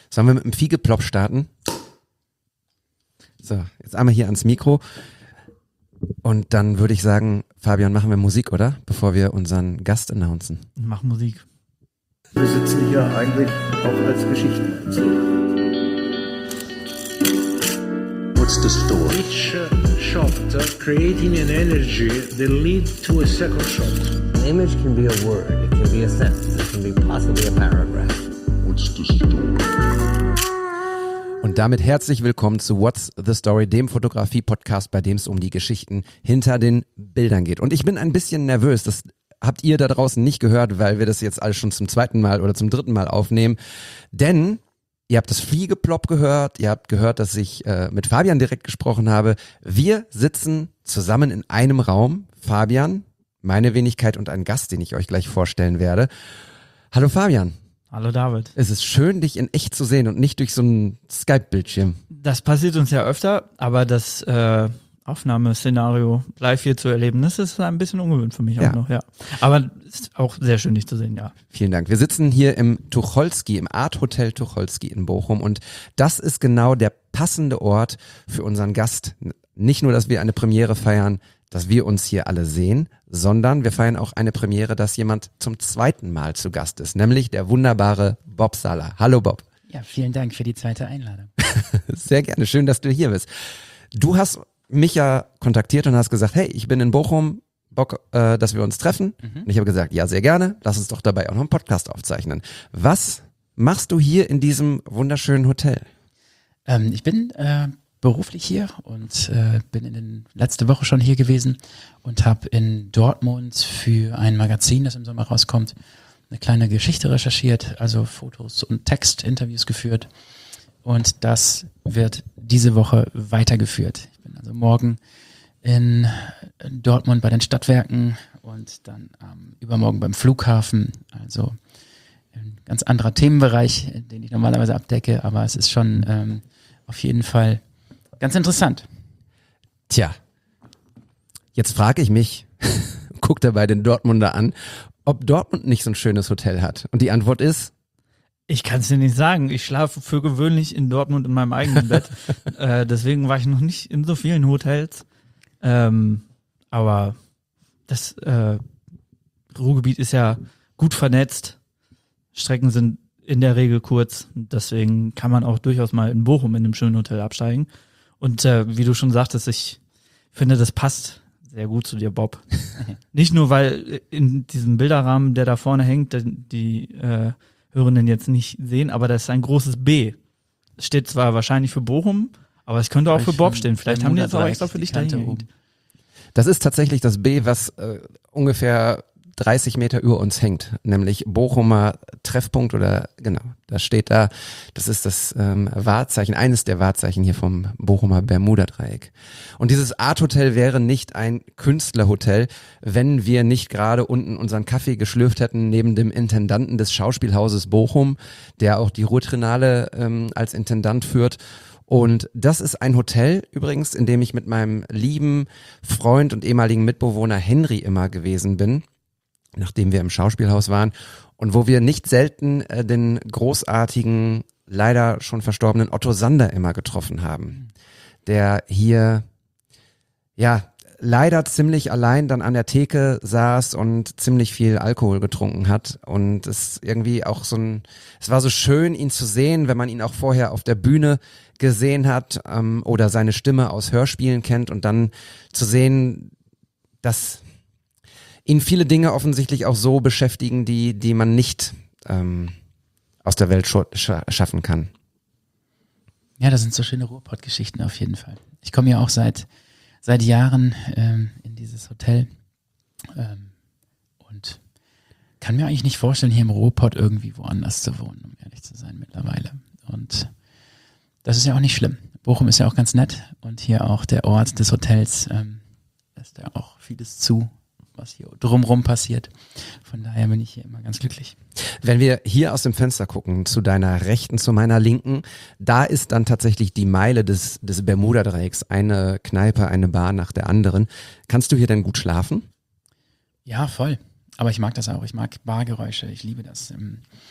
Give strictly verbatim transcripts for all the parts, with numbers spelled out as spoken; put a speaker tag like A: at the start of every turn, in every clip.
A: Sollen wir mit dem Fiegeplop starten? So, jetzt einmal hier ans Mikro. Und dann würde ich sagen, Fabian, machen wir Musik, oder? Bevor wir unseren Gast announcen.
B: Mach Musik.
C: Wir sitzen hier eigentlich auch als Geschichtenerzähler. What's the story?
D: Each uh, shot uh, creating an energy that leads to a second shot.
E: An image can be a word, it can be a sentence, it can be possibly a paragraph.
C: What's the story?
A: Und damit herzlich willkommen zu What's the Story, dem Fotografie-Podcast, bei dem es um die Geschichten hinter den Bildern geht. Und ich bin ein bisschen nervös, das habt ihr da draußen nicht gehört, weil wir das jetzt alles schon zum zweiten Mal oder zum dritten Mal aufnehmen. Denn ihr habt das Fliegeplopp gehört, ihr habt gehört, dass ich äh, mit Fabian direkt gesprochen habe. Wir sitzen zusammen in einem Raum. Fabian, meine Wenigkeit und ein Gast, den ich euch gleich vorstellen werde. Hallo Fabian.
B: Hallo David.
A: Es ist schön, dich in echt zu sehen und nicht durch so ein Skype-Bildschirm.
B: Das passiert uns ja öfter, aber das äh, Aufnahmeszenario live hier zu erleben, das ist ein bisschen ungewöhnt für mich
A: Ja.
B: auch noch, ja. Aber ist auch sehr schön, dich zu sehen, ja.
A: Vielen Dank. Wir sitzen hier im Tucholsky, im Art Hotel Tucholsky in Bochum und das ist genau der passende Ort für unseren Gast. Nicht nur, dass wir eine Premiere feiern, dass wir uns hier alle sehen, sondern wir feiern auch eine Premiere, dass jemand zum zweiten Mal zu Gast ist, nämlich der wunderbare Bob Sala. Hallo Bob.
F: Ja, vielen Dank für die zweite Einladung.
A: Sehr gerne, schön, dass du hier bist. Du hast mich ja kontaktiert und hast gesagt, hey, ich bin in Bochum, Bock, äh, dass wir uns treffen.
F: Mhm.
A: Und ich habe gesagt, ja, sehr gerne, lass uns doch dabei auch noch einen Podcast aufzeichnen. Was machst du hier in diesem wunderschönen Hotel?
F: Ähm, ich bin äh, beruflich hier und äh, bin in den, letzte Woche schon hier gewesen und habe in Dortmund für ein Magazin, das im Sommer rauskommt, eine kleine Geschichte recherchiert, also Fotos und Textinterviews geführt. Und das wird diese Woche weitergeführt. Ich bin also morgen in Dortmund bei den Stadtwerken und dann ähm, übermorgen beim Flughafen. Also ein ganz anderer Themenbereich, den ich normalerweise abdecke, aber es ist schon ähm, auf jeden Fall ganz interessant.
A: Tja, jetzt frage ich mich, guck dabei den Dortmunder an, ob Dortmund nicht so ein schönes Hotel hat. Und die Antwort ist,
B: Ich kann es dir nicht sagen. Ich schlafe für gewöhnlich in Dortmund in meinem eigenen Bett. äh, deswegen war ich noch nicht in so vielen Hotels. Ähm, aber das äh, Ruhrgebiet ist ja gut vernetzt. Strecken sind in der Regel kurz. Deswegen kann man auch durchaus mal in Bochum in einem schönen Hotel absteigen. Und äh, wie du schon sagtest, ich finde, das passt sehr gut zu dir, Bob. Nicht nur, weil in diesem Bilderrahmen, der da vorne hängt, die äh, Hörenden jetzt nicht sehen, aber das ist ein großes B. Es steht zwar wahrscheinlich für Bochum, aber es könnte auch für Bob stehen. Vielleicht haben die jetzt auch extra für dich dahin gehängt.
A: das ist tatsächlich das B, was äh, ungefähr dreißig Meter über uns hängt, nämlich Bochumer Treffpunkt oder genau, das steht da, das ist das ähm, Wahrzeichen, eines der Wahrzeichen hier vom Bochumer Bermuda-Dreieck. Und dieses Art-Hotel wäre nicht ein Künstlerhotel, wenn wir nicht gerade unten unseren Kaffee geschlürft hätten neben dem Intendanten des Schauspielhauses Bochum, der auch die Ruhrtrinale ähm, als Intendant führt. Und das ist ein Hotel übrigens, in dem ich mit meinem lieben Freund und ehemaligen Mitbewohner Henry immer gewesen bin, nachdem wir im Schauspielhaus waren und wo wir nicht selten äh, den großartigen, leider schon verstorbenen Otto Sander immer getroffen haben, der hier, ja, leider ziemlich allein dann an der Theke saß und ziemlich viel Alkohol getrunken hat und es irgendwie auch so ein, es war so schön, ihn zu sehen, wenn man ihn auch vorher auf der Bühne gesehen hat ähm, oder seine Stimme aus Hörspielen kennt und dann zu sehen, dass ihn viele Dinge offensichtlich auch so beschäftigen, die die man nicht ähm, aus der Welt scho- scha- schaffen kann.
F: Ja, das sind so schöne Ruhrpott-Geschichten auf jeden Fall. Ich komme ja auch seit seit Jahren ähm, in dieses Hotel ähm, und kann mir eigentlich nicht vorstellen, hier im Ruhrpott irgendwie woanders zu wohnen, um ehrlich zu sein mittlerweile. Und das ist ja auch nicht schlimm. Bochum ist ja auch ganz nett und hier auch der Ort des Hotels ähm, lässt ja auch vieles zu, was hier drumrum passiert. Von daher bin ich hier immer ganz glücklich.
A: Wenn wir hier aus dem Fenster gucken, zu deiner Rechten, zu meiner Linken, da ist dann tatsächlich die Meile des, des Bermuda-Dreiecks, eine Kneipe, eine Bar nach der anderen. Kannst du hier denn gut schlafen?
F: Ja, voll. Aber ich mag das auch. Ich mag Bargeräusche. Ich liebe das.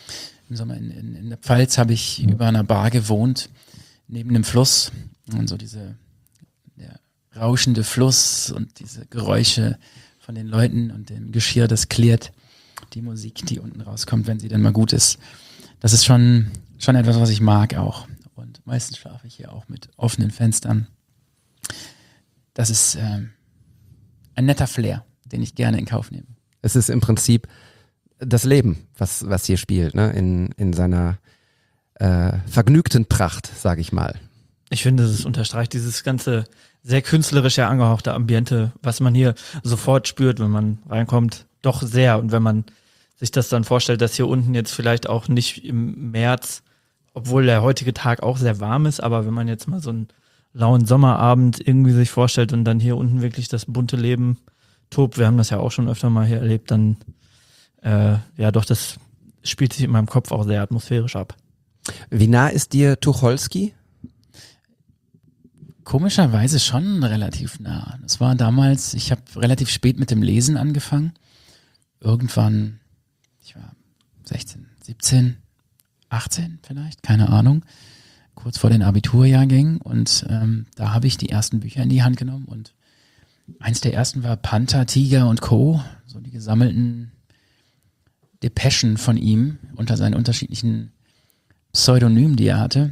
F: im Sommer in, in, in der Pfalz habe ich über einer Bar gewohnt, neben einem Fluss und so diese der rauschende Fluss und diese Geräusche von den Leuten und dem Geschirr, das klirrt, die Musik, die unten rauskommt, wenn sie denn mal gut ist. Das ist schon, schon etwas, was ich mag auch. Und meistens schlafe ich hier auch mit offenen Fenstern. Das ist ähm, ein netter Flair, den ich gerne in Kauf nehme.
A: Es ist im Prinzip das Leben, was, was hier spielt, ne? in, in seiner äh, vergnügten Pracht, sage ich mal.
B: Ich finde, es unterstreicht dieses ganze sehr künstlerische, angehauchte Ambiente, was man hier sofort spürt, wenn man reinkommt, doch sehr. Und wenn man sich das dann vorstellt, dass hier unten jetzt vielleicht auch nicht im März, obwohl der heutige Tag auch sehr warm ist, aber wenn man jetzt mal so einen lauen Sommerabend irgendwie sich vorstellt und dann hier unten wirklich das bunte Leben tobt, wir haben das ja auch schon öfter mal hier erlebt, dann äh, ja doch, das spielt sich in meinem Kopf auch sehr atmosphärisch ab.
A: Wie nah ist dir Tucholsky?
F: Komischerweise schon relativ nah. Das war damals, ich habe relativ spät mit dem Lesen angefangen. Irgendwann, ich war sechzehn, siebzehn, achtzehn vielleicht, keine Ahnung, kurz vor den Abiturjahrgängen und ähm, da habe ich die ersten Bücher in die Hand genommen und eins der ersten war Panther, Tiger und Co., so die gesammelten Depeschen von ihm unter seinen unterschiedlichen Pseudonymen, die er hatte.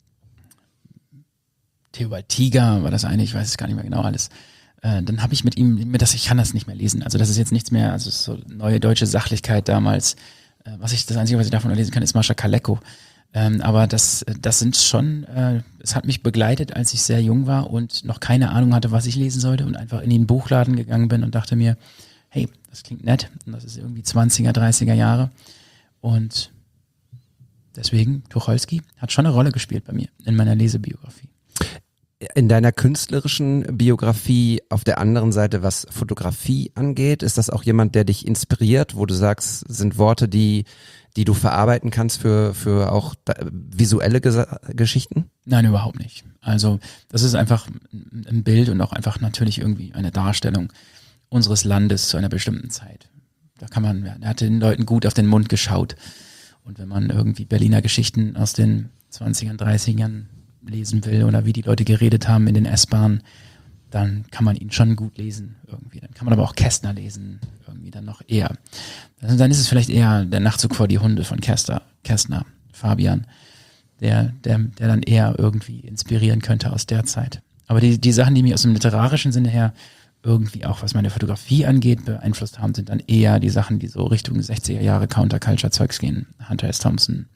F: Theobald Tiger war das eine, ich weiß es gar nicht mehr genau alles. Äh, dann habe ich mit ihm, mit das, ich kann das nicht mehr lesen. Also das ist jetzt nichts mehr, also so neue deutsche Sachlichkeit damals. Äh, was ich, das Einzige, was ich davon lesen kann, ist Mascha Kaleko. Ähm, aber das, das sind schon, äh, es hat mich begleitet, als ich sehr jung war und noch keine Ahnung hatte, was ich lesen sollte und einfach in den Buchladen gegangen bin und dachte mir, hey, das klingt nett und das ist irgendwie zwanziger, dreißiger Jahre und deswegen, Tucholsky hat schon eine Rolle gespielt bei mir in meiner Lesebiografie.
A: In deiner künstlerischen Biografie auf der anderen Seite, was Fotografie angeht, ist das auch jemand, der dich inspiriert, wo du sagst, sind Worte, die, die du verarbeiten kannst für, für auch da, visuelle Gesa- Geschichten?
F: Nein, überhaupt nicht. Also das ist einfach ein Bild und auch einfach natürlich irgendwie eine Darstellung unseres Landes zu einer bestimmten Zeit. Da kann man, er hat den Leuten gut auf den Mund geschaut. Und wenn man irgendwie Berliner Geschichten aus den zwanzigern, dreißigern lesen will oder wie die Leute geredet haben in den S-Bahnen, dann kann man ihn schon gut lesen irgendwie. Dann kann man aber auch Kästner lesen, irgendwie dann noch eher. Also dann ist es vielleicht eher der Nachtzug vor die Hunde von Kästner, Kästner, Fabian, der, der, der dann eher irgendwie inspirieren könnte aus der Zeit. Aber die, die Sachen, die mich aus dem literarischen Sinne her irgendwie auch, was meine Fotografie angeht, beeinflusst haben, sind dann eher die Sachen, die so Richtung sechziger Jahre Counterculture-Zeugs gehen. Hunter S. Thompson,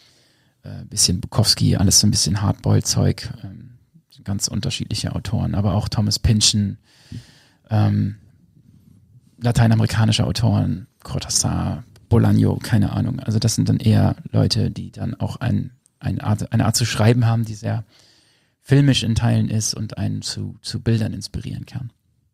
F: äh, bisschen Bukowski, alles so ein bisschen Hardboiled-Zeug, ähm, ganz unterschiedliche Autoren, aber auch Thomas Pynchon, ähm, lateinamerikanische Autoren, Cortázar, Bolaño, keine Ahnung. Also das sind dann eher Leute, die dann auch ein, ein Art, eine Art zu schreiben haben, die sehr filmisch in Teilen ist und einen zu, zu Bildern inspirieren kann.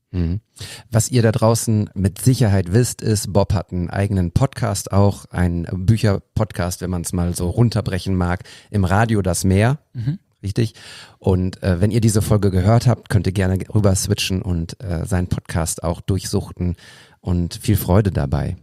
A: Was ihr da draußen mit Sicherheit wisst, ist, Bob hat einen eigenen Podcast auch, einen Bücherpodcast, wenn man es mal so runterbrechen mag, im Radio Das Meer, mhm. richtig? Und äh, wenn ihr diese Folge gehört habt, könnt ihr gerne rüber switchen und äh, seinen Podcast auch durchsuchten und viel Freude dabei.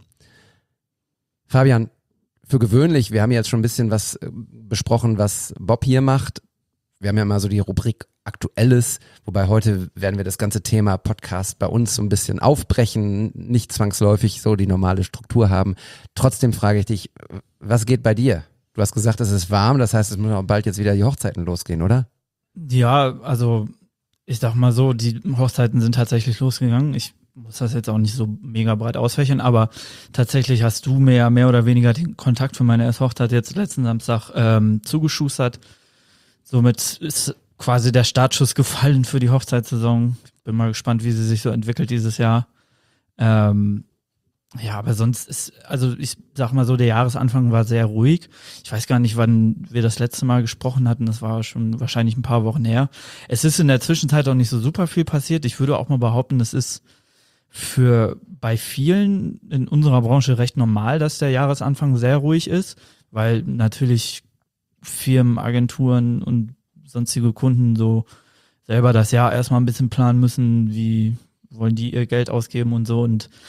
A: Fabian, für gewöhnlich, wir haben jetzt schon ein bisschen was äh, besprochen, was Bob hier macht. Wir haben ja mal so die Rubrik Aktuelles, wobei heute werden wir das ganze Thema Podcast bei uns so ein bisschen aufbrechen, nicht zwangsläufig so die normale Struktur haben. Trotzdem frage ich dich, was geht bei dir? Du hast gesagt, es ist warm, das heißt, es müssen auch bald jetzt wieder die Hochzeiten losgehen, oder?
B: Ja, also ich sag mal so, die Hochzeiten sind tatsächlich losgegangen. Ich muss das jetzt auch nicht so mega breit ausfächern, aber tatsächlich hast du mir ja mehr oder weniger den Kontakt für meine erste Hochzeit jetzt letzten Samstag ähm, zugeschustert. Somit ist quasi der Startschuss gefallen für die Hochzeitssaison. Bin mal gespannt, wie sie sich so entwickelt dieses Jahr. Ähm, ja, aber sonst ist, also ich sag mal so, der Jahresanfang war sehr ruhig. Ich weiß gar nicht, wann wir das letzte Mal gesprochen hatten. Das war schon wahrscheinlich ein paar Wochen her. Es ist in der Zwischenzeit auch nicht so super viel passiert. Ich würde auch mal behaupten, es ist für bei vielen in unserer Branche recht normal, dass der Jahresanfang sehr ruhig ist, weil natürlich Firmen, Agenturen und sonstige Kunden so selber das Jahr erstmal ein bisschen planen müssen, wie wollen die ihr Geld ausgeben und so. Und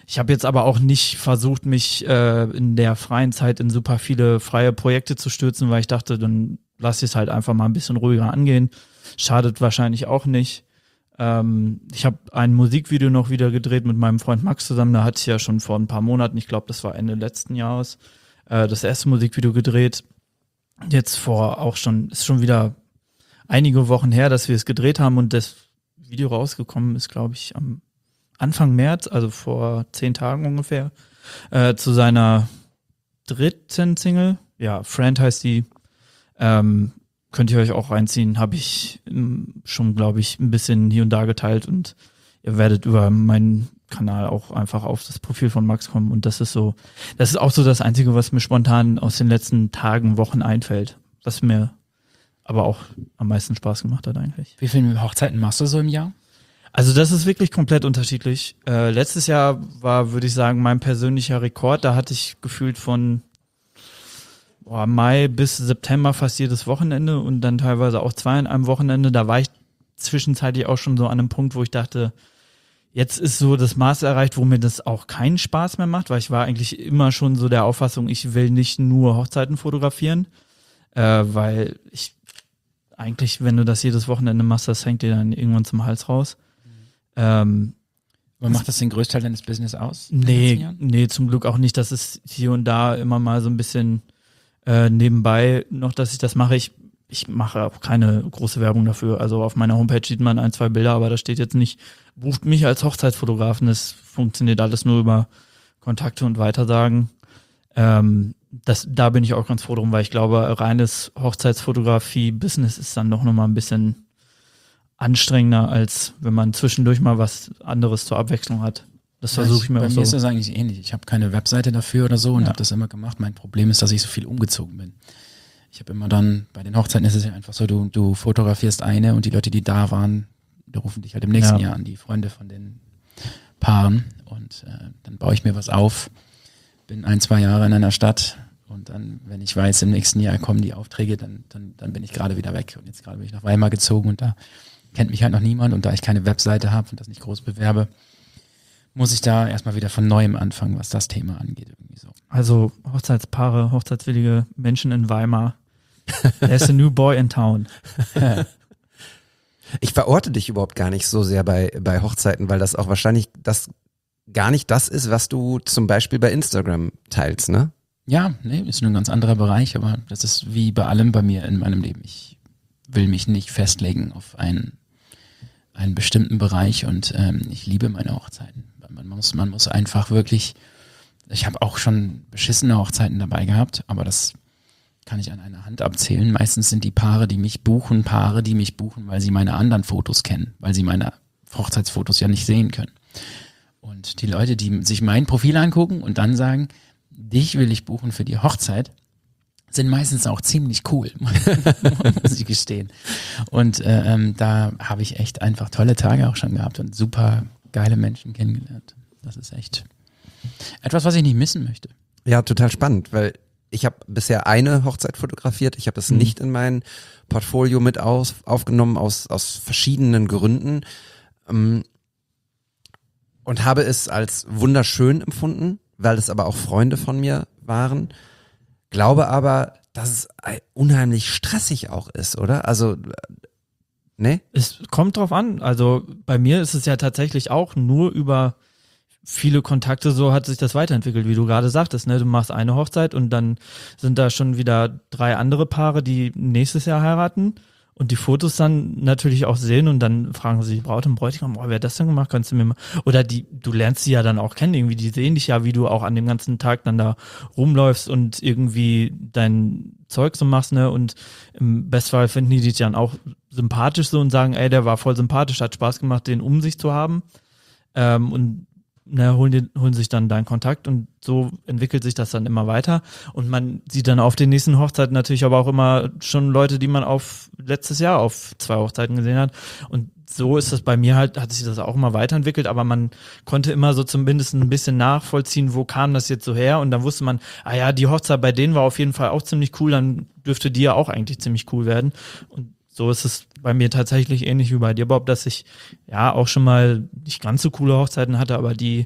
B: Ich habe jetzt aber auch nicht versucht, mich äh, in der freien Zeit in super viele freie Projekte zu stürzen, weil ich dachte, dann lass ich es halt einfach mal ein bisschen ruhiger angehen. Schadet wahrscheinlich auch nicht. Ähm, ich habe ein Musikvideo noch wieder gedreht mit meinem Freund Max zusammen. Da hatte ich ja schon vor ein paar Monaten, ich glaube, das war Ende letzten Jahres, äh, das erste Musikvideo gedreht. Jetzt vor auch schon, ist schon wieder einige Wochen her, dass wir es gedreht haben und das Video rausgekommen ist, glaube ich, am Anfang März, also vor zehn Tagen ungefähr, äh, zu seiner dritten Single. Ja, Friend heißt die. Ähm, könnt ihr euch auch reinziehen. Habe ich ähm, schon, glaube ich, ein bisschen hier und da geteilt und ihr werdet über meinen Kanal auch einfach auf das Profil von Max kommen und das ist so, das ist auch so das Einzige, was mir spontan aus den letzten Tagen, Wochen einfällt, was mir aber auch am meisten Spaß gemacht hat eigentlich.
F: Wie viele Hochzeiten machst du so im Jahr?
B: Also das ist wirklich komplett unterschiedlich. Äh, letztes Jahr war, würde ich sagen, mein persönlicher Rekord. Da hatte ich gefühlt von boah, Mai bis September fast jedes Wochenende und dann teilweise auch zwei in einem Wochenende. Da war ich zwischenzeitlich auch schon so an einem Punkt, wo ich dachte, jetzt ist so das Maß erreicht, wo mir das auch keinen Spaß mehr macht, weil ich war eigentlich immer schon so der Auffassung, ich will nicht nur Hochzeiten fotografieren, äh, weil ich eigentlich, wenn du das jedes Wochenende machst, das hängt dir dann irgendwann zum Hals raus. Ähm,
F: Aber macht das den Größteil deines Business aus?
B: Nee, nee, zum Glück auch nicht. Das ist hier und da immer mal so ein bisschen äh, nebenbei noch, dass ich das mache. Ich, ich mache auch keine große Werbung dafür. Also auf meiner Homepage sieht man ein, zwei Bilder, aber da steht jetzt nicht, bucht mich als Hochzeitsfotografen. Das funktioniert alles nur über Kontakte und Weitersagen. Ähm, das, da bin ich auch ganz froh drum, weil ich glaube, reines Hochzeitsfotografie-Business ist dann doch nochmal ein bisschen anstrengender, als wenn man zwischendurch mal was anderes zur Abwechslung hat. Das
F: Ja,
B: versuche ich mir
F: bei
B: auch
F: mir
B: so.
F: ist das eigentlich ähnlich. Ich habe keine Webseite dafür oder so und
B: Ja.
F: habe das immer gemacht. Mein Problem ist, dass ich so viel umgezogen bin. Ich habe immer dann, bei den Hochzeiten ist es ja einfach so, du, du fotografierst eine und die Leute, die da waren, die rufen dich halt im nächsten
B: Ja.
F: Jahr an, die Freunde von den Paaren und äh, dann baue ich mir was auf, bin ein, zwei Jahre in einer Stadt und dann, wenn ich weiß, im nächsten Jahr kommen die Aufträge, dann, dann, dann bin ich gerade wieder weg und jetzt gerade bin ich nach Weimar gezogen und da kennt mich halt noch niemand und da ich keine Webseite habe und das nicht groß bewerbe, muss ich da erstmal wieder von Neuem anfangen, was das Thema angeht. Irgendwie so.
B: Also Hochzeitspaare, hochzeitswillige Menschen in Weimar. There's a new boy in town.
A: Ich verorte dich überhaupt gar nicht so sehr bei, bei Hochzeiten, weil das auch wahrscheinlich das gar nicht das ist, was du zum Beispiel bei Instagram teilst, ne?
F: Ja, nee, ist nur ein ganz anderer Bereich, aber das ist wie bei allem bei mir in meinem Leben. Ich will mich nicht festlegen auf einen, einen bestimmten Bereich und ähm, ich liebe meine Hochzeiten. Man muss, man muss einfach wirklich, ich habe auch schon beschissene Hochzeiten dabei gehabt, aber das kann ich an einer Hand abzählen. Meistens sind die Paare, die mich buchen, Paare, die mich buchen, weil sie meine anderen Fotos kennen, weil sie meine Hochzeitsfotos ja nicht sehen können. Und die Leute, die sich mein Profil angucken und dann sagen, dich will ich buchen für die Hochzeit, sind meistens auch ziemlich cool, muss ich gestehen. Und äh, ähm, da habe ich echt einfach tolle Tage auch schon gehabt und super geile Menschen kennengelernt. Das ist echt etwas, was ich nicht missen möchte.
A: Ja, total spannend, weil ich habe bisher eine Hochzeit fotografiert. Ich habe es
B: Mhm.
A: nicht in mein Portfolio mit aus, aufgenommen, aus, aus verschiedenen Gründen. Ähm, und habe es als wunderschön empfunden, weil es aber auch Freunde von mir waren. Glaube aber, dass es unheimlich stressig auch ist, oder? Also, äh, ne?
B: Es kommt drauf an. Also bei mir ist es ja tatsächlich auch nur über viele Kontakte, so hat sich das weiterentwickelt, wie du gerade sagtest, ne? Du machst eine Hochzeit und dann sind da schon wieder drei andere Paare, die nächstes Jahr heiraten und die Fotos dann natürlich auch sehen und dann fragen sie die Braut und Bräutigam, oh, wer hat das denn gemacht, kannst du mir mal, oder die, du lernst sie ja dann auch kennen, irgendwie, die sehen dich ja, wie du auch an dem ganzen Tag dann da rumläufst und irgendwie dein Zeug so machst, ne, und im Bestfall finden die dich dann auch sympathisch so und sagen, ey, der war voll sympathisch, hat Spaß gemacht, den um sich zu haben, ähm, und ne, holen, die, holen sich dann deinen Kontakt und so entwickelt sich das dann immer weiter und man sieht dann auf den nächsten Hochzeiten natürlich aber auch immer schon Leute, die man auf letztes Jahr auf zwei Hochzeiten gesehen hat und so ist das bei mir halt, hat sich das auch immer weiterentwickelt, aber man konnte immer so zumindest ein bisschen nachvollziehen, wo kam das jetzt so her und dann wusste man, ah ja, die Hochzeit bei denen war auf jeden Fall auch ziemlich cool, dann dürfte die ja auch eigentlich ziemlich cool werden und so ist es bei mir tatsächlich ähnlich wie bei dir, Bob, dass ich ja auch schon mal nicht ganz so coole Hochzeiten hatte, aber die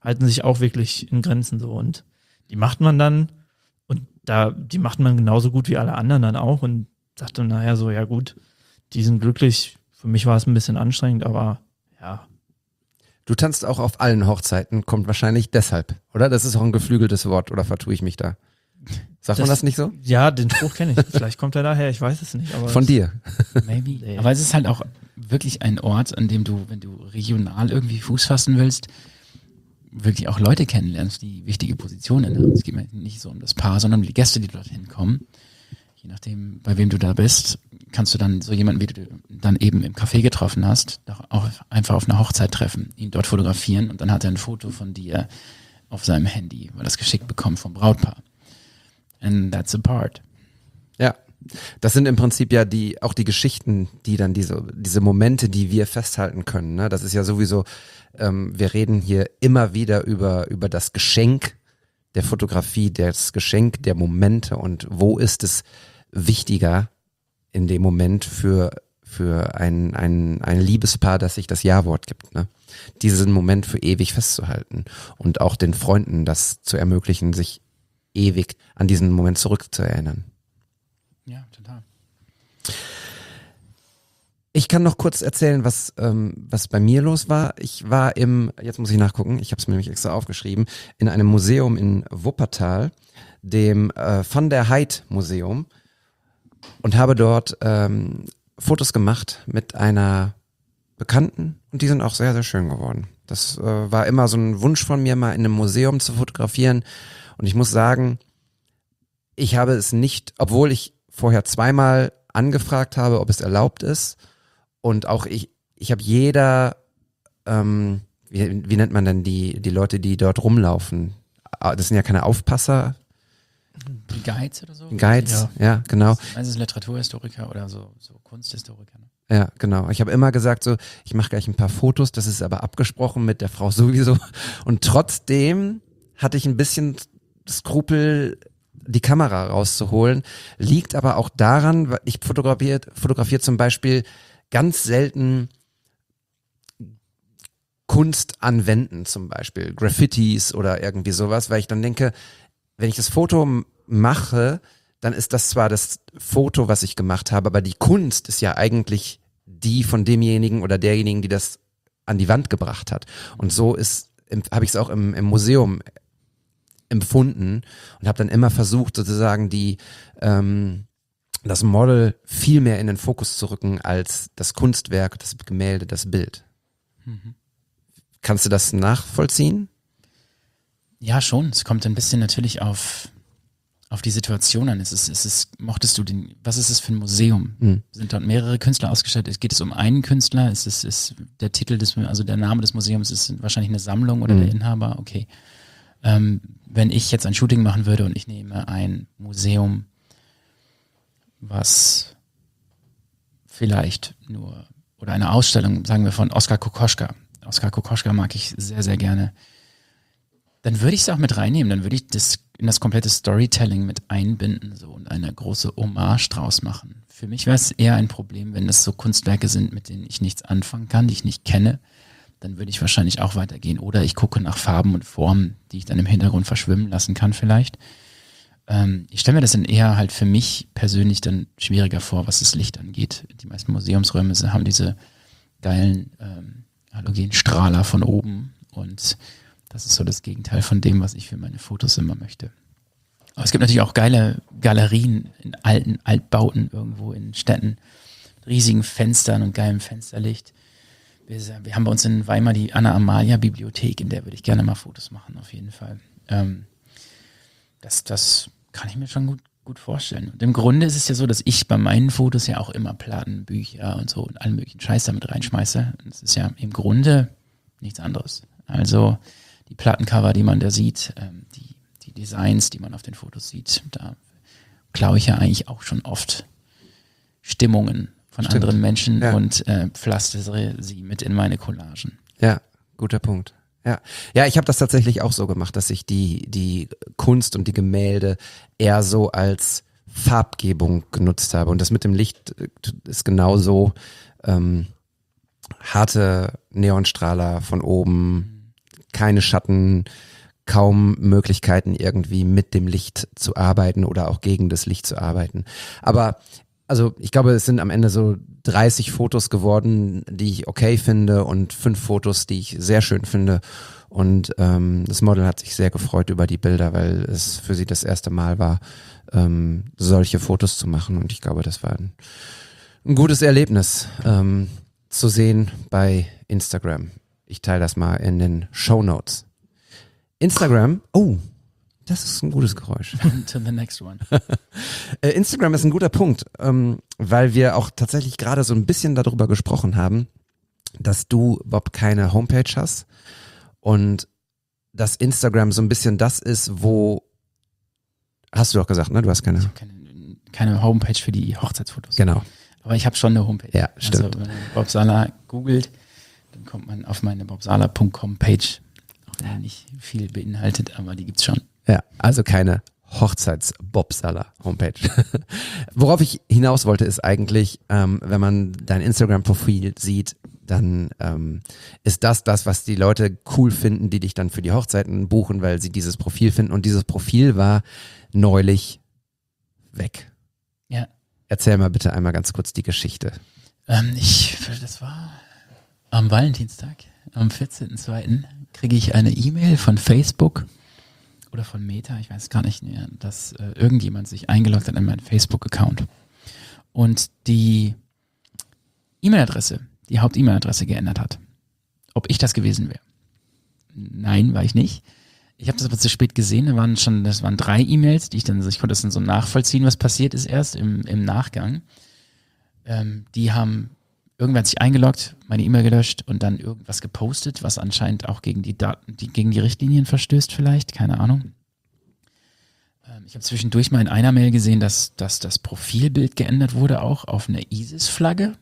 B: halten sich auch wirklich in Grenzen so und die macht man dann und da, die macht man genauso gut wie alle anderen dann auch und sagt dann nachher so, ja gut, die sind glücklich. Für mich war es ein bisschen anstrengend, aber ja.
A: Du tanzt auch auf allen Hochzeiten, kommt wahrscheinlich deshalb, oder? Das ist auch ein geflügeltes Wort, oder vertue ich mich da? Sagt man das nicht so?
B: Ja, den Spruch kenne ich. Vielleicht kommt er daher, ich weiß es nicht. Aber
A: Von dir?
F: Maybe.
B: Nee.
F: Aber es ist halt auch wirklich ein Ort, an dem du, wenn du regional irgendwie Fuß fassen willst, wirklich auch Leute kennenlernst, die wichtige Positionen haben. Es geht mir nicht so um das Paar, sondern um die Gäste, die dorthin kommen. Je nachdem, bei wem du da bist, kannst du dann so jemanden, wie du dann eben im Café getroffen hast, doch auch einfach auf einer Hochzeit treffen, ihn dort fotografieren und dann hat er ein Foto von dir auf seinem Handy, weil er das geschickt bekommt vom Brautpaar. And that's a part.
A: Ja, das sind im Prinzip ja die auch die Geschichten, die dann diese diese Momente, die wir festhalten können. Ne? Das ist ja sowieso, ähm, wir reden hier immer wieder über über das Geschenk der Fotografie, das Geschenk der Momente und wo ist es wichtiger in dem Moment für für ein ein ein Liebespaar, das sich das Ja-Wort gibt. Ne? Diesen Moment für ewig festzuhalten und auch den Freunden das zu ermöglichen, sich ewig an diesen Moment zurückzuerinnern.
F: Ja, total.
A: Ich kann noch kurz erzählen, was ähm, was bei mir los war. Ich war im, jetzt muss ich nachgucken, ich habe es mir nämlich extra aufgeschrieben, in einem Museum in Wuppertal, dem äh, Van der Heydt Museum und habe dort ähm, Fotos gemacht mit einer Bekannten und die sind auch sehr, sehr schön geworden. Das äh, war immer so ein Wunsch von mir, mal in einem Museum zu fotografieren. Und ich muss sagen, ich habe es nicht, obwohl ich vorher zweimal angefragt habe, ob es erlaubt ist. Und auch ich, ich habe jeder, ähm, wie, wie nennt man denn die, die Leute, die dort rumlaufen? Das sind ja keine Aufpasser.
F: Die Guides oder so?
A: Guides, ja, ja genau.
F: Also Literaturhistoriker oder so, so Kunsthistoriker. Ne?
A: Ja, genau. Ich habe immer gesagt so, ich mache gleich ein paar Fotos, das ist aber abgesprochen mit der Frau sowieso. Und trotzdem hatte ich ein bisschen Skrupel, die Kamera rauszuholen, liegt aber auch daran, weil ich fotografiert, fotografiere zum Beispiel ganz selten Kunst an Wänden zum Beispiel, Graffitis oder irgendwie sowas, weil ich dann denke, wenn ich das Foto mache, dann ist das zwar das Foto, was ich gemacht habe, aber die Kunst ist ja eigentlich die von demjenigen oder derjenigen, die das an die Wand gebracht hat. Und so ist, habe ich es auch im, im Museum empfunden und habe dann immer versucht, sozusagen die ähm, das Model viel mehr in den Fokus zu rücken als das Kunstwerk, das Gemälde, das Bild.
F: Mhm.
A: Kannst du das nachvollziehen?
F: Ja, schon. Es kommt ein bisschen natürlich auf, auf die Situation an. Es ist, es ist, mochtest du den, was ist es für ein Museum?
A: Mhm. Sind
F: dort mehrere Künstler ausgestellt? Geht es um einen Künstler? Ist es, ist der Titel des, also der Name des Museums ist wahrscheinlich eine Sammlung oder mhm. der Inhaber? Okay. Ähm, wenn ich jetzt ein Shooting machen würde und ich nehme ein Museum, was vielleicht nur, oder eine Ausstellung, sagen wir von Oskar Kokoschka. Oskar Kokoschka mag ich sehr, sehr gerne. Dann würde ich es auch mit reinnehmen, dann würde ich das in das komplette Storytelling mit einbinden so und eine große Hommage draus machen. Für mich wäre es eher ein Problem, wenn das so Kunstwerke sind, mit denen ich nichts anfangen kann, die ich nicht kenne, dann würde ich wahrscheinlich auch weitergehen. Oder ich gucke nach Farben und Formen, die ich dann im Hintergrund verschwimmen lassen kann vielleicht. Ähm, ich stelle mir das dann eher halt für mich persönlich dann schwieriger vor, was das Licht angeht. Die meisten Museumsräume haben diese geilen ähm, Halogenstrahler von oben und das ist so das Gegenteil von dem, was ich für meine Fotos immer möchte. Aber es gibt natürlich auch geile Galerien in alten Altbauten irgendwo in Städten, riesigen Fenstern und geilem Fensterlicht. Wir, wir haben bei uns in Weimar die Anna-Amalia-Bibliothek, in der würde ich gerne mal Fotos machen, auf jeden Fall. Ähm, das, das kann ich mir schon gut, gut vorstellen. Und im Grunde ist es ja so, dass ich bei meinen Fotos ja auch immer Platten, Bücher und so und allen möglichen Scheiß damit reinschmeiße. Das ist ja im Grunde nichts anderes. Also die Plattencover, die man da sieht, ähm, die, die Designs, die man auf den Fotos sieht, da klaue ich ja eigentlich auch schon oft Stimmungen von
A: Stimmt.
F: anderen Menschen
A: ja.
F: und äh, pflastere sie mit in meine Collagen.
A: Ja, guter Punkt. Ja, ja, ich habe das tatsächlich auch so gemacht, dass ich die die Kunst und die Gemälde eher so als Farbgebung genutzt habe und das mit dem Licht ist genauso ähm, harte Neonstrahler von oben, keine Schatten, kaum Möglichkeiten irgendwie mit dem Licht zu arbeiten oder auch gegen das Licht zu arbeiten. Aber also ich glaube, es sind am Ende so dreißig Fotos geworden, die ich okay finde und fünf Fotos, die ich sehr schön finde. Und ähm, das Model hat sich sehr gefreut über die Bilder, weil es für sie das erste Mal war, ähm, solche Fotos zu machen. Und ich glaube, das war ein, ein gutes Erlebnis ähm, zu sehen bei Instagram. Ich teile das mal in den Shownotes. Instagram, oh, das ist ein gutes Geräusch.
F: To the next one.
A: äh, Instagram ist ein guter Punkt, ähm, weil wir auch tatsächlich gerade so ein bisschen darüber gesprochen haben, dass du, Bob, keine Homepage hast und dass Instagram so ein bisschen das ist, wo, hast du doch gesagt, ne? Du hast keine.
F: Ich habe keine, keine Homepage für die Hochzeitsfotos.
A: Genau.
F: Aber ich habe schon eine Homepage.
A: Ja, stimmt.
F: Also wenn man Bob Sala googelt, dann kommt man auf meine bobsala punkt com Page. Auch wenn die nicht viel beinhaltet, aber die gibt's schon.
A: Ja, also keine Hochzeits-Bobsala-Homepage. Worauf ich hinaus wollte, ist eigentlich, ähm, wenn man dein Instagram-Profil sieht, dann ähm, ist das das, was die Leute cool finden, die dich dann für die Hochzeiten buchen, weil sie dieses Profil finden. Und dieses Profil war neulich weg.
F: Ja.
A: Erzähl mal bitte einmal ganz kurz die Geschichte.
F: Ähm, ich, das war am Valentinstag, am vierzehnten zweiten kriege ich eine E-Mail von Facebook oder von Meta, ich weiß gar nicht mehr, dass äh, irgendjemand sich eingeloggt hat in meinen Facebook-Account und die E-Mail-Adresse, die Haupt-E-Mail-Adresse geändert hat. Ob ich das gewesen wäre? Nein, war ich nicht. Ich habe das aber zu spät gesehen, da waren schon, das waren drei E-Mails, die ich dann, ich konnte das dann so nachvollziehen, was passiert ist erst im, im Nachgang. Ähm, die haben irgendwann sich eingeloggt, meine E-Mail gelöscht und dann irgendwas gepostet, was anscheinend auch gegen die Daten, die, gegen die Richtlinien verstößt vielleicht, keine Ahnung. Ähm, ich habe zwischendurch mal in einer Mail gesehen, dass, dass das Profilbild geändert wurde, auch auf eine ISIS-Flagge.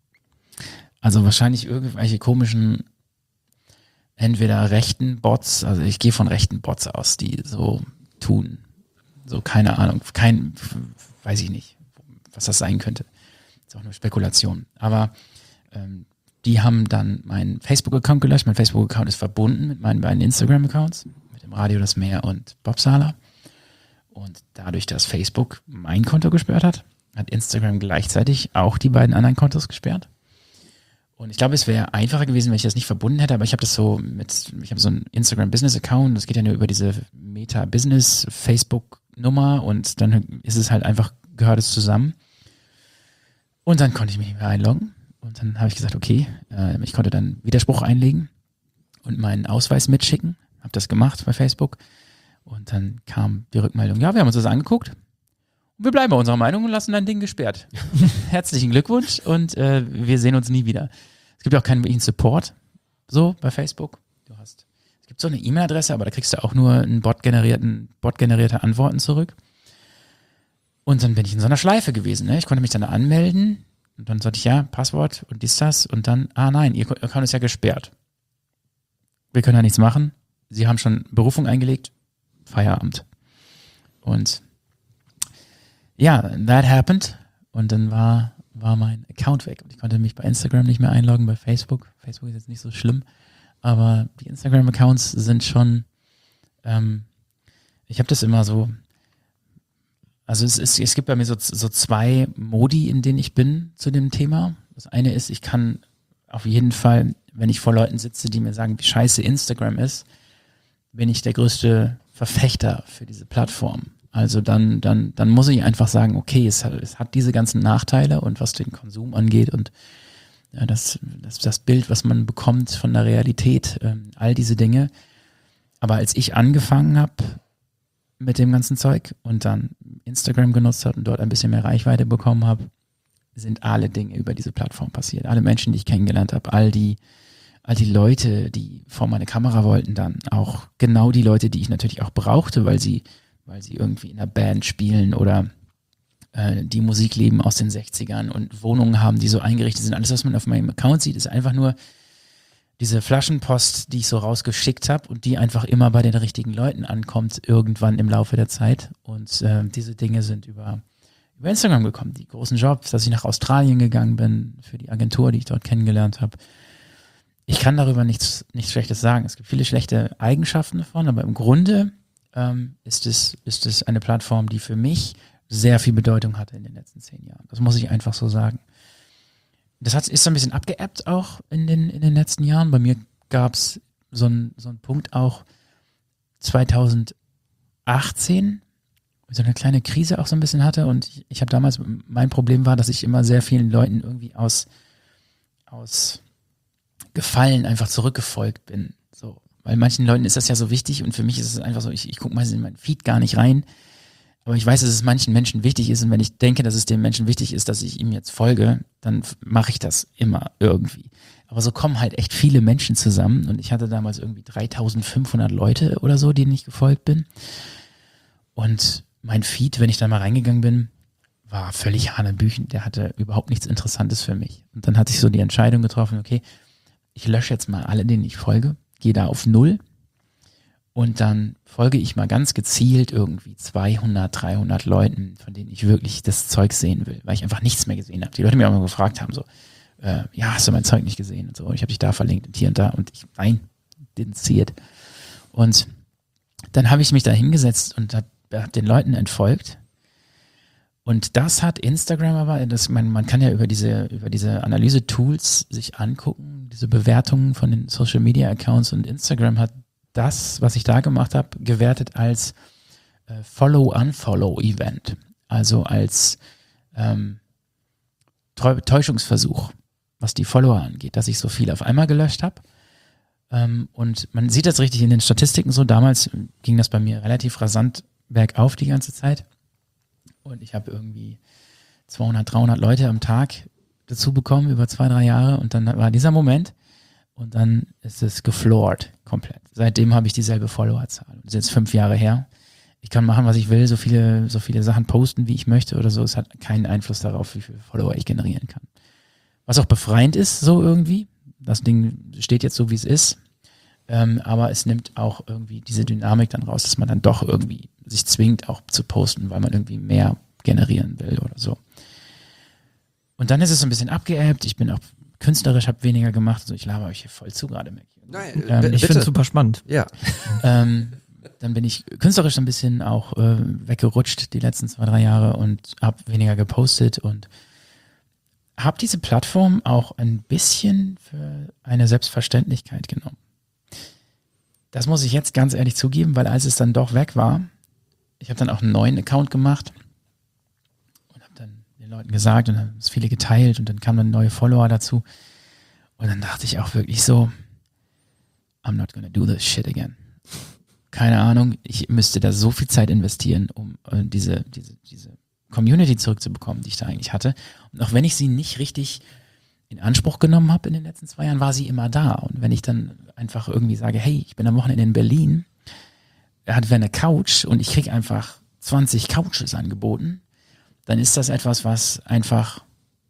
F: Also wahrscheinlich irgendwelche komischen, entweder rechten Bots, also ich gehe von rechten Bots aus, die so tun, so keine Ahnung, kein, weiß ich nicht, was das sein könnte. Ist auch nur Spekulation. Aber ähm, die haben dann meinen Facebook-Account gelöscht. Mein Facebook-Account ist verbunden mit meinen beiden Instagram-Accounts, mit dem Radio Das Meer und Bob Sala. Und dadurch, dass Facebook mein Konto gesperrt hat, hat Instagram gleichzeitig auch die beiden anderen Kontos gesperrt. Und ich glaube, es wäre einfacher gewesen, wenn ich das nicht verbunden hätte, aber ich habe das so mit, ich habe so einen Instagram-Business-Account, das geht ja nur über diese Meta-Business-Facebook-Nummer und dann ist es halt einfach, gehört es zusammen. Und dann konnte ich mich nicht mehr einloggen. Und dann habe ich gesagt, okay, äh, ich konnte dann Widerspruch einlegen und meinen Ausweis mitschicken. Habe das gemacht bei Facebook. Und dann kam die Rückmeldung, ja, wir haben uns das angeguckt. Und wir bleiben bei unserer Meinung und lassen dein Ding gesperrt. Herzlichen Glückwunsch und äh, wir sehen uns nie wieder. Es gibt auch keinen wirklichen Support so bei Facebook. Du hast, es gibt so eine E-Mail-Adresse, aber da kriegst du auch nur einen Bot-generierten, Bot-generierte Antworten zurück. Und dann bin ich in so einer Schleife gewesen. Ne? Ich konnte mich dann anmelden und dann sagte ich, ja, Passwort und dies, das. Und dann, ah nein, Ihr Account ist ja gesperrt. Wir können da nichts machen. Sie haben schon Berufung eingelegt. Feierabend. Und ja, that happened. Und dann war, war mein Account weg. Und ich konnte mich bei Instagram nicht mehr einloggen, bei Facebook. Facebook ist jetzt nicht so schlimm. Aber die Instagram-Accounts sind schon, ähm, ich habe das immer so, also es, ist, es gibt bei mir so, so zwei Modi, in denen ich bin zu dem Thema. Das eine ist, ich kann auf jeden Fall, wenn ich vor Leuten sitze, die mir sagen, wie scheiße Instagram ist, bin ich der größte Verfechter für diese Plattform. Also dann, dann, dann muss ich einfach sagen, okay, es hat, es hat diese ganzen Nachteile und was den Konsum angeht und ja, das, das, das Bild, was man bekommt von der Realität, ähm, all diese Dinge. Aber als ich angefangen habe mit dem ganzen Zeug und dann Instagram genutzt habe und dort ein bisschen mehr Reichweite bekommen habe, sind alle Dinge über diese Plattform passiert. Alle Menschen, die ich kennengelernt habe, all die, all die Leute, die vor meine Kamera wollten, dann auch genau die Leute, die ich natürlich auch brauchte, weil sie, weil sie irgendwie in einer Band spielen oder äh, die Musik leben aus den sechzigern und Wohnungen haben, die so eingerichtet sind. Alles, was man auf meinem Account sieht, ist einfach nur diese Flaschenpost, die ich so rausgeschickt habe und die einfach immer bei den richtigen Leuten ankommt, irgendwann im Laufe der Zeit. Und äh, diese Dinge sind über, über Instagram gekommen. Die großen Jobs, dass ich nach Australien gegangen bin für die Agentur, die ich dort kennengelernt habe. Ich kann darüber nichts, nichts Schlechtes sagen. Es gibt viele schlechte Eigenschaften davon, aber im Grunde ähm, ist es, ist es eine Plattform, die für mich sehr viel Bedeutung hatte in den letzten zehn Jahren. Das muss ich einfach so sagen. Das hat, ist so ein bisschen abgeebbt auch in den, in den letzten Jahren. Bei mir gab es so einen so einen Punkt auch zweitausendachtzehn, wo ich so eine kleine Krise auch so ein bisschen hatte. Und ich, ich habe damals, mein Problem war, dass ich immer sehr vielen Leuten irgendwie aus, aus Gefallen einfach zurückgefolgt bin. So. Weil manchen Leuten ist das ja so wichtig und für mich ist es einfach so, ich, ich gucke meistens in meinen Feed gar nicht rein. Aber ich weiß, dass es manchen Menschen wichtig ist und wenn ich denke, dass es dem Menschen wichtig ist, dass ich ihm jetzt folge, dann mache ich das immer irgendwie. Aber so kommen halt echt viele Menschen zusammen und ich hatte damals irgendwie dreitausendfünfhundert Leute oder so, denen ich gefolgt bin. Und mein Feed, wenn ich da mal reingegangen bin, war völlig hanebüchen. Der hatte überhaupt nichts Interessantes für mich. Und dann hatte ich so die Entscheidung getroffen, okay, ich lösche jetzt mal alle, denen ich folge, gehe da auf Null und dann folge ich mal ganz gezielt irgendwie zweihundert, dreihundert Leuten, von denen ich wirklich das Zeug sehen will, weil ich einfach nichts mehr gesehen habe. Die Leute mir auch mal gefragt haben, so, äh, ja, hast du mein Zeug nicht gesehen und so. Und ich habe dich da verlinkt und hier und da und ich, nein, didn't see it. Und dann habe ich mich da hingesetzt und habe hab den Leuten entfolgt. Und das hat Instagram aber, das, man, man kann ja über diese, über diese Analyse-Tools sich angucken, diese Bewertungen von den Social-Media-Accounts und Instagram hat das, was ich da gemacht habe, gewertet als äh, Follow-Unfollow-Event. Also als ähm, Täuschungsversuch, was die Follower angeht, dass ich so viel auf einmal gelöscht habe. Ähm, und man sieht das richtig in den Statistiken so. Damals ging das bei mir relativ rasant bergauf die ganze Zeit. Und ich habe irgendwie zweihundert, dreihundert Leute am Tag dazu bekommen über zwei, drei Jahre. Und dann war dieser Moment und dann ist es gefloored komplett. Seitdem habe ich dieselbe Followerzahl. Das ist jetzt fünf Jahre her. Ich kann machen, was ich will, so viele, so viele Sachen posten, wie ich möchte oder so. Es hat keinen Einfluss darauf, wie viele Follower ich generieren kann. Was auch befreiend ist, so irgendwie. Das Ding steht jetzt so, wie es ist. Ähm, aber es nimmt auch irgendwie diese Dynamik dann raus, dass man dann doch irgendwie sich zwingt, auch zu posten, weil man irgendwie mehr generieren will oder so. Und dann ist es so ein bisschen abgeebbt. Ich bin auch künstlerisch, habe weniger gemacht. Also ich laber euch hier voll zu gerade.
A: Nein,
B: Ähm, ich finde es super spannend.
A: Ja.
F: Ähm, dann bin ich künstlerisch ein bisschen auch äh, weggerutscht die letzten zwei, drei Jahre und habe weniger gepostet und habe diese Plattform auch ein bisschen für eine Selbstverständlichkeit genommen. Das muss ich jetzt ganz ehrlich zugeben, weil als es dann doch weg war, ich habe dann auch einen neuen Account gemacht und habe dann den Leuten gesagt und haben es viele geteilt und dann kamen dann neue Follower dazu und dann dachte ich auch wirklich so, I'm not gonna do this shit again. Keine Ahnung, ich müsste da so viel Zeit investieren, um äh, diese, diese, diese Community zurückzubekommen, die ich da eigentlich hatte. Und auch wenn ich sie nicht richtig in Anspruch genommen habe in den letzten zwei Jahren, war sie immer da. Und wenn ich dann einfach irgendwie sage, hey, ich bin am Wochenende in Berlin, er hat eine Couch und ich kriege einfach zwanzig Couches angeboten, dann ist das etwas, was einfach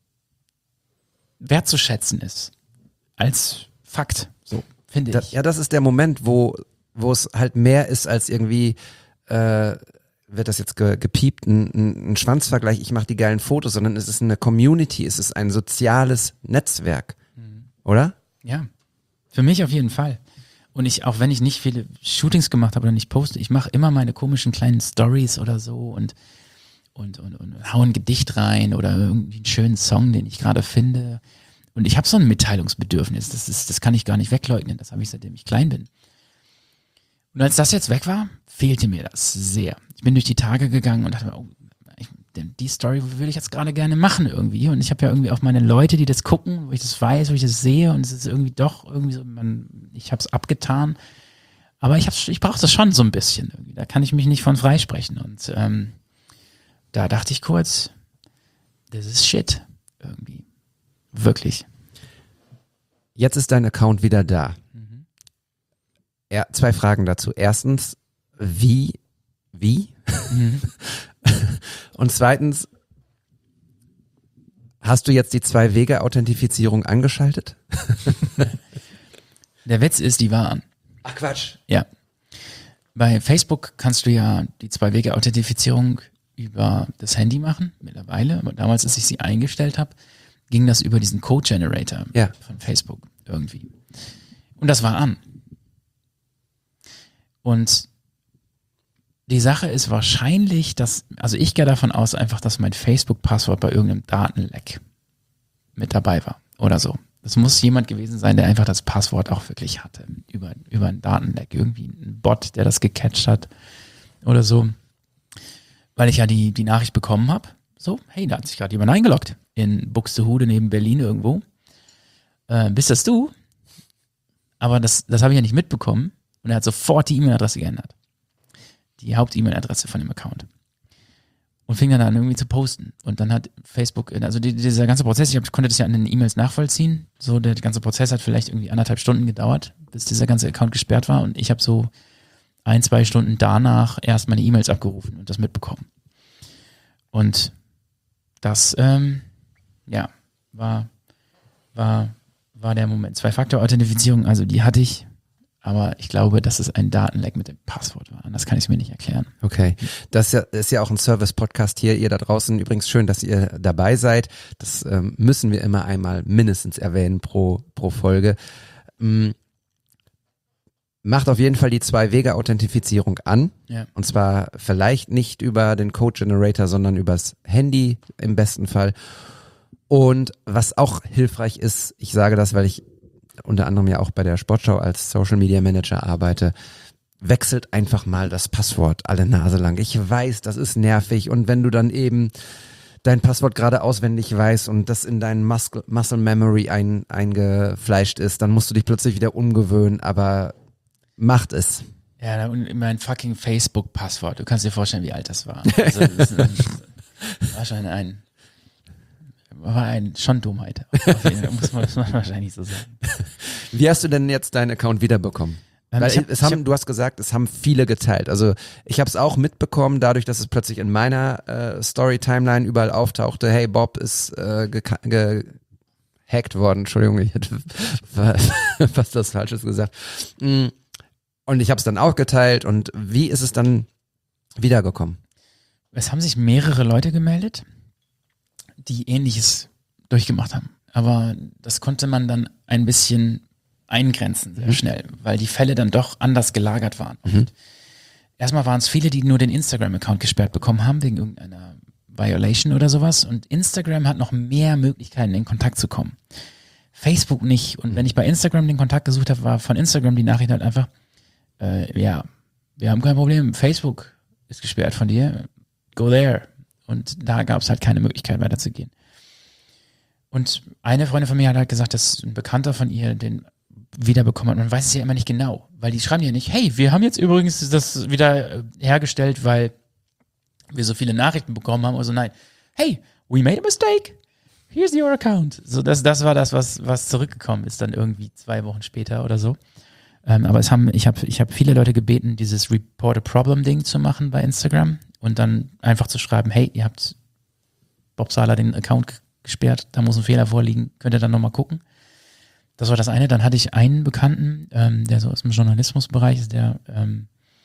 F: wertzuschätzen ist. Als Fakt, so finde ich.
A: Das, ja, das ist der Moment, wo wo es halt mehr ist als irgendwie, äh, wird das jetzt ge, gepiept, ein, ein, ein Schwanzvergleich, ich mache die geilen Fotos, sondern es ist eine Community, es ist ein soziales Netzwerk, mhm. oder?
F: Ja, für mich auf jeden Fall. Und ich, auch wenn ich nicht viele Shootings gemacht habe oder nicht poste, ich mache immer meine komischen kleinen Stories oder so und, und, und, und hau ein Gedicht rein oder irgendwie einen schönen Song, den ich gerade finde. Und ich habe so ein Mitteilungsbedürfnis, das ist, das kann ich gar nicht wegleugnen, das habe ich seitdem ich klein bin. Und als das jetzt weg war, fehlte mir das sehr. Ich bin durch die Tage gegangen und dachte mir, oh, ich, die Story will ich jetzt gerade gerne machen irgendwie. Und ich habe ja irgendwie auch meine Leute, die das gucken, wo ich das weiß, wo ich das sehe. Und es ist irgendwie doch irgendwie so, man, ich habe es abgetan. Aber ich, hab's, ich brauche das schon so ein bisschen irgendwie. Da kann ich mich nicht von freisprechen. Und ähm, da dachte ich kurz, das ist shit irgendwie. Wirklich.
A: Jetzt ist dein Account wieder da. Ja, zwei Fragen dazu. Erstens, wie, wie? Mhm. Und zweitens, hast du jetzt die Zwei-Wege-Authentifizierung angeschaltet?
F: Der Witz ist, die war an.
A: Ach Quatsch.
F: Ja. Bei Facebook kannst du ja die Zwei-Wege-Authentifizierung über das Handy machen, mittlerweile. Aber damals, als ich sie eingestellt habe, ging das über diesen Code-Generator
A: ja.
F: von Facebook. irgendwie. Und das war an. Und die Sache ist wahrscheinlich, dass, also ich gehe davon aus einfach, dass mein Facebook-Passwort bei irgendeinem Datenleck mit dabei war oder so. Das muss jemand gewesen sein, der einfach das Passwort auch wirklich hatte über, über ein Datenleck. Irgendwie ein Bot, der das gecatcht hat oder so. Weil ich ja die, die Nachricht bekommen habe, so, hey, da hat sich gerade jemand eingeloggt in Buxtehude neben Berlin irgendwo. Äh, bist das du? Aber das, das habe ich ja nicht mitbekommen und er hat sofort die E-Mail-Adresse geändert. Die Haupt-E-Mail-Adresse von dem Account. Und fing dann an irgendwie zu posten. Und dann hat Facebook, also die, dieser ganze Prozess, ich hab, konnte das ja an den E-Mails nachvollziehen, so der ganze Prozess hat vielleicht irgendwie anderthalb Stunden gedauert, bis dieser ganze Account gesperrt war und ich habe so ein, zwei Stunden danach erst meine E-Mails abgerufen und das mitbekommen. Und das, ähm, ja, war, war, war der Moment. Zwei-Faktor-Authentifizierung, also die hatte ich, aber ich glaube, dass es ein Datenleck mit dem Passwort war. Das kann ich mir nicht erklären.
A: Okay, das ist ja, ist ja auch ein Service-Podcast hier. Ihr da draußen, übrigens schön, dass ihr dabei seid. Das ähm, müssen wir immer einmal mindestens erwähnen pro, pro Folge. Ähm, macht auf jeden Fall die Zwei-Wege-Authentifizierung an.
F: Ja.
A: Und zwar vielleicht nicht über den Code-Generator, sondern übers Handy im besten Fall. Und was auch hilfreich ist, ich sage das, weil ich unter anderem ja auch bei der Sportschau als Social Media Manager arbeite, wechselt einfach mal das Passwort alle Nase lang. Ich weiß, das ist nervig und wenn du dann eben dein Passwort gerade auswendig weißt und das in deinen Muscle, Muscle Memory ein, eingefleischt ist, dann musst du dich plötzlich wieder umgewöhnen, aber macht es.
F: Ja, und mein fucking Facebook-Passwort. Du kannst dir vorstellen, wie alt das war. Also, das war schon ein war ein, schon Dummheit. muss, man, muss man wahrscheinlich so sagen.
A: Wie hast du denn jetzt deinen Account wiederbekommen?
F: Ähm,
A: Weil
F: ich hab,
A: es haben,
F: ich hab,
A: du hast gesagt, es haben viele geteilt. Also ich habe es auch mitbekommen, dadurch, dass es plötzlich in meiner äh, Story-Timeline überall auftauchte, hey, Bob ist äh, gehackt worden. Entschuldigung, ich hätte fast was Falsches gesagt. Und ich habe es dann auch geteilt. Und wie ist es dann wiedergekommen?
F: Es haben sich mehrere Leute gemeldet, die Ähnliches durchgemacht haben. Aber das konnte man dann ein bisschen eingrenzen sehr schnell, weil die Fälle dann doch anders gelagert waren. Und mhm. erstmal waren es viele, die nur den Instagram-Account gesperrt bekommen haben, wegen irgendeiner Violation oder sowas. Und Instagram hat noch mehr Möglichkeiten, in Kontakt zu kommen. Facebook nicht. Und wenn ich bei Instagram den Kontakt gesucht habe, war von Instagram die Nachricht halt einfach, äh, ja, wir haben kein Problem, Facebook ist gesperrt von dir, go there. Und da gab es halt keine Möglichkeit weiterzugehen. Und eine Freundin von mir hat halt gesagt, dass ein Bekannter von ihr den wiederbekommen hat. Man weiß es ja immer nicht genau, weil die schreiben ja nicht, hey, wir haben jetzt übrigens das wieder hergestellt, weil wir so viele Nachrichten bekommen haben. Also nein, hey, we made a mistake. Here's your account. So, das, das war das, was, was zurückgekommen ist, dann irgendwie zwei Wochen später oder so. Ähm, aber es haben, ich habe ich hab viele Leute gebeten, dieses Report a Problem-Ding zu machen bei Instagram und dann einfach zu schreiben, hey, ihr habt Bob Sala den Account gesperrt, da muss ein Fehler vorliegen, könnt ihr dann nochmal gucken. Das war das eine. Dann hatte ich einen Bekannten, ähm, der so aus dem Journalismusbereich ist, der ähm,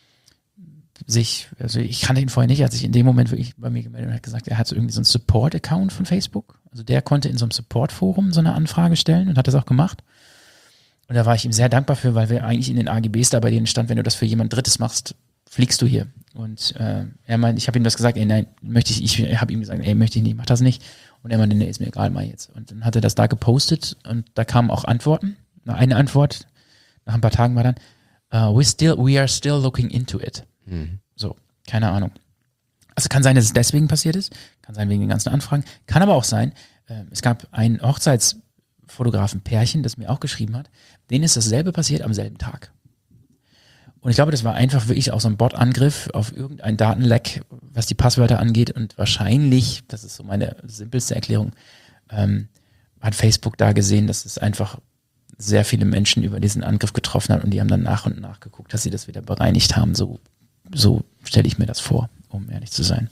F: sich, also ich kannte ihn vorher nicht, als sich in dem Moment wirklich bei mir gemeldet und hat gesagt, er hat so irgendwie so einen Support-Account von Facebook. Also der konnte in so einem Support-Forum so eine Anfrage stellen und hat das auch gemacht. Und da war ich ihm sehr dankbar für, weil wir eigentlich in den A G Bs da bei denen stand, wenn du das für jemand Drittes machst, fliegst du hier. Und äh, er meint, ich habe ihm das gesagt, ey, nein, möchte ich, ich habe ihm gesagt, ey, möchte ich nicht, mach das nicht. Und er meinte, nee, ist mir egal, mal jetzt. Und dann hat er das da gepostet und da kamen auch Antworten. Eine Antwort nach ein paar Tagen war dann, uh, we still, we are still looking into it. Mhm. So, keine Ahnung. Also kann sein, dass es deswegen passiert ist, kann sein wegen den ganzen Anfragen, kann aber auch sein, äh, es gab ein Hochzeitsfotografen-Pärchen, das mir auch geschrieben hat, denen ist dasselbe passiert am selben Tag. Und ich glaube, das war einfach wirklich auch so ein Bot-Angriff auf irgendein Datenleck, was die Passwörter angeht. Und wahrscheinlich, das ist so meine simpelste Erklärung, ähm, hat Facebook da gesehen, dass es einfach sehr viele Menschen über diesen Angriff getroffen hat und die haben dann nach und nach geguckt, dass sie das wieder bereinigt haben. So, so stelle ich mir das vor, um ehrlich zu sein.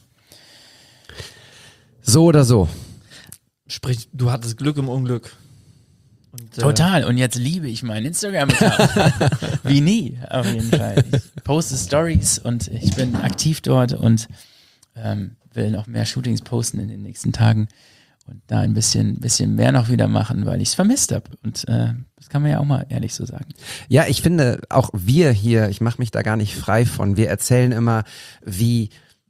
A: So oder so.
B: Sprich, du hattest Glück im Unglück. Und, äh,
F: Total. Und jetzt liebe ich meinen Instagram-Account. Wie nie, auf jeden Fall. Ich poste Stories und ich bin aktiv dort und ähm, will noch mehr Shootings posten in den nächsten Tagen. und da ein bisschen, bisschen mehr noch wieder machen, weil ich es vermisst habe. Und äh, das kann man ja auch mal ehrlich so sagen.
A: Ja, ich finde auch wir hier, ich mache mich da gar nicht frei von, wir erzählen immer, wie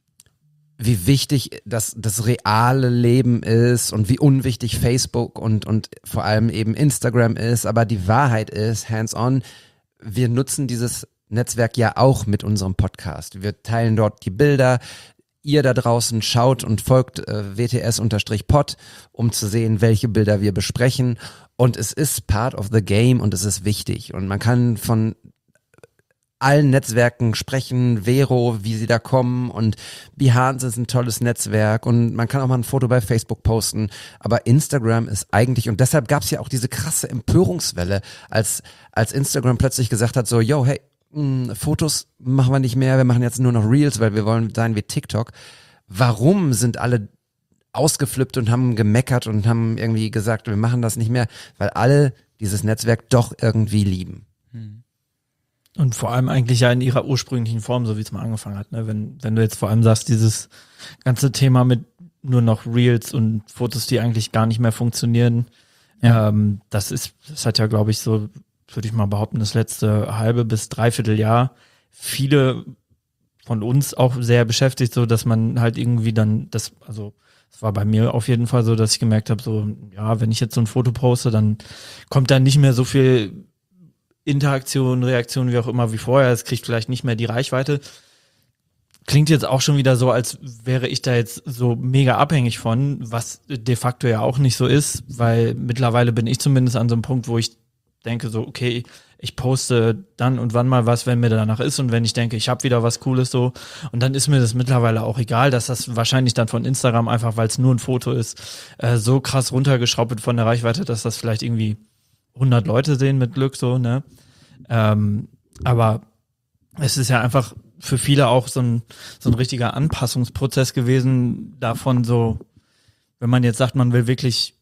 A: wie wichtig das, das reale Leben ist und wie unwichtig Facebook und, und vor allem eben Instagram ist. Aber die Wahrheit ist, hands-on, wir nutzen dieses Netzwerk ja auch mit unserem Podcast. Wir teilen dort die Bilder. Ihr da draußen schaut und folgt äh, W T S-Pod, um zu sehen, welche Bilder wir besprechen. Und es ist part of the game und es ist wichtig. Und man kann von allen Netzwerken sprechen, Vero, wie sie da kommen, und Behance ist ein tolles Netzwerk und man kann auch mal ein Foto bei Facebook posten, aber Instagram ist eigentlich, und deshalb gab es ja auch diese krasse Empörungswelle, als als Instagram plötzlich gesagt hat, so, yo, hey, mh, Fotos machen wir nicht mehr, wir machen jetzt nur noch Reels, weil wir wollen sein wie TikTok. Warum sind alle ausgeflippt und haben gemeckert und haben irgendwie gesagt, wir machen das nicht mehr? Weil alle dieses Netzwerk doch irgendwie lieben.
F: Hm.
B: Und vor allem eigentlich ja in ihrer ursprünglichen Form, so wie es mal angefangen hat. Ne? Wenn, wenn du jetzt vor allem sagst, dieses ganze Thema mit nur noch Reels und Fotos, die eigentlich gar nicht mehr funktionieren, ja. ähm, das ist, das hat ja, glaube ich, so, würde ich mal behaupten, das letzte halbe bis dreiviertel Jahr viele von uns auch sehr beschäftigt, so dass man halt irgendwie dann das, also es war bei mir auf jeden Fall so, dass ich gemerkt habe, so, ja, wenn ich jetzt so ein Foto poste, dann kommt da nicht mehr so viel Interaktion, Reaktion, wie auch immer, wie vorher. Es kriegt vielleicht nicht mehr die Reichweite. Klingt jetzt auch schon wieder so, als wäre ich da jetzt so mega abhängig von, was de facto ja auch nicht so ist, weil mittlerweile bin ich zumindest an so einem Punkt, wo ich denke so, okay, ich poste dann und wann mal was, wenn mir danach ist, und wenn ich denke, ich habe wieder was Cooles so, und dann ist mir das mittlerweile auch egal, dass das wahrscheinlich dann von Instagram einfach, weil es nur ein Foto ist, äh, so krass runtergeschraubt wird von der Reichweite, dass das vielleicht irgendwie hundert Leute sehen mit Glück so, ne? Ähm, aber es ist ja einfach für viele auch so ein, so ein richtiger Anpassungsprozess gewesen davon, so, wenn man jetzt sagt, man will wirklich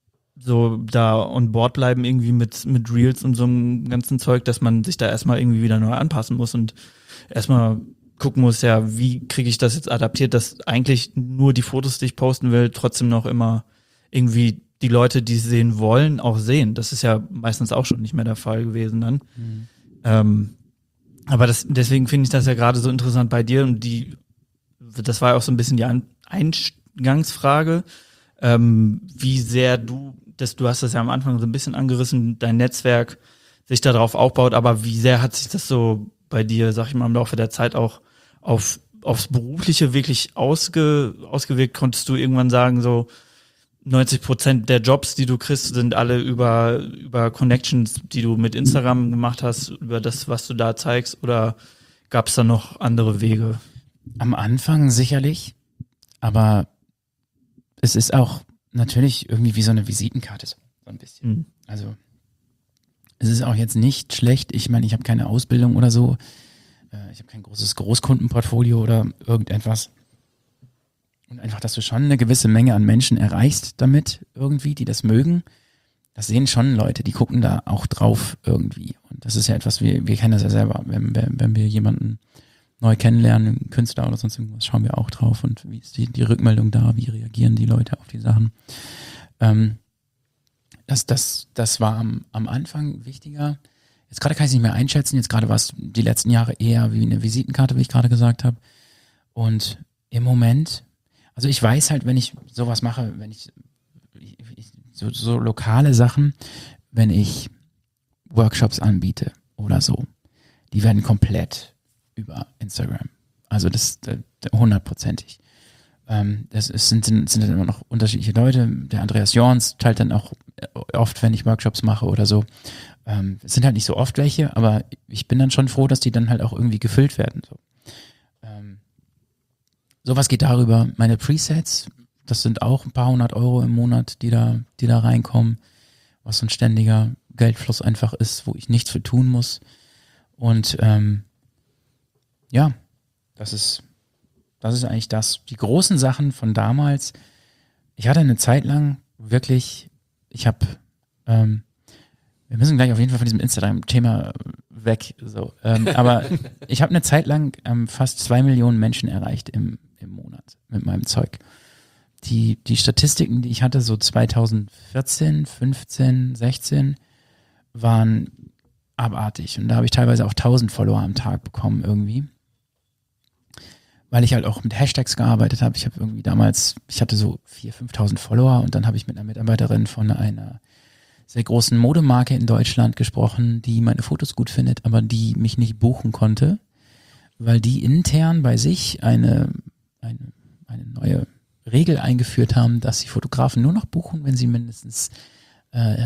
B: so da on board bleiben irgendwie mit, mit Reels und so einem ganzen Zeug, dass man sich da erstmal irgendwie wieder neu anpassen muss und erstmal gucken muss, ja, wie kriege ich das jetzt adaptiert, dass eigentlich nur die Fotos, die ich posten will, trotzdem noch immer irgendwie die Leute, die es sehen wollen, auch sehen. Das ist ja meistens auch schon nicht mehr der Fall gewesen dann. Mhm. Ähm, aber das, deswegen finde ich das ja gerade so interessant bei dir, und die, das war ja auch so ein bisschen die Eingangsfrage, ähm, wie sehr du, das, du hast das ja am Anfang so ein bisschen angerissen, dein Netzwerk sich darauf aufbaut, aber wie sehr hat sich das so bei dir, sag ich mal, im Laufe der Zeit auch auf, aufs Berufliche wirklich ausge, ausgewirkt? Konntest du irgendwann sagen, so, neunzig Prozent der Jobs, die du kriegst, sind alle über, über Connections, die du mit Instagram gemacht hast, über das, was du da zeigst, oder gab es da noch andere Wege?
F: Am Anfang sicherlich, aber es ist auch natürlich irgendwie wie so eine Visitenkarte, so ein bisschen. Mhm. Also es ist auch jetzt nicht schlecht. Ich meine, ich habe keine Ausbildung oder so. Ich habe kein großes Großkundenportfolio oder irgendetwas. Und einfach, dass du schon eine gewisse Menge an Menschen erreichst damit irgendwie, die das mögen. Das sehen schon Leute, die gucken da auch drauf irgendwie. Und das ist ja etwas, wir, wir kennen das ja selber. Wenn, wenn, wenn wir jemanden neu kennenlernen, einen Künstler oder sonst irgendwas, schauen wir auch drauf. Und wie ist die, die Rückmeldung da? Wie reagieren die Leute auf die Sachen? Ähm, das, das, das war am, am Anfang wichtiger. Jetzt gerade kann ich es nicht mehr einschätzen. Jetzt gerade war es die letzten Jahre eher wie eine Visitenkarte, wie ich gerade gesagt habe. Und im Moment, also ich weiß halt, wenn ich sowas mache, wenn ich, ich so, so lokale Sachen, wenn ich Workshops anbiete oder so, die werden komplett über Instagram. Also das hundertprozentig. Ähm, das ist, sind, sind, sind dann immer noch unterschiedliche Leute. Der Andreas Jorns teilt dann auch oft, wenn ich Workshops mache oder so. Ähm, es sind halt nicht so oft welche, aber ich bin dann schon froh, dass die dann halt auch irgendwie gefüllt werden. So. Ähm, Sowas geht darüber. Meine Presets, das sind auch ein paar hundert Euro im Monat, die da, die da reinkommen, was so ein ständiger Geldfluss einfach ist, wo ich nichts für tun muss. Und ähm, ja, das ist, das ist eigentlich das. Die großen Sachen von damals, ich hatte eine Zeit lang wirklich, ich habe, ähm, wir müssen gleich auf jeden Fall von diesem Instagram-Thema weg, so. Ähm, aber ich habe eine Zeit lang ähm, fast zwei Millionen Menschen erreicht im, im Monat mit meinem Zeug. die, die Statistiken, die ich hatte, so zweitausendvierzehn, fünfzehn, sechzehn, waren abartig. Und da habe ich teilweise auch tausend Follower am Tag bekommen irgendwie. Weil ich halt auch mit Hashtags gearbeitet habe. Ich habe irgendwie damals, ich hatte so viertausend, fünftausend Follower und dann habe ich mit einer Mitarbeiterin von einer sehr großen Modemarke in Deutschland gesprochen, die meine Fotos gut findet, aber die mich nicht buchen konnte, weil die intern bei sich eine, eine, eine neue Regel eingeführt haben, dass sie Fotografen nur noch buchen, wenn sie mindestens äh,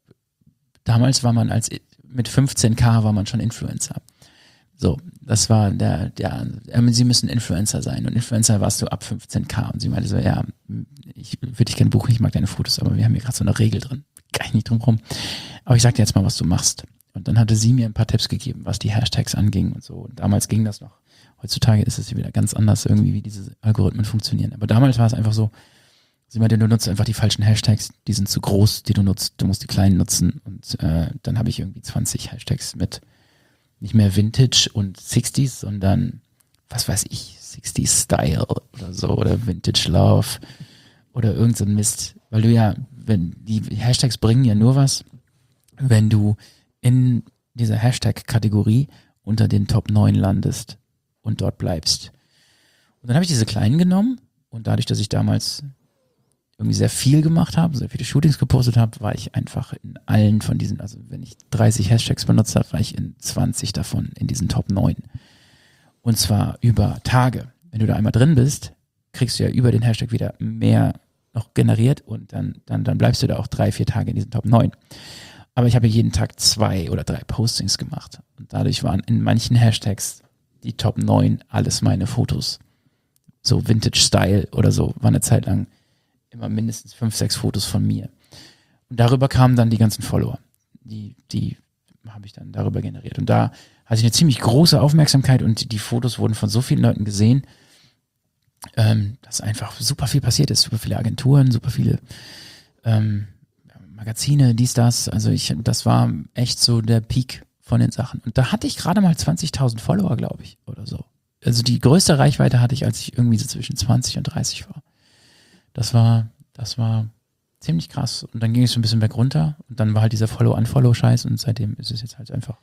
F: damals war man als mit fünfzehn K war man schon Influencer. So, das war der, der, äh, sie müssen Influencer sein und Influencer warst du ab fünfzehn K und sie meinte so, ja, ich würde dich gerne buchen, ich mag deine Fotos, aber wir haben hier gerade so eine Regel drin, gar nicht drum rum. Aber ich sag dir jetzt mal, was du machst. Und dann hatte sie mir ein paar Tipps gegeben, was die Hashtags anging und so. Und damals ging das noch. Heutzutage ist es wieder ganz anders irgendwie, wie diese Algorithmen funktionieren. Aber damals war es einfach so, sie meinte, du nutzt einfach die falschen Hashtags, die sind zu groß, die du nutzt, du musst die kleinen nutzen. Und äh, dann habe ich irgendwie zwanzig Hashtags mit nicht mehr Vintage und sechziger, sondern, was weiß ich, sechziger Style oder so oder Vintage Love oder irgend so ein Mist. Weil du ja, wenn die Hashtags bringen ja nur was, wenn du in dieser Hashtag-Kategorie unter den Top neun landest und dort bleibst. Und dann habe ich diese kleinen genommen und dadurch, dass ich damals irgendwie sehr viel gemacht habe, sehr viele Shootings gepostet habe, war ich einfach in allen von diesen, also wenn ich dreißig Hashtags benutzt habe, war ich in zwanzig davon in diesen Top neun. Und zwar über Tage. Wenn du da einmal drin bist, kriegst du ja über den Hashtag wieder mehr noch generiert und dann, dann, dann bleibst du da auch drei, vier Tage in diesen Top neun. Aber ich habe jeden Tag zwei oder drei Postings gemacht. Und dadurch waren in manchen Hashtags die Top neun alles meine Fotos. So Vintage Style oder so, war eine Zeit lang immer mindestens fünf, sechs Fotos von mir. Und darüber kamen dann die ganzen Follower. Die, die habe ich dann darüber generiert. Und da hatte ich eine ziemlich große Aufmerksamkeit und die Fotos wurden von so vielen Leuten gesehen, ähm, dass einfach super viel passiert ist. Super viele Agenturen, super viele ähm, Magazine, dies, das. Also ich, das war echt so der Peak von den Sachen. Und da hatte ich gerade mal zwanzigtausend Follower, glaube ich, oder so. Also die größte Reichweite hatte ich, als ich irgendwie so zwischen zwanzig und dreißig war. Das war, das war ziemlich krass. Und dann ging es so ein bisschen weg runter und dann war halt dieser Follow-Unfollow-Scheiß und seitdem ist es jetzt halt einfach.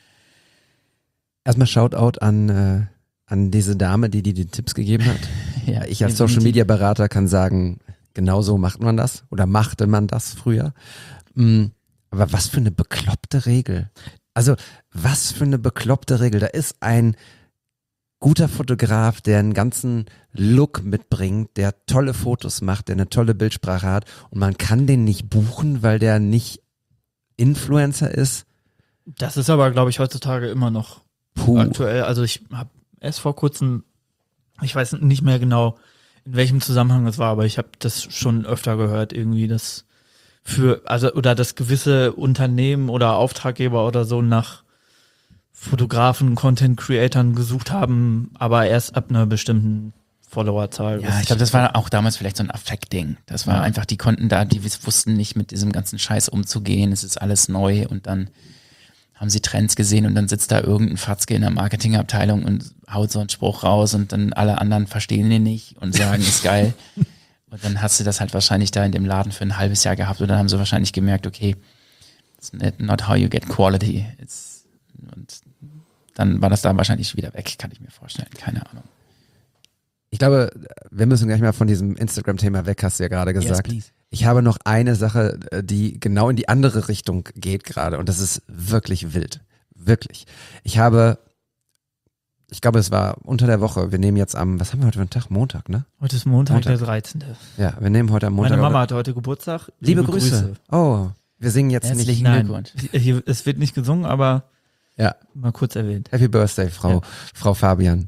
A: Erstmal Shoutout an, äh, an diese Dame, die dir die Tipps gegeben hat.
F: Ja,
A: ich als Social-Media-Berater kann sagen, genau so macht man das oder machte man das früher. Mhm. Aber was für eine bekloppte Regel. Also was für eine bekloppte Regel. Da ist ein guter Fotograf, der einen ganzen Look mitbringt, der tolle Fotos macht, der eine tolle Bildsprache hat und man kann den nicht buchen, weil der nicht Influencer ist.
B: Das ist aber, glaube ich, heutzutage immer noch
A: Puh.
B: aktuell. Also ich habe erst vor kurzem, ich weiß nicht mehr genau, in welchem Zusammenhang das war, aber ich habe das schon öfter gehört, irgendwie, dass für, also, oder dass gewisse Unternehmen oder Auftraggeber oder so nach Fotografen, Content-Creatern gesucht haben, aber erst ab einer bestimmten Followerzahl.
F: Ja, ich glaube, das war auch damals vielleicht so ein Affekt-Ding. Das war
B: ja.
F: einfach, die konnten da, die wussten nicht mit diesem ganzen Scheiß umzugehen. Es ist alles neu und dann haben sie Trends gesehen und dann sitzt da irgendein Fatzke in der Marketingabteilung und haut so einen Spruch raus und dann alle anderen verstehen den nicht und sagen, ist geil. Und dann hast du das halt wahrscheinlich da in dem Laden für ein halbes Jahr gehabt und dann haben sie wahrscheinlich gemerkt, okay, it's not how you get quality. It's, und dann war das da wahrscheinlich wieder weg, kann ich mir vorstellen. Keine Ahnung.
A: Ich glaube, wir müssen gleich mal von diesem Instagram-Thema weg, hast du ja gerade gesagt.
F: Yes,
A: ich habe noch eine Sache, die genau in die andere Richtung geht gerade und das ist wirklich wild. Wirklich. Ich habe, ich glaube, es war unter der Woche, wir nehmen jetzt am, was haben wir heute für einen Tag? Montag, ne?
B: Heute ist Montag,
A: Montag.
B: der dreizehnte
A: Ja, wir nehmen heute am Montag.
B: Meine Mama hat heute Geburtstag.
A: Liebe, liebe Grüße. Grüße. Oh, wir singen jetzt
F: Herzlichen
A: nicht.
F: Glückwunsch.
B: Hier, es wird nicht gesungen, aber
A: ja.
B: mal kurz erwähnt.
A: Happy Birthday, Frau, ja. Frau Fabian.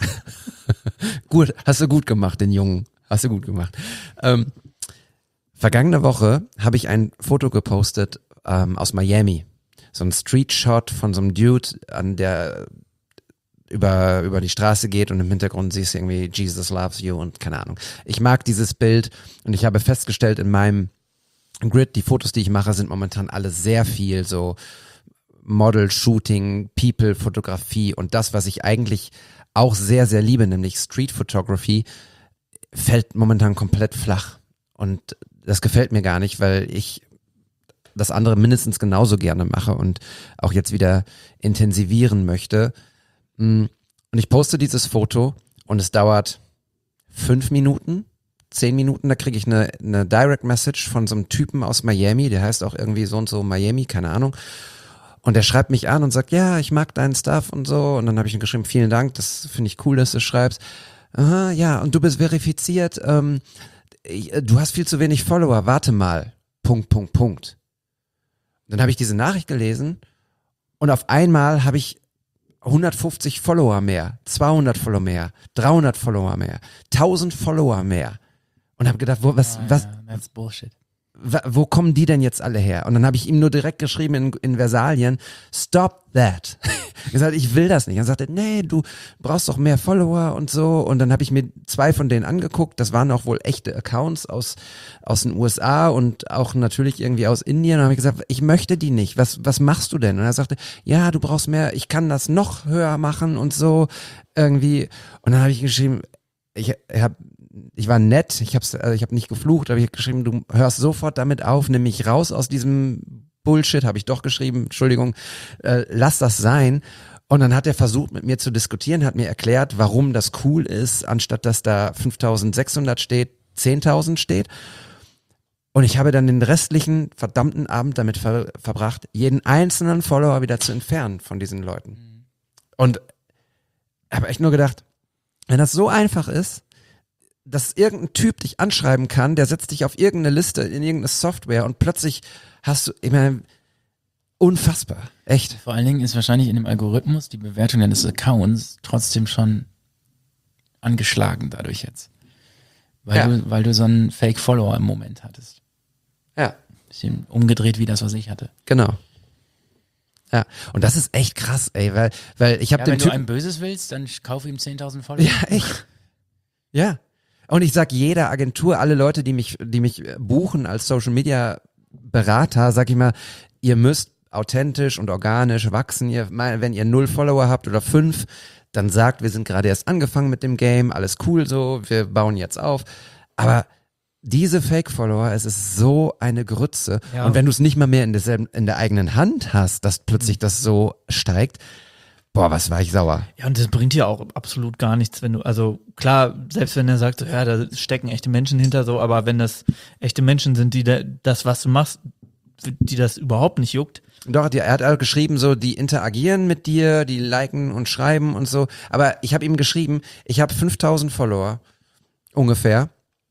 A: Gut, hast du gut gemacht, den Jungen. Hast du gut gemacht. Ähm, vergangene Woche habe ich ein Foto gepostet ähm, aus Miami. So ein Street-Shot von so einem Dude, an der über, über die Straße geht und im Hintergrund siehst du irgendwie Jesus loves you und keine Ahnung. Ich mag dieses Bild und ich habe festgestellt in meinem Grid, die Fotos, die ich mache, sind momentan alle sehr viel so Model, Shooting, People, Fotografie und das, was ich eigentlich auch sehr, sehr liebe, nämlich Street Photography, fällt momentan komplett flach. Und das gefällt mir gar nicht, weil ich das andere mindestens genauso gerne mache und auch jetzt wieder intensivieren möchte. Und ich poste dieses Foto und es dauert fünf Minuten, zehn Minuten, da kriege ich eine, eine Direct Message von so einem Typen aus Miami, der heißt auch irgendwie so und so Miami, keine Ahnung. Und der schreibt mich an und sagt, ja, ich mag deinen Stuff und so. Und dann habe ich ihm geschrieben, vielen Dank, das finde ich cool, dass du schreibst. Aha, ja, und du bist verifiziert, ähm, du hast viel zu wenig Follower, warte mal, Punkt, Punkt, Punkt. Dann habe ich diese Nachricht gelesen und auf einmal habe ich hundertfünfzig Follower mehr, zweihundert Follower mehr, dreihundert Follower mehr, tausend Follower mehr. Und habe gedacht, wo, was,
F: Ah,
A: was,
F: ja, that's bullshit.
A: wo kommen die denn jetzt alle her? Und dann habe ich ihm nur direkt geschrieben in, in Versalien, stop that. Ich gesagt, ich will das nicht. Er sagte, nee, du brauchst doch mehr Follower und so. Und dann habe ich mir zwei von denen angeguckt. Das waren auch wohl echte Accounts aus aus den U S A und auch natürlich irgendwie aus Indien. Und dann habe ich gesagt, ich möchte die nicht. Was was machst du denn? Und er sagte, ja, du brauchst mehr. Ich kann das noch höher machen und so irgendwie. Und dann habe ich geschrieben, ich habe ich war nett, ich habe also ich hab nicht geflucht, aber ich habe geschrieben, du hörst sofort damit auf, nimm mich raus aus diesem Bullshit, habe ich doch geschrieben, Entschuldigung, äh, lass das sein. Und dann hat er versucht, mit mir zu diskutieren, hat mir erklärt, warum das cool ist, anstatt dass da fünftausendsechshundert steht, zehntausend steht. Und ich habe dann den restlichen verdammten Abend damit ver- verbracht, jeden einzelnen Follower wieder zu entfernen von diesen Leuten. Und habe echt nur gedacht, wenn das so einfach ist, dass irgendein Typ dich anschreiben kann, der setzt dich auf irgendeine Liste in irgendeine Software und plötzlich hast du, ich meine, unfassbar, echt.
F: Vor allen Dingen ist wahrscheinlich in dem Algorithmus die Bewertung deines Accounts trotzdem schon angeschlagen dadurch jetzt. Weil,
A: Ja.
F: du, weil du so einen Fake-Follower im Moment hattest.
A: Ja,
F: Bisschen umgedreht wie das, was ich hatte.
A: genau. Ja, und das ist echt krass, ey, weil, weil ich habe
F: Ja,
A: den
F: wenn du
A: Typen,
F: einem Böses willst, dann kauf ihm zehntausend Follower.
A: ja, echt, ja. Und ich sag jeder Agentur, alle Leute, die mich, die mich buchen als Social Media Berater, sag ich mal, ihr müsst authentisch und organisch wachsen. Ihr, wenn ihr null Follower habt oder fünf, dann sagt, wir sind gerade erst angefangen mit dem Game, alles cool so, wir bauen jetzt auf. Aber diese Fake-Follower, es ist so eine Grütze.
B: Ja.
A: Und wenn du es nicht mal mehr in, derselben, in der eigenen Hand hast, dass plötzlich das so steigt, boah, was war ich sauer.
B: Ja, und das bringt dir auch absolut gar nichts, wenn du, also klar, selbst wenn er sagt, so, ja, da stecken echte Menschen hinter, so, aber wenn das echte Menschen sind, die da, das, was du machst, die das überhaupt nicht juckt.
A: Doch, die, er hat auch geschrieben, so, die interagieren mit dir, die liken und schreiben und so. Aber ich habe ihm geschrieben, ich habe fünftausend Follower, ungefähr.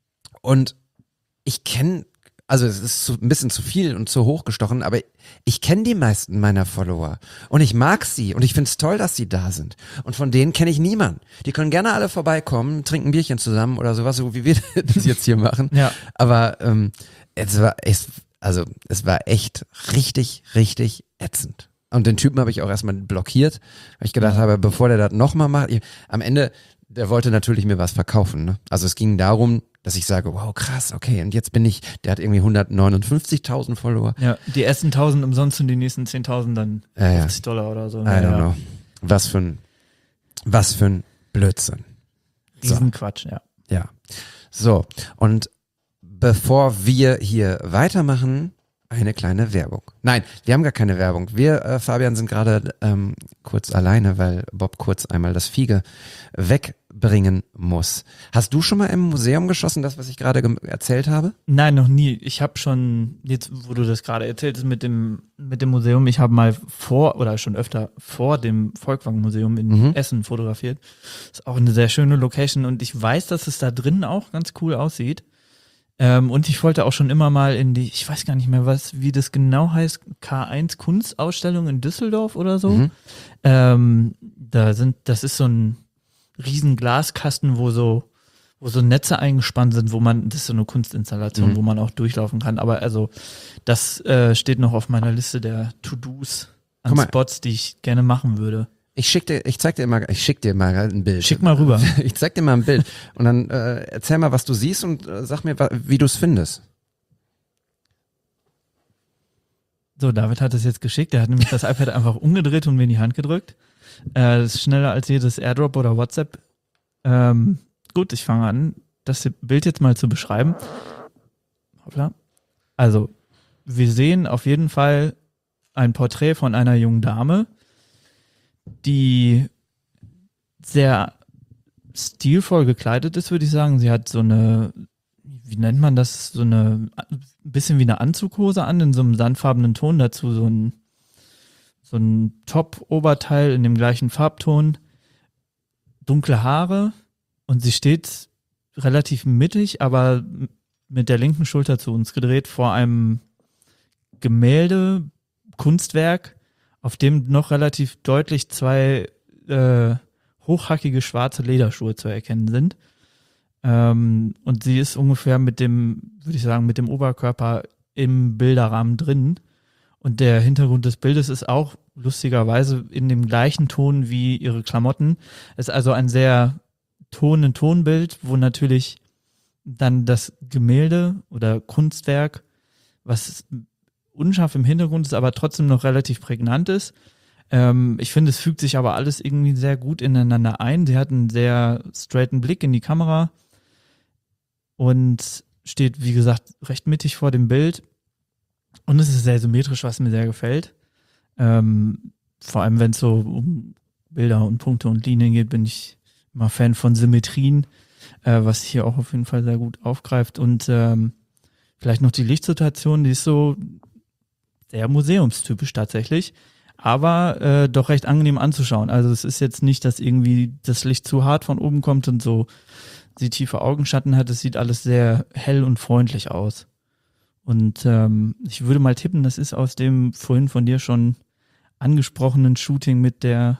A: Und ich kenne, also es ist zu, ein bisschen zu viel und zu hoch gestochen, aber ich kenne die meisten meiner Follower. Und ich mag sie und ich finde es toll, dass sie da sind. Und von denen kenne ich niemanden. Die können gerne alle vorbeikommen, trinken ein Bierchen zusammen oder sowas, so wie wir das jetzt hier machen.
B: Ja.
A: Aber ähm, es war, es, also es war echt richtig, richtig ätzend. Und den Typen habe ich auch erstmal blockiert, weil ich gedacht habe, bevor der das nochmal macht, ich, am Ende, der wollte natürlich mir was verkaufen. Ne? Also es ging darum, dass ich sage, wow, krass, okay, und jetzt bin ich, der hat irgendwie hundertneunundfünfzigtausend Follower.
B: Ja, die ersten tausend umsonst und die nächsten zehntausend dann
A: Ja, ja.
B: fünfzig Dollar oder so.
A: I
B: Ja,
A: don't
B: ja.
A: know. Was für ein, was für ein Blödsinn. So.
B: Riesenquatsch, ja.
A: Ja. So, und bevor wir hier weitermachen, eine kleine Werbung. Nein, wir haben gar keine Werbung. Wir, äh, Fabian, sind gerade ähm, kurz alleine, weil Bob kurz einmal das Fiege wegbringen muss. Hast du schon mal im Museum geschossen, das, was ich gerade gem- erzählt habe?
B: Nein, noch nie. Ich habe schon, jetzt wo du das gerade erzählst mit dem, mit dem Museum, ich habe mal vor, oder schon öfter vor dem Volkwang-Museum in
A: Mhm.
B: Essen fotografiert. Ist auch eine sehr schöne Location und ich weiß, dass es da drin auch ganz cool aussieht. Ähm, und ich wollte auch schon immer mal in die, ich weiß gar nicht mehr, was, wie das genau heißt, K eins Kunstausstellung in Düsseldorf oder so.
A: Mhm.
B: Ähm, da sind, das ist so ein riesen Glaskasten, wo so, wo so Netze eingespannt sind, wo man, das ist so eine Kunstinstallation,
A: Mhm.
B: wo man auch durchlaufen kann. Aber also, das äh, steht noch auf meiner Liste der To-Dos an
A: Guck mal.
B: Spots, die ich gerne machen würde.
A: Ich schick dir, ich zeig dir mal, ich schick dir mal ein Bild.
B: Schick mal rüber.
A: Ich zeig dir mal ein Bild und dann äh, erzähl mal, was du siehst und äh, sag mir, wa- wie du es findest.
B: So, David hat es jetzt geschickt. Er hat nämlich das iPad einfach umgedreht und mir in die Hand gedrückt. Äh, das ist schneller als jedes AirDrop oder WhatsApp. Ähm, gut, ich fange an. das Bild jetzt mal zu beschreiben. Hoppla. Also, wir sehen auf jeden Fall ein Porträt von einer jungen Dame, die sehr stilvoll gekleidet ist, würde ich sagen. Sie hat so eine, wie nennt man das, so eine, ein bisschen wie eine Anzughose an, in so einem sandfarbenen Ton, dazu so ein, so ein Top-Oberteil in dem gleichen Farbton, dunkle Haare und sie steht relativ mittig, aber mit der linken Schulter zu uns gedreht vor einem Gemälde, Kunstwerk, auf dem noch relativ deutlich zwei äh, hochhackige schwarze Lederschuhe zu erkennen sind. Ähm, und sie ist ungefähr mit dem, würde ich sagen, mit dem Oberkörper im Bilderrahmen drin. Und der Hintergrund des Bildes ist auch lustigerweise in dem gleichen Ton wie ihre Klamotten. Es ist also ein sehr Ton-in-Ton-Bild, wo natürlich dann das Gemälde oder Kunstwerk, was unscharf im Hintergrund ist, aber trotzdem noch relativ prägnant ist. Ähm, ich finde, es fügt sich aber alles irgendwie sehr gut ineinander ein. Sie hat einen sehr straighten Blick in die Kamera und steht, wie gesagt, recht mittig vor dem Bild. Und es ist sehr symmetrisch, was mir sehr gefällt. Ähm, vor allem, wenn es so um Bilder und Punkte und Linien geht, bin ich immer Fan von Symmetrien, äh, was hier auch auf jeden Fall sehr gut aufgreift. Und ähm, vielleicht noch die Lichtsituation, die ist so sehr museumstypisch tatsächlich, aber äh, doch recht angenehm anzuschauen. Also es ist jetzt nicht, dass irgendwie das Licht zu hart von oben kommt und so sie tiefe Augenschatten hat. Es sieht alles sehr hell und freundlich aus. Und ähm, ich würde mal tippen, das ist aus dem vorhin von dir schon angesprochenen Shooting mit der,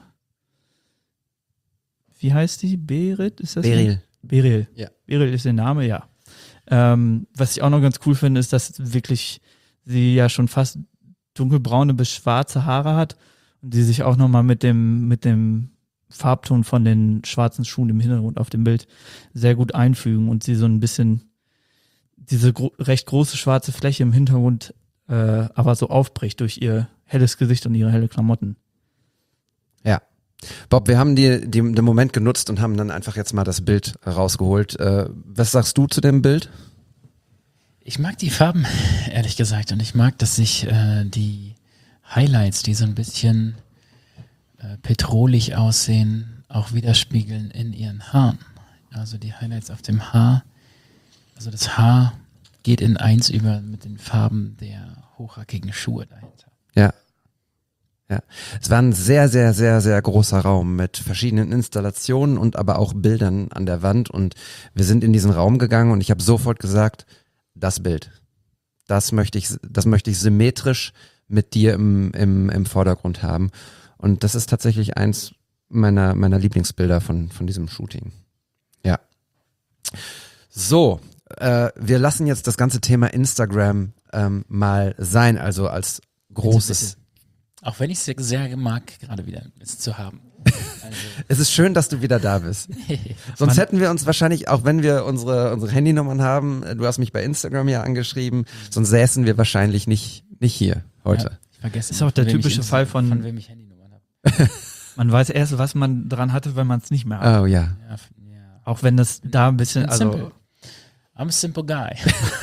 B: wie heißt die? Berit? Ist das?
A: Beryl.
B: Beryl.
A: Ja.
B: Beryl ist der Name, ja. Ähm, was ich auch noch ganz cool finde, ist, dass wirklich sie ja schon fast dunkelbraune bis schwarze Haare hat und die sich auch nochmal mit dem, mit dem Farbton von den schwarzen Schuhen im Hintergrund auf dem Bild sehr gut einfügen und sie so ein bisschen diese gro- recht große schwarze Fläche im Hintergrund äh, aber so aufbricht durch ihr helles Gesicht und ihre helle Klamotten.
A: Ja. Bob, wir haben die, die, den Moment genutzt und haben dann einfach jetzt mal das Bild rausgeholt. Äh, was sagst du zu dem Bild?
F: Ich mag die Farben, ehrlich gesagt, und ich mag, dass sich äh, die Highlights, die so ein bisschen äh, petrolig aussehen, auch widerspiegeln in ihren Haaren. Also die Highlights auf dem Haar, also das Haar geht in eins über mit den Farben der hochhackigen Schuhe dahinter.
A: Ja. Ja. Es war ein sehr, sehr, sehr, sehr großer Raum mit verschiedenen Installationen und aber auch Bildern an der Wand und wir sind in diesen Raum gegangen und ich habe sofort gesagt, das Bild, das möchte ich, das möchte ich symmetrisch mit dir im, im, im Vordergrund haben. Und das ist tatsächlich eins meiner, meiner Lieblingsbilder von, von diesem Shooting. Ja. So, äh, wir lassen jetzt das ganze Thema Instagram ähm, mal sein, also als großes.
F: Bitte, bitte. Auch wenn ich es sehr mag, gerade wieder es zu haben. Also.
A: Es ist schön, dass du wieder da bist. Sonst
B: Man,
A: hätten wir uns wahrscheinlich, auch wenn wir unsere, unsere Handynummern haben, du hast mich bei Instagram ja angeschrieben, sonst säßen wir wahrscheinlich nicht, nicht hier heute.
F: Ja, ich vergesse
B: ist auch der
F: von wem
B: typische
F: ich
B: Fall von,
F: von wem ich Handynummern habe.
B: man weiß erst, was man dran hatte, wenn man es nicht mehr hat.
A: Oh ja.
F: Ja, f- ja.
B: Auch wenn das da ein bisschen,
F: Also,
B: also
F: simple. I'm a simple guy.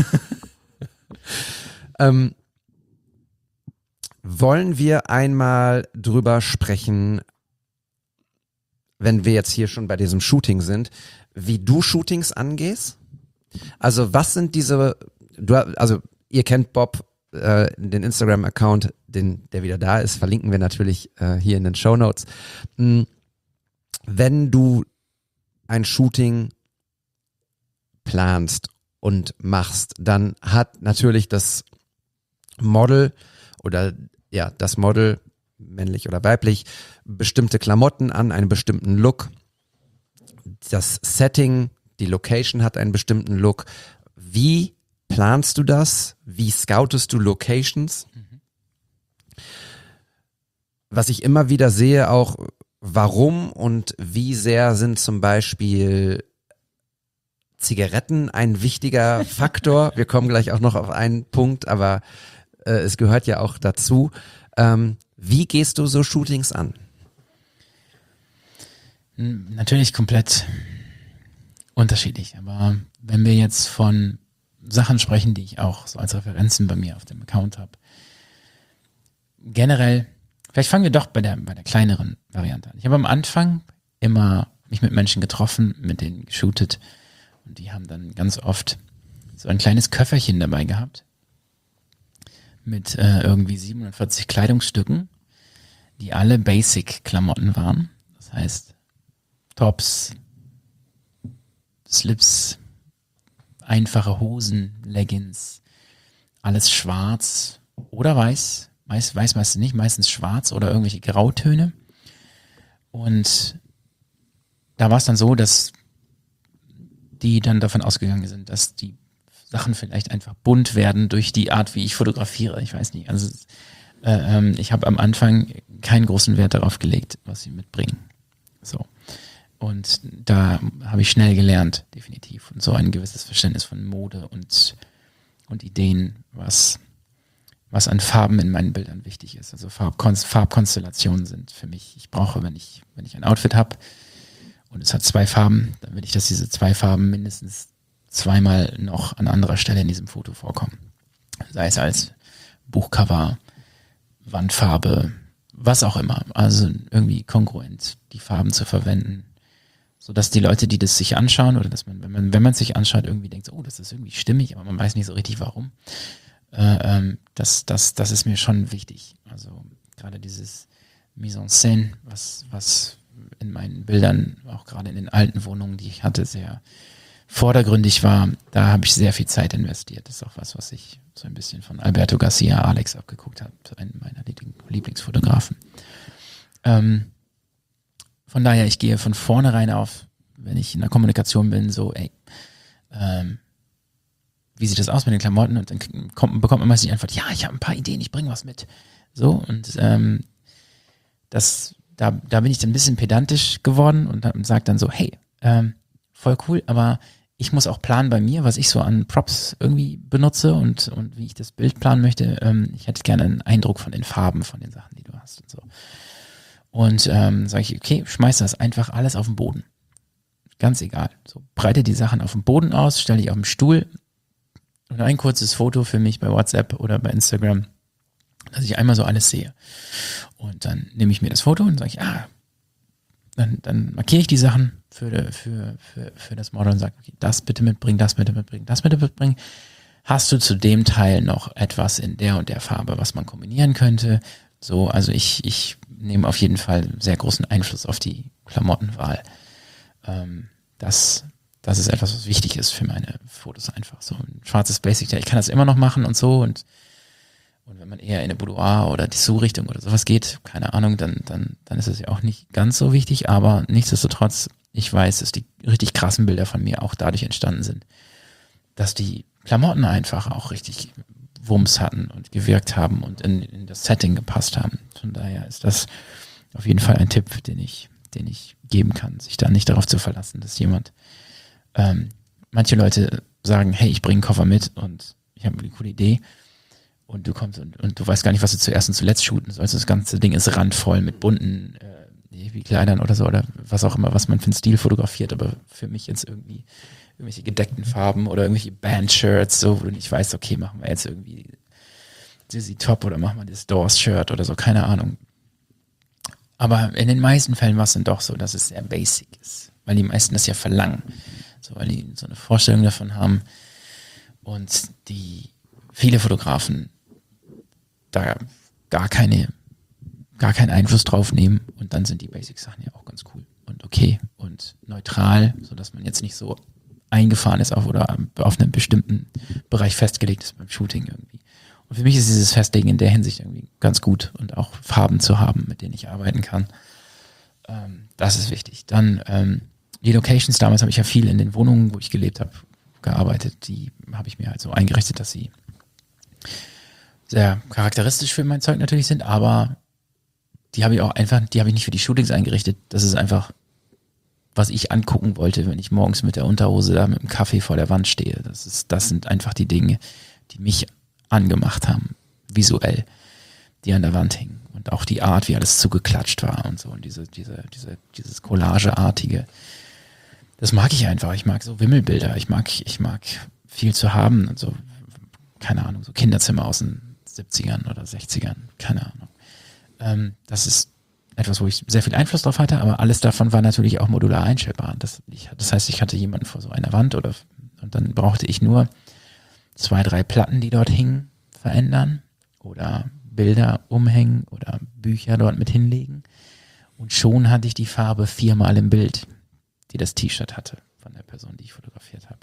A: Ähm, wollen wir einmal drüber sprechen, wenn wir jetzt hier schon bei diesem Shooting sind, wie du Shootings angehst? Also was sind diese, du, also ihr kennt Bob, äh, den Instagram-Account, den, der wieder da ist, verlinken wir natürlich äh, hier in den Shownotes. Hm, wenn du ein Shooting planst und machst, dann hat natürlich das Model oder ja, das Model, männlich oder weiblich, bestimmte Klamotten an, einen bestimmten Look. Das Setting, die Location hat einen bestimmten Look. Wie planst du das? Wie scoutest du Locations? Mhm. Was ich immer wieder sehe, auch warum und wie sehr sind zum Beispiel Zigaretten ein wichtiger Faktor. Wir kommen gleich auch noch auf einen Punkt, aber äh, es gehört ja auch dazu. Ähm, wie gehst du so Shootings an?
F: Natürlich komplett unterschiedlich, aber wenn wir jetzt von Sachen sprechen, die ich auch so als Referenzen bei mir auf dem Account habe, generell, vielleicht fangen wir doch bei der, bei der kleineren Variante an. Ich habe am Anfang immer mich mit Menschen getroffen, mit denen geshootet und die haben dann ganz oft so ein kleines Köfferchen dabei gehabt mit äh, irgendwie siebenundvierzig Kleidungsstücken, die alle Basic-Klamotten waren. Das heißt Tops, Slips, einfache Hosen, Leggings, alles schwarz oder weiß. Weiß, weiß meistens nicht, meistens schwarz oder irgendwelche Grautöne. Und da war es dann so, dass die dann davon ausgegangen sind, dass die Sachen vielleicht einfach bunt werden durch die Art, wie ich fotografiere. Ich weiß nicht. Also äh, ähm, ich habe am Anfang keinen großen Wert darauf gelegt, was sie mitbringen. So. Und da habe ich schnell gelernt, definitiv. Und so ein gewisses Verständnis von Mode und, und Ideen, was, was an Farben in meinen Bildern wichtig ist. Also Farbkon- Farbkonstellationen sind für mich, ich brauche, wenn ich, wenn ich ein Outfit habe und es hat zwei Farben, dann will ich, dass diese zwei Farben mindestens zweimal noch an anderer Stelle in diesem Foto vorkommen. Sei es als Buchcover, Wandfarbe, was auch immer. Also irgendwie kongruent die Farben zu verwenden, sodass die Leute, die das sich anschauen oder dass man, wenn man, wenn man es sich anschaut, irgendwie denkt, oh, das ist irgendwie stimmig, aber man weiß nicht so richtig warum. Äh, ähm, das, das, das ist mir schon wichtig. Also gerade dieses Mise en scène, was, was in meinen Bildern, auch gerade in den alten Wohnungen, die ich hatte, sehr vordergründig war, da habe ich sehr viel Zeit investiert. Das ist auch was, was ich so ein bisschen von Alberto Garcia Alex abgeguckt habe, einem meiner Lieblingsfotografen. Ähm, von daher, ich gehe von vornherein auf, wenn ich in der Kommunikation bin, so, ey, ähm, wie sieht das aus mit den Klamotten? Und dann kommt, bekommt man meistens die Antwort, ja, ich habe ein paar Ideen, ich bringe was mit. So, und ähm, das, da, da bin ich dann ein bisschen pedantisch geworden und, und sage dann so, hey, ähm, voll cool, aber ich muss auch planen bei mir, was ich so an Props irgendwie benutze und, und wie ich das Bild planen möchte. Ähm, ich hätte gerne einen Eindruck von den Farben, von den Sachen, die du hast und so. Und ähm, sage ich, okay, schmeiß das einfach alles auf den Boden. Ganz egal. So, breite die Sachen auf den Boden aus, stelle dich auf den Stuhl und ein kurzes Foto für mich bei WhatsApp oder bei Instagram, dass ich einmal so alles sehe. Und dann nehme ich mir das Foto und sage ich, ah, dann, dann markiere ich die Sachen für, für, für, für das Model und sage, okay, das bitte mitbringen, das bitte mitbringen, das bitte mitbringen. Hast du zu dem Teil noch etwas in der und der Farbe, was man kombinieren könnte? So, also ich, ich nehme auf jeden Fall sehr großen Einfluss auf die Klamottenwahl. Ähm, das, das ist etwas, was wichtig ist für meine Fotos einfach. So ein schwarzes Basic, ich kann das immer noch machen und so und Und wenn man eher in eine Boudoir oder Dessous-Richtung oder sowas geht, keine Ahnung, dann, dann, dann ist es ja auch nicht ganz so wichtig, aber nichtsdestotrotz, ich weiß, dass die richtig krassen Bilder von mir auch dadurch entstanden sind, dass die Klamotten einfach auch richtig Wumms hatten und gewirkt haben und in, in das Setting gepasst haben. Von daher ist das auf jeden Fall ein Tipp, den ich, den ich geben kann, sich da nicht darauf zu verlassen, dass jemand, ähm, manche Leute sagen, hey, ich bringe einen Koffer mit und ich habe eine coole Idee. Und du kommst und, und du weißt gar nicht, was du zuerst und zuletzt shooten sollst. Das ganze Ding ist randvoll mit bunten äh, wie Kleidern oder so oder was auch immer, was man für einen Stil fotografiert. Aber für mich jetzt irgendwie irgendwelche gedeckten Farben oder irgendwelche Bandshirts, so, wo du nicht weißt, okay, machen wir jetzt irgendwie Dizzy Top oder machen wir das Doors-Shirt oder so, keine Ahnung. Aber in den meisten Fällen war es dann doch so, dass es sehr basic ist. Weil die meisten das ja verlangen. So, weil die so eine Vorstellung davon haben. Und die viele Fotografen da gar keine, gar keinen Einfluss drauf nehmen und dann sind die Basic-Sachen ja auch ganz cool und okay und neutral, sodass man jetzt nicht so eingefahren ist auf oder auf einen bestimmten Bereich festgelegt ist beim Shooting irgendwie. Und für mich ist dieses Festlegen in der Hinsicht irgendwie ganz gut und auch Farben zu haben, mit denen ich arbeiten kann. Ähm, das ist wichtig. Dann ähm, die Locations, damals habe ich ja viel in den Wohnungen, wo ich gelebt habe, gearbeitet. Die habe ich mir halt so eingerichtet, dass sie sehr charakteristisch für mein Zeug natürlich sind, aber die habe ich auch einfach, die habe ich nicht für die Shootings eingerichtet. Das ist einfach, was ich angucken wollte, wenn ich morgens mit der Unterhose da mit dem Kaffee vor der Wand stehe. Das ist, das sind einfach die Dinge, die mich angemacht haben, visuell, die an der Wand hingen. Und auch die Art, wie alles zugeklatscht war und so. Und diese, diese, diese, dieses Collageartige. das mag ich einfach. Ich mag so Wimmelbilder. Ich mag, ich mag viel zu haben und so, keine Ahnung, so Kinderzimmer aus den siebzigern oder sechzigern, keine Ahnung. Ähm, das ist etwas, wo ich sehr viel Einfluss drauf hatte, aber alles davon war natürlich auch modular einstellbar. Das, ich, das heißt, ich hatte jemanden vor so einer Wand oder und dann brauchte ich nur zwei, drei Platten, die dort hingen, verändern oder Bilder umhängen oder Bücher dort mit hinlegen. Und schon hatte ich die Farbe viermal im Bild, die das T-Shirt hatte von der Person, die ich fotografiert habe.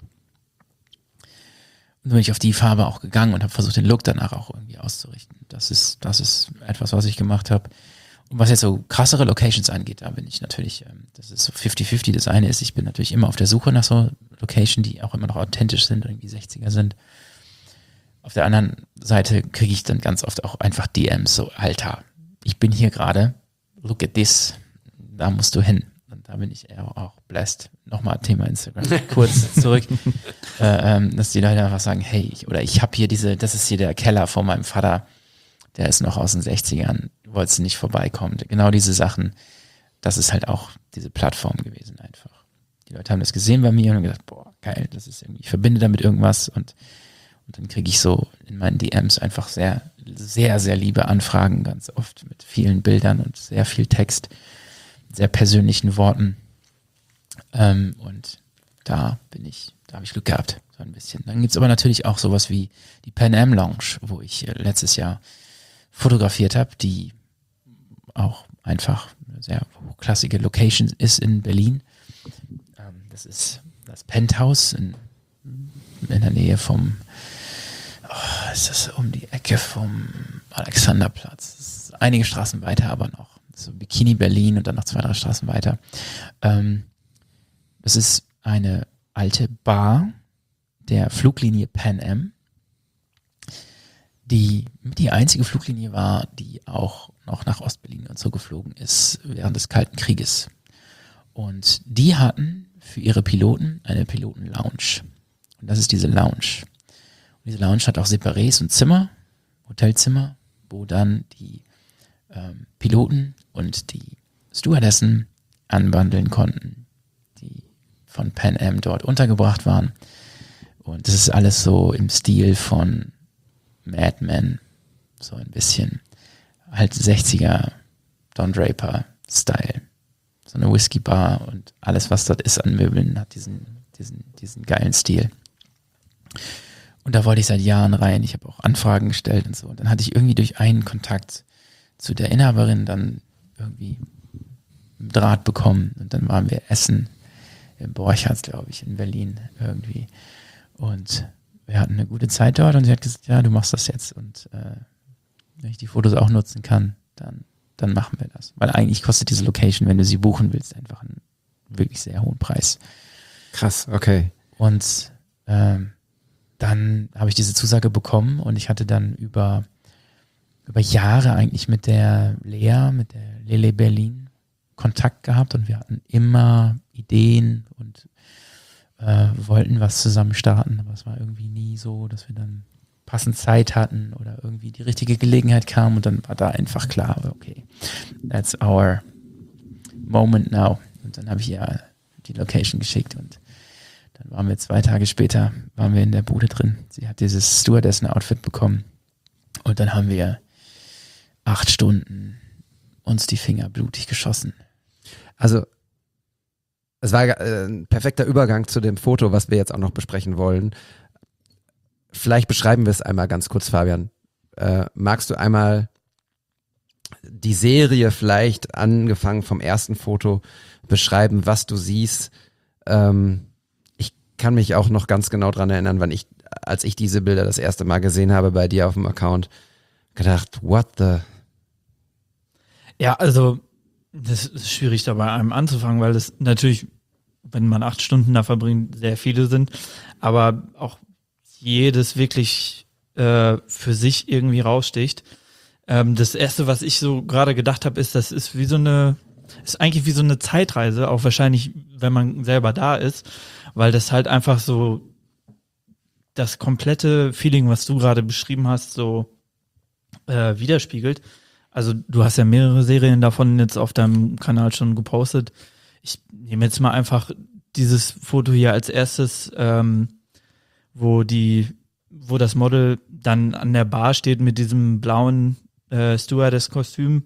F: Und bin ich auf die Farbe auch gegangen und habe versucht, den Look danach auch irgendwie auszurichten. Das ist, das ist etwas, was ich gemacht habe. Und was jetzt so krassere Locations angeht, da bin ich natürlich, das ist so fifty fifty. Das eine ist, ich bin natürlich immer auf der Suche nach so Locations, die auch immer noch authentisch sind, irgendwie sechziger sind. Auf der anderen Seite kriege ich dann ganz oft auch einfach D Ms, so, Alter, ich bin hier gerade, look at this, da musst du hin. Und da bin ich eher auch blessed. Nochmal Thema Instagram, kurz zurück, äh, ähm, dass die Leute einfach sagen, hey, ich, oder ich habe hier diese, das ist hier der Keller von meinem Vater, der ist noch aus den sechzigern, wolltest du nicht vorbeikommen. Genau diese Sachen, das ist halt auch diese Plattform gewesen einfach. Die Leute haben das gesehen bei mir und haben gedacht, boah, geil, das ist irgendwie, ich verbinde damit irgendwas und Und dann kriege ich so in meinen D Ms einfach sehr, sehr, sehr liebe Anfragen, ganz oft mit vielen Bildern und sehr viel Text, sehr persönlichen Worten. Ähm, und da bin ich, da habe ich Glück gehabt, so ein bisschen. Dann gibt's aber natürlich auch sowas wie die Pan Am Lounge, wo ich äh, letztes Jahr fotografiert habe, die auch einfach eine sehr hochklassige Location ist in Berlin. Ähm, das ist das Penthouse in, in der Nähe vom Oh, ist das um die Ecke vom Alexanderplatz. Das ist einige Straßen weiter, aber noch. So Bikini Berlin und dann noch zwei, drei Straßen weiter. Ähm, das ist eine alte Bar der Fluglinie Pan Am, die die einzige Fluglinie war, die auch noch nach Ostberlin und so geflogen ist während des Kalten Krieges. Und die hatten für ihre Piloten eine Piloten-Lounge. Und das ist diese Lounge. Diese Lounge hat auch Separés und Zimmer, Hotelzimmer, wo dann die ähm, Piloten und die Stewardessen anbandeln konnten, die von Pan Am dort untergebracht waren. Und das ist alles so im Stil von Mad Men, so ein bisschen halt sechziger Don Draper Style. So eine Whisky-Bar und alles, was dort ist an Möbeln, hat diesen, diesen, diesen geilen Stil. Und da wollte ich seit Jahren rein. Ich habe auch Anfragen gestellt und so. Und dann hatte ich irgendwie durch einen Kontakt zu der Inhaberin dann irgendwie einen Draht bekommen. Und dann waren wir essen im Borchardt, glaube ich, in Berlin irgendwie. Und wir hatten eine gute Zeit dort und sie hat gesagt, ja, du machst das jetzt. Und äh, wenn ich die Fotos auch nutzen kann, dann, dann machen wir das. Weil eigentlich kostet diese Location, wenn du sie buchen willst, einfach einen wirklich sehr hohen Preis.
A: Krass, okay.
F: Und ähm, dann habe ich diese Zusage bekommen und ich hatte dann über, über Jahre eigentlich mit der Lea, mit der Lele Berlin Kontakt gehabt und wir hatten immer Ideen und äh, wollten was zusammen starten, aber es war irgendwie nie so, dass wir dann passend Zeit hatten oder irgendwie die richtige Gelegenheit kam und dann war da einfach klar, okay, that's our moment now. Und dann habe ich ihr die Location geschickt und dann waren wir zwei Tage später, waren wir in der Bude drin. Sie hat dieses Stewardessen-Outfit bekommen. Und dann haben wir acht Stunden uns die Finger blutig geschossen.
A: Also, es war äh, ein perfekter Übergang zu dem Foto, was wir jetzt auch noch besprechen wollen. Vielleicht beschreiben wir es einmal ganz kurz, Fabian. Äh, magst du einmal die Serie vielleicht, angefangen vom ersten Foto, beschreiben, was du siehst? Ähm, kann mich auch noch ganz genau dran erinnern, wann ich, als ich diese Bilder das erste Mal gesehen habe bei dir auf dem Account, gedacht, what the?
B: Ja, also das ist schwierig dabei einem anzufangen, weil das natürlich, wenn man acht Stunden da verbringt, sehr viele sind, aber auch jedes wirklich äh, für sich irgendwie raussticht. Ähm, das erste, was ich so gerade gedacht habe, ist, das ist wie so eine, ist eigentlich wie so eine Zeitreise, auch wahrscheinlich, wenn man selber da ist, weil das halt einfach so das komplette Feeling, was du gerade beschrieben hast, so äh, widerspiegelt. Also du hast ja mehrere Serien davon jetzt auf deinem Kanal schon gepostet. Ich nehme jetzt mal einfach dieses Foto hier als erstes, ähm, wo die, wo das Model dann an der Bar steht mit diesem blauen äh, Stewardess-Kostüm.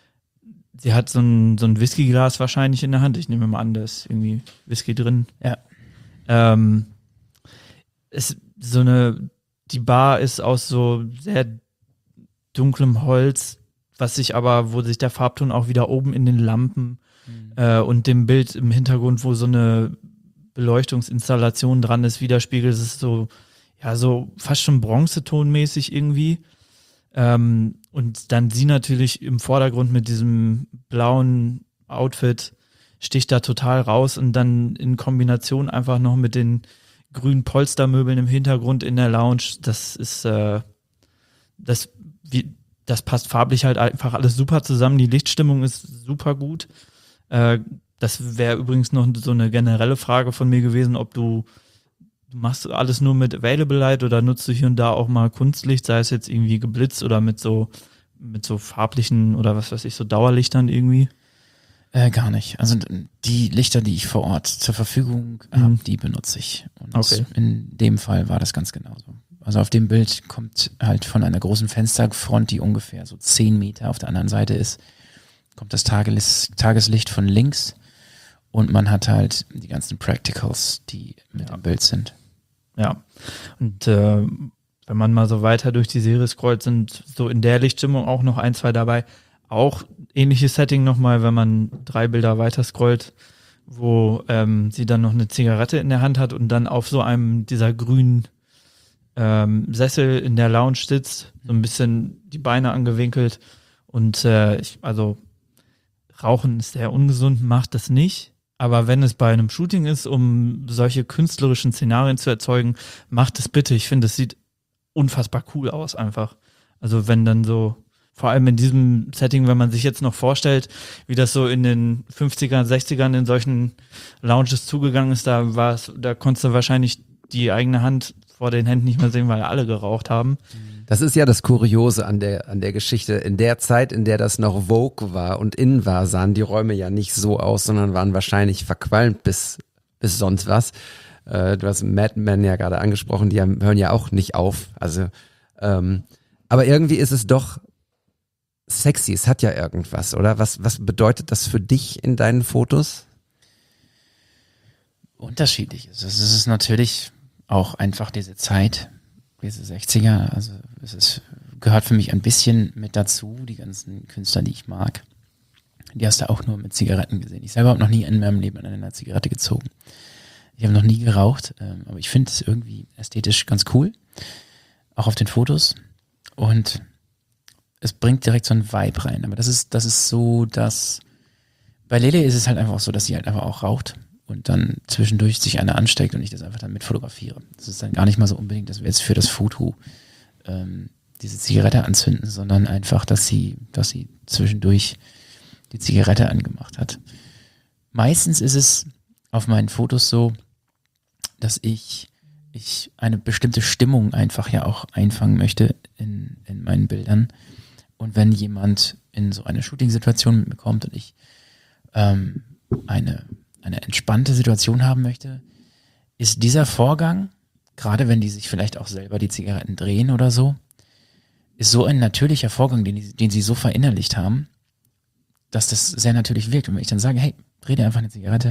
B: Sie hat so ein, so ein Whiskyglas wahrscheinlich in der Hand. Ich nehme mal an, da ist irgendwie Whisky drin.
F: Ja.
B: Ähm, es, so eine, die Bar ist aus so sehr dunklem Holz, was sich aber, wo sich der Farbton auch wieder oben in den Lampen mhm. äh, und dem Bild im Hintergrund, wo so eine Beleuchtungsinstallation dran ist, widerspiegelt. Es ist so, ja, so fast schon bronzetonmäßig irgendwie. Ähm, und dann sie natürlich im Vordergrund mit diesem blauen Outfit sticht da total raus und dann in Kombination einfach noch mit den grünen Polstermöbeln im Hintergrund in der Lounge, das ist, äh, das, wie, das passt farblich halt einfach alles super zusammen. Die Lichtstimmung ist super gut. Äh, das wäre übrigens noch so eine generelle Frage von mir gewesen, ob du, du machst alles nur mit Available Light oder nutzt du hier und da auch mal Kunstlicht, sei es jetzt irgendwie geblitzt oder mit so, mit so farblichen oder was weiß ich, so Dauerlichtern irgendwie?
F: Äh, gar nicht. Also die Lichter, die ich vor Ort zur Verfügung mhm. habe, die benutze ich. Und
B: okay.
F: in dem Fall war das ganz genauso. Also auf dem Bild kommt halt von einer großen Fensterfront, die ungefähr so zehn Meter auf der anderen Seite ist, kommt das Tages- Tageslicht von links und man hat halt die ganzen Practicals, die mit
B: ja.
F: im Bild sind.
B: Ja, und äh, wenn man mal so weiter durch die Serie scrollt, sind so in der Lichtstimmung auch noch ein, zwei dabei. Auch ähnliches Setting nochmal, wenn man drei Bilder weiter scrollt, wo ähm, sie dann noch eine Zigarette in der Hand hat und dann auf so einem dieser grünen ähm, Sessel in der Lounge sitzt, so ein bisschen die Beine angewinkelt und äh, ich, also Rauchen ist sehr ungesund, macht das nicht. Aber wenn es bei einem Shooting ist, um solche künstlerischen Szenarien zu erzeugen, macht es bitte. Ich finde, es sieht unfassbar cool aus einfach. Also wenn dann so, vor allem in diesem Setting, wenn man sich jetzt noch vorstellt, wie das so in den fünfzigern, sechzigern in solchen Lounges zugegangen ist, da war es, da konntest du wahrscheinlich die eigene Hand vor den Händen nicht mehr sehen, weil alle geraucht haben.
A: Das ist ja das Kuriose an der, an der Geschichte. In der Zeit, in der das noch Vogue war und in war, sahen die Räume ja nicht so aus, sondern waren wahrscheinlich verqualmt bis, bis sonst was. Äh, du hast Mad Men ja gerade angesprochen, die haben, hören ja auch nicht auf. Also, ähm, aber irgendwie ist es doch sexy. Es hat ja irgendwas, oder? Was, was bedeutet das für dich in deinen Fotos?
F: Unterschiedlich. Es ist natürlich auch einfach diese Zeit, diese sechziger, also es ist, gehört für mich ein bisschen mit dazu, die ganzen Künstler, die ich mag. Die hast du auch nur mit Zigaretten gesehen. Ich selber habe noch nie in meinem Leben an einer Zigarette gezogen. Ich habe noch nie geraucht, ähm, aber ich finde es irgendwie ästhetisch ganz cool, auch auf den Fotos. Und es bringt direkt so einen Vibe rein. Aber das ist, das ist so, dass bei Lele ist es halt einfach so, dass sie halt einfach auch raucht und dann zwischendurch sich eine ansteckt und ich das einfach dann mit fotografiere. Das ist dann gar nicht mal so unbedingt, dass wir jetzt für das Foto ähm, diese Zigarette anzünden, sondern einfach, dass sie, dass sie zwischendurch die Zigarette angemacht hat. Meistens ist es auf meinen Fotos so, dass ich, ich eine bestimmte Stimmung einfach ja auch einfangen möchte in, in meinen Bildern. Und wenn jemand in so eine Shooting-Situation mit mir kommt und ich ähm, eine eine entspannte Situation haben möchte, ist dieser Vorgang, gerade wenn die sich vielleicht auch selber die Zigaretten drehen oder so, ist so ein natürlicher Vorgang, den, die, den sie so verinnerlicht haben, dass das sehr natürlich wirkt. Und wenn ich dann sage, hey, dreh dir einfach eine Zigarette,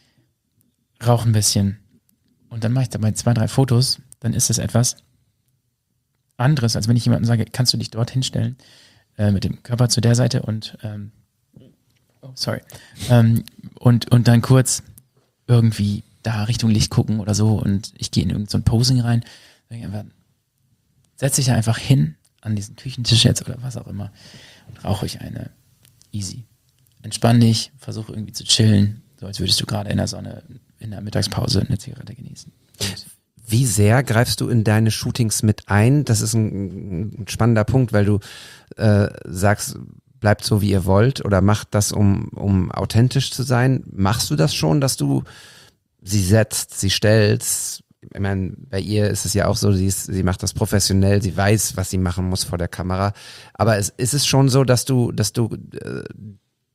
F: rauch ein bisschen und dann mache ich dabei zwei, drei Fotos, dann ist das etwas anderes, als wenn ich jemandem sage, kannst du dich dort hinstellen, äh, mit dem Körper zu der Seite und ähm, oh, sorry. Ähm, und, und dann kurz irgendwie da Richtung Licht gucken oder so und ich gehe in irgendein so ein Posing rein. Setze ich da einfach hin an diesen Küchentisch jetzt oder was auch immer und rauche ich eine easy. Entspann dich, versuche irgendwie zu chillen, so als würdest du gerade in der Sonne in der Mittagspause eine Zigarette genießen. Und
A: wie sehr greifst du in deine Shootings mit ein? Das ist ein, ein spannender Punkt, weil du äh, sagst, bleibt so, wie ihr wollt oder macht das, um, um authentisch zu sein. Machst du das schon, dass du sie setzt, sie stellst? Ich meine, bei ihr ist es ja auch so, sie, ist, sie macht das professionell, sie weiß, was sie machen muss vor der Kamera. Aber es, ist es schon so, dass du, dass du äh,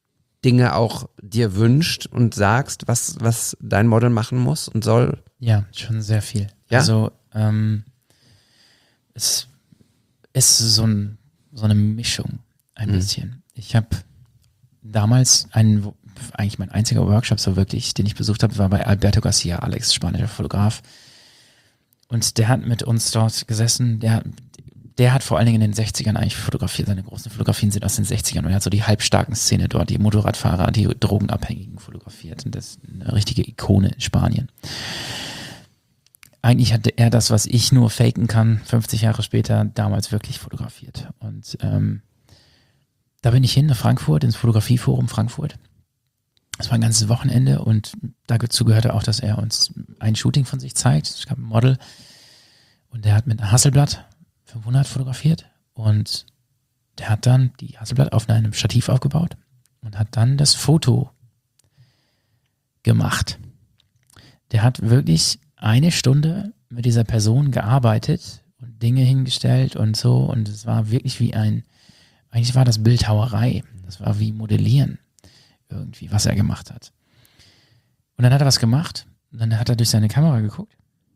A: Dinge auch dir wünscht und sagst, was, was dein Model machen muss und soll?
F: Ja, schon sehr viel.
A: Ja?
F: Also ähm, es ist so, ein, so eine Mischung ein
A: Mhm.
F: bisschen. Ich habe damals einen, eigentlich mein einziger Workshop so wirklich, den ich besucht habe, war bei Alberto Garcia, Alex, spanischer Fotograf. Und der hat mit uns dort gesessen, der, der hat vor allen Dingen in den sechzigern eigentlich fotografiert, seine großen Fotografien sind aus den sechzigern und er hat so die halbstarken Szene dort, die Motorradfahrer, die Drogenabhängigen fotografiert und das ist eine richtige Ikone in Spanien. Eigentlich hatte er das, was ich nur faken kann, fünfzig Jahre später, damals wirklich fotografiert. Und ähm, da bin ich hin nach Frankfurt, ins Fotografieforum Frankfurt. Das war ein ganzes Wochenende und dazu gehörte auch, dass er uns ein Shooting von sich zeigt. Es gab ein Model und der hat mit einer Hasselblad fünfhundert fotografiert und der hat dann die Hasselblad auf einem Stativ aufgebaut und hat dann das Foto gemacht. Der hat wirklich eine Stunde mit dieser Person gearbeitet und Dinge hingestellt und so und es war wirklich wie ein, eigentlich war das Bildhauerei, das war wie Modellieren irgendwie, was er gemacht hat. Und dann hat er was gemacht und dann hat er durch seine Kamera geguckt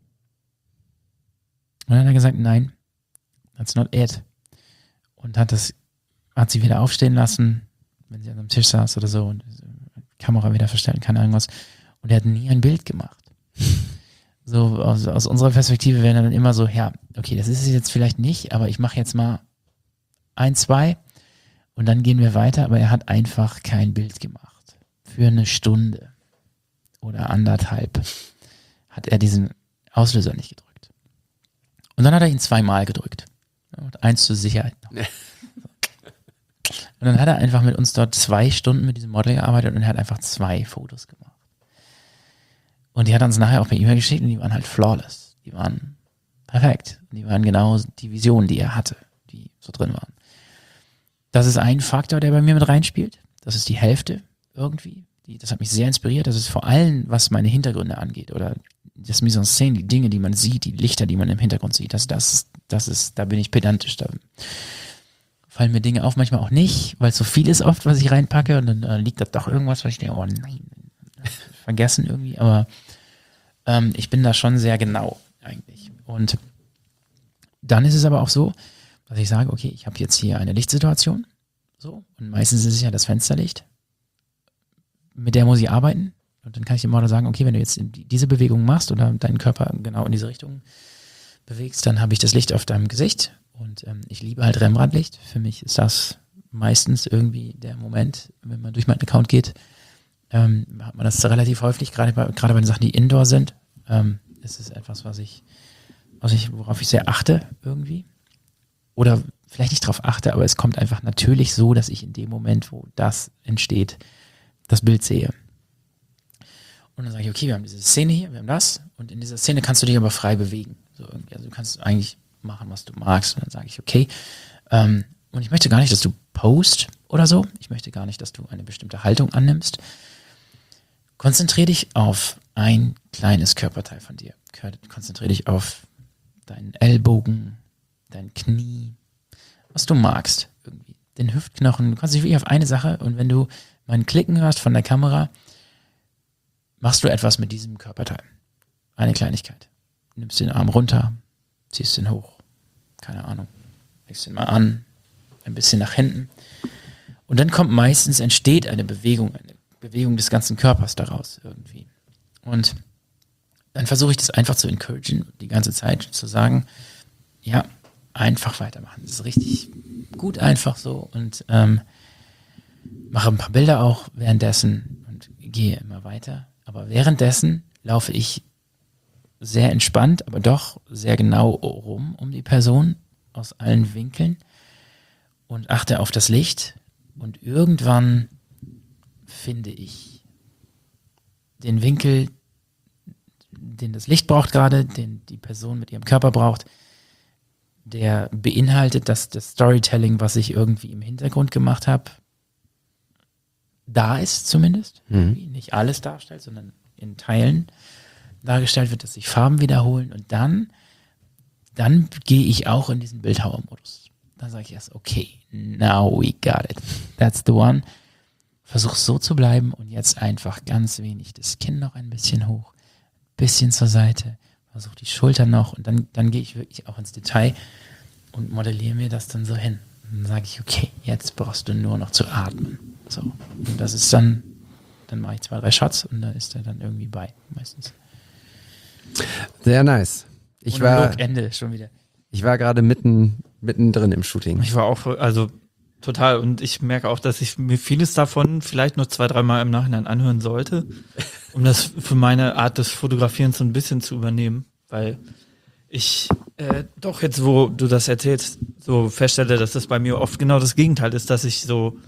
F: und dann hat er gesagt, nein, that's not it. Und hat das, hat sie wieder aufstehen lassen, wenn sie an einem Tisch saß oder so und die Kamera wieder verstellen kann, irgendwas. Und er hat nie ein Bild gemacht. So aus, aus unserer Perspektive wäre dann immer so, ja, okay, das ist es jetzt vielleicht nicht, aber ich mache jetzt mal ein, zwei und dann gehen wir weiter, aber er hat einfach kein Bild gemacht. Für eine Stunde oder anderthalb hat er diesen Auslöser nicht gedrückt. Und dann hat er ihn zweimal gedrückt. Und eins zur Sicherheit noch. Und dann hat er einfach mit uns dort zwei Stunden mit diesem Model gearbeitet und er hat einfach zwei Fotos gemacht. Und die hat er uns nachher auch per E-Mail geschickt und die waren halt flawless. Die waren perfekt. Die waren genau die Visionen, die er hatte, die so drin waren. Das ist ein Faktor, der bei mir mit reinspielt. Das ist die Hälfte irgendwie. Die, das hat mich sehr inspiriert. Das ist vor allem, was meine Hintergründe angeht oder das Mise-en-Scène, die Dinge, die man sieht, die Lichter, die man im Hintergrund sieht. Das, das, das ist, da bin ich pedantisch. Da fallen mir Dinge auf, manchmal auch nicht, weil es so viel ist oft, was ich reinpacke und dann äh, liegt da doch irgendwas, was ich denke, oh nein, vergessen irgendwie. Aber ähm, ich bin da schon sehr genau eigentlich. Und dann ist es aber auch so, dass ich sage, okay, ich habe jetzt hier eine Lichtsituation. So, und meistens ist es ja das Fensterlicht. Mit der muss ich arbeiten. Und dann kann ich dem Model sagen, okay, wenn du jetzt diese Bewegung machst oder deinen Körper genau in diese Richtung bewegst, dann habe ich das Licht auf deinem Gesicht. Und ähm, ich liebe halt Rembrandt-Licht. Für mich ist das meistens irgendwie der Moment, wenn man durch meinen Account geht, ähm, hat man das relativ häufig, gerade bei, gerade bei den Sachen, die Indoor sind. Ähm, ist es etwas, was ich, was ich, worauf ich sehr achte irgendwie. Oder vielleicht nicht drauf achte, aber es kommt einfach natürlich so, dass ich in dem Moment, wo das entsteht, das Bild sehe. Und dann sage ich, okay, wir haben diese Szene hier, wir haben das und in dieser Szene kannst du dich aber frei bewegen. So irgendwie. Also du kannst eigentlich machen, was du magst. Und dann sage ich, okay, ähm, und ich möchte gar nicht, dass du post oder so. Ich möchte gar nicht, dass du eine bestimmte Haltung annimmst. Konzentriere dich auf ein kleines Körperteil von dir. Konzentriere dich auf deinen Ellbogen, dein Knie, was du magst irgendwie. Den Hüftknochen, du kannst dich wirklich auf eine Sache und wenn du mal ein Klicken hörst von der Kamera, machst du etwas mit diesem Körperteil. Eine Kleinigkeit. Du nimmst den Arm runter, ziehst den hoch, keine Ahnung, legst den mal an, ein bisschen nach hinten und dann kommt meistens, entsteht eine Bewegung, eine Bewegung des ganzen Körpers daraus irgendwie. Und dann versuche ich das einfach zu encouragen, die ganze Zeit zu sagen, ja, einfach weitermachen. Das ist richtig gut einfach so und ähm, mache ein paar Bilder auch währenddessen und gehe immer weiter. Aber währenddessen laufe ich sehr entspannt, aber doch sehr genau rum um die Person aus allen Winkeln und achte auf das Licht und irgendwann finde ich den Winkel, den das Licht braucht gerade, den die Person mit ihrem Körper braucht, der beinhaltet, dass das Storytelling, was ich irgendwie im Hintergrund gemacht habe, da ist zumindest. Mhm. Nicht alles darstellt, sondern in Teilen dargestellt wird, dass sich Farben wiederholen und dann, dann gehe ich auch in diesen Bildhauermodus. Dann sage ich erst, okay, now we got it. That's the one. versuch so zu bleiben und jetzt einfach ganz wenig das Kinn noch ein bisschen hoch, ein bisschen zur Seite, versuch die Schultern noch und dann, dann gehe ich wirklich auch ins Detail und modelliere mir das dann so hin. Und dann sage ich, okay, jetzt brauchst du nur noch zu atmen. So. Und das ist dann, dann mache ich zwei, drei Shots und dann ist er dann irgendwie bei, meistens.
A: Sehr nice. Ich war,
F: Look, Ende schon wieder.
A: ich war gerade mitten, mittendrin im Shooting.
B: Ich war auch, also total. Und ich merke auch, dass ich mir vieles davon vielleicht noch zwei, dreimal im Nachhinein anhören sollte, um das für meine Art des Fotografierens so ein bisschen zu übernehmen. Weil ich äh, doch jetzt, wo du das erzählst, so feststelle, dass das bei mir oft genau das Gegenteil ist, dass ich so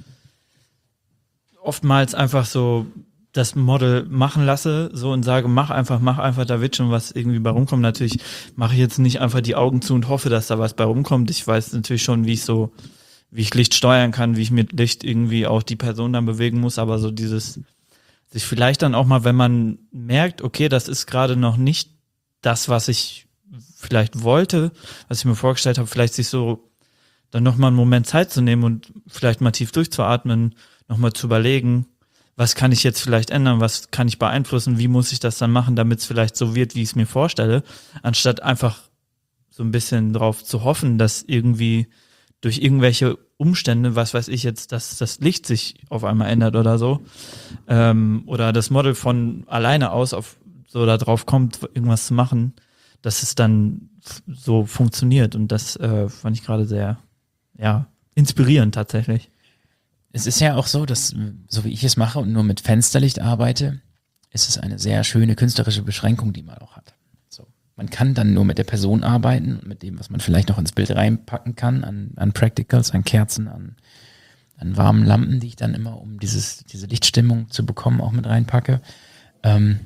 B: oftmals einfach so das Model machen lasse, so und sage, mach einfach, mach einfach, da wird schon was irgendwie bei rumkommen. Natürlich mache ich jetzt nicht einfach die Augen zu und hoffe, dass da was bei rumkommt. Ich weiß natürlich schon, wie ich so, wie ich Licht steuern kann, wie ich mit Licht irgendwie auch die Person dann bewegen muss, aber so dieses, sich vielleicht dann auch mal, wenn man merkt, okay, das ist gerade noch nicht das, was ich vielleicht wollte, was ich mir vorgestellt habe, vielleicht sich so dann nochmal einen Moment Zeit zu nehmen und vielleicht mal tief durchzuatmen, nochmal zu überlegen, was kann ich jetzt vielleicht ändern, was kann ich beeinflussen, wie muss ich das dann machen, damit es vielleicht so wird, wie ich es mir vorstelle, anstatt einfach so ein bisschen drauf zu hoffen, dass irgendwie durch irgendwelche Umstände, was weiß ich jetzt, dass das Licht sich auf einmal ändert oder so, ähm, oder das Model von alleine aus auf so da drauf kommt, irgendwas zu machen, dass es dann f- so funktioniert und das äh, fand ich gerade sehr, ja, inspirierend tatsächlich.
F: Es ist ja auch so, dass, so wie ich es mache und nur mit Fensterlicht arbeite, ist es eine sehr schöne künstlerische Beschränkung, die man auch hat. So. Man kann dann nur mit der Person arbeiten und mit dem, was man vielleicht noch ins Bild reinpacken kann, an, an Practicals, an Kerzen, an, an warmen Lampen, die ich dann immer, um dieses, diese Lichtstimmung zu bekommen, auch mit reinpacke. Ähm,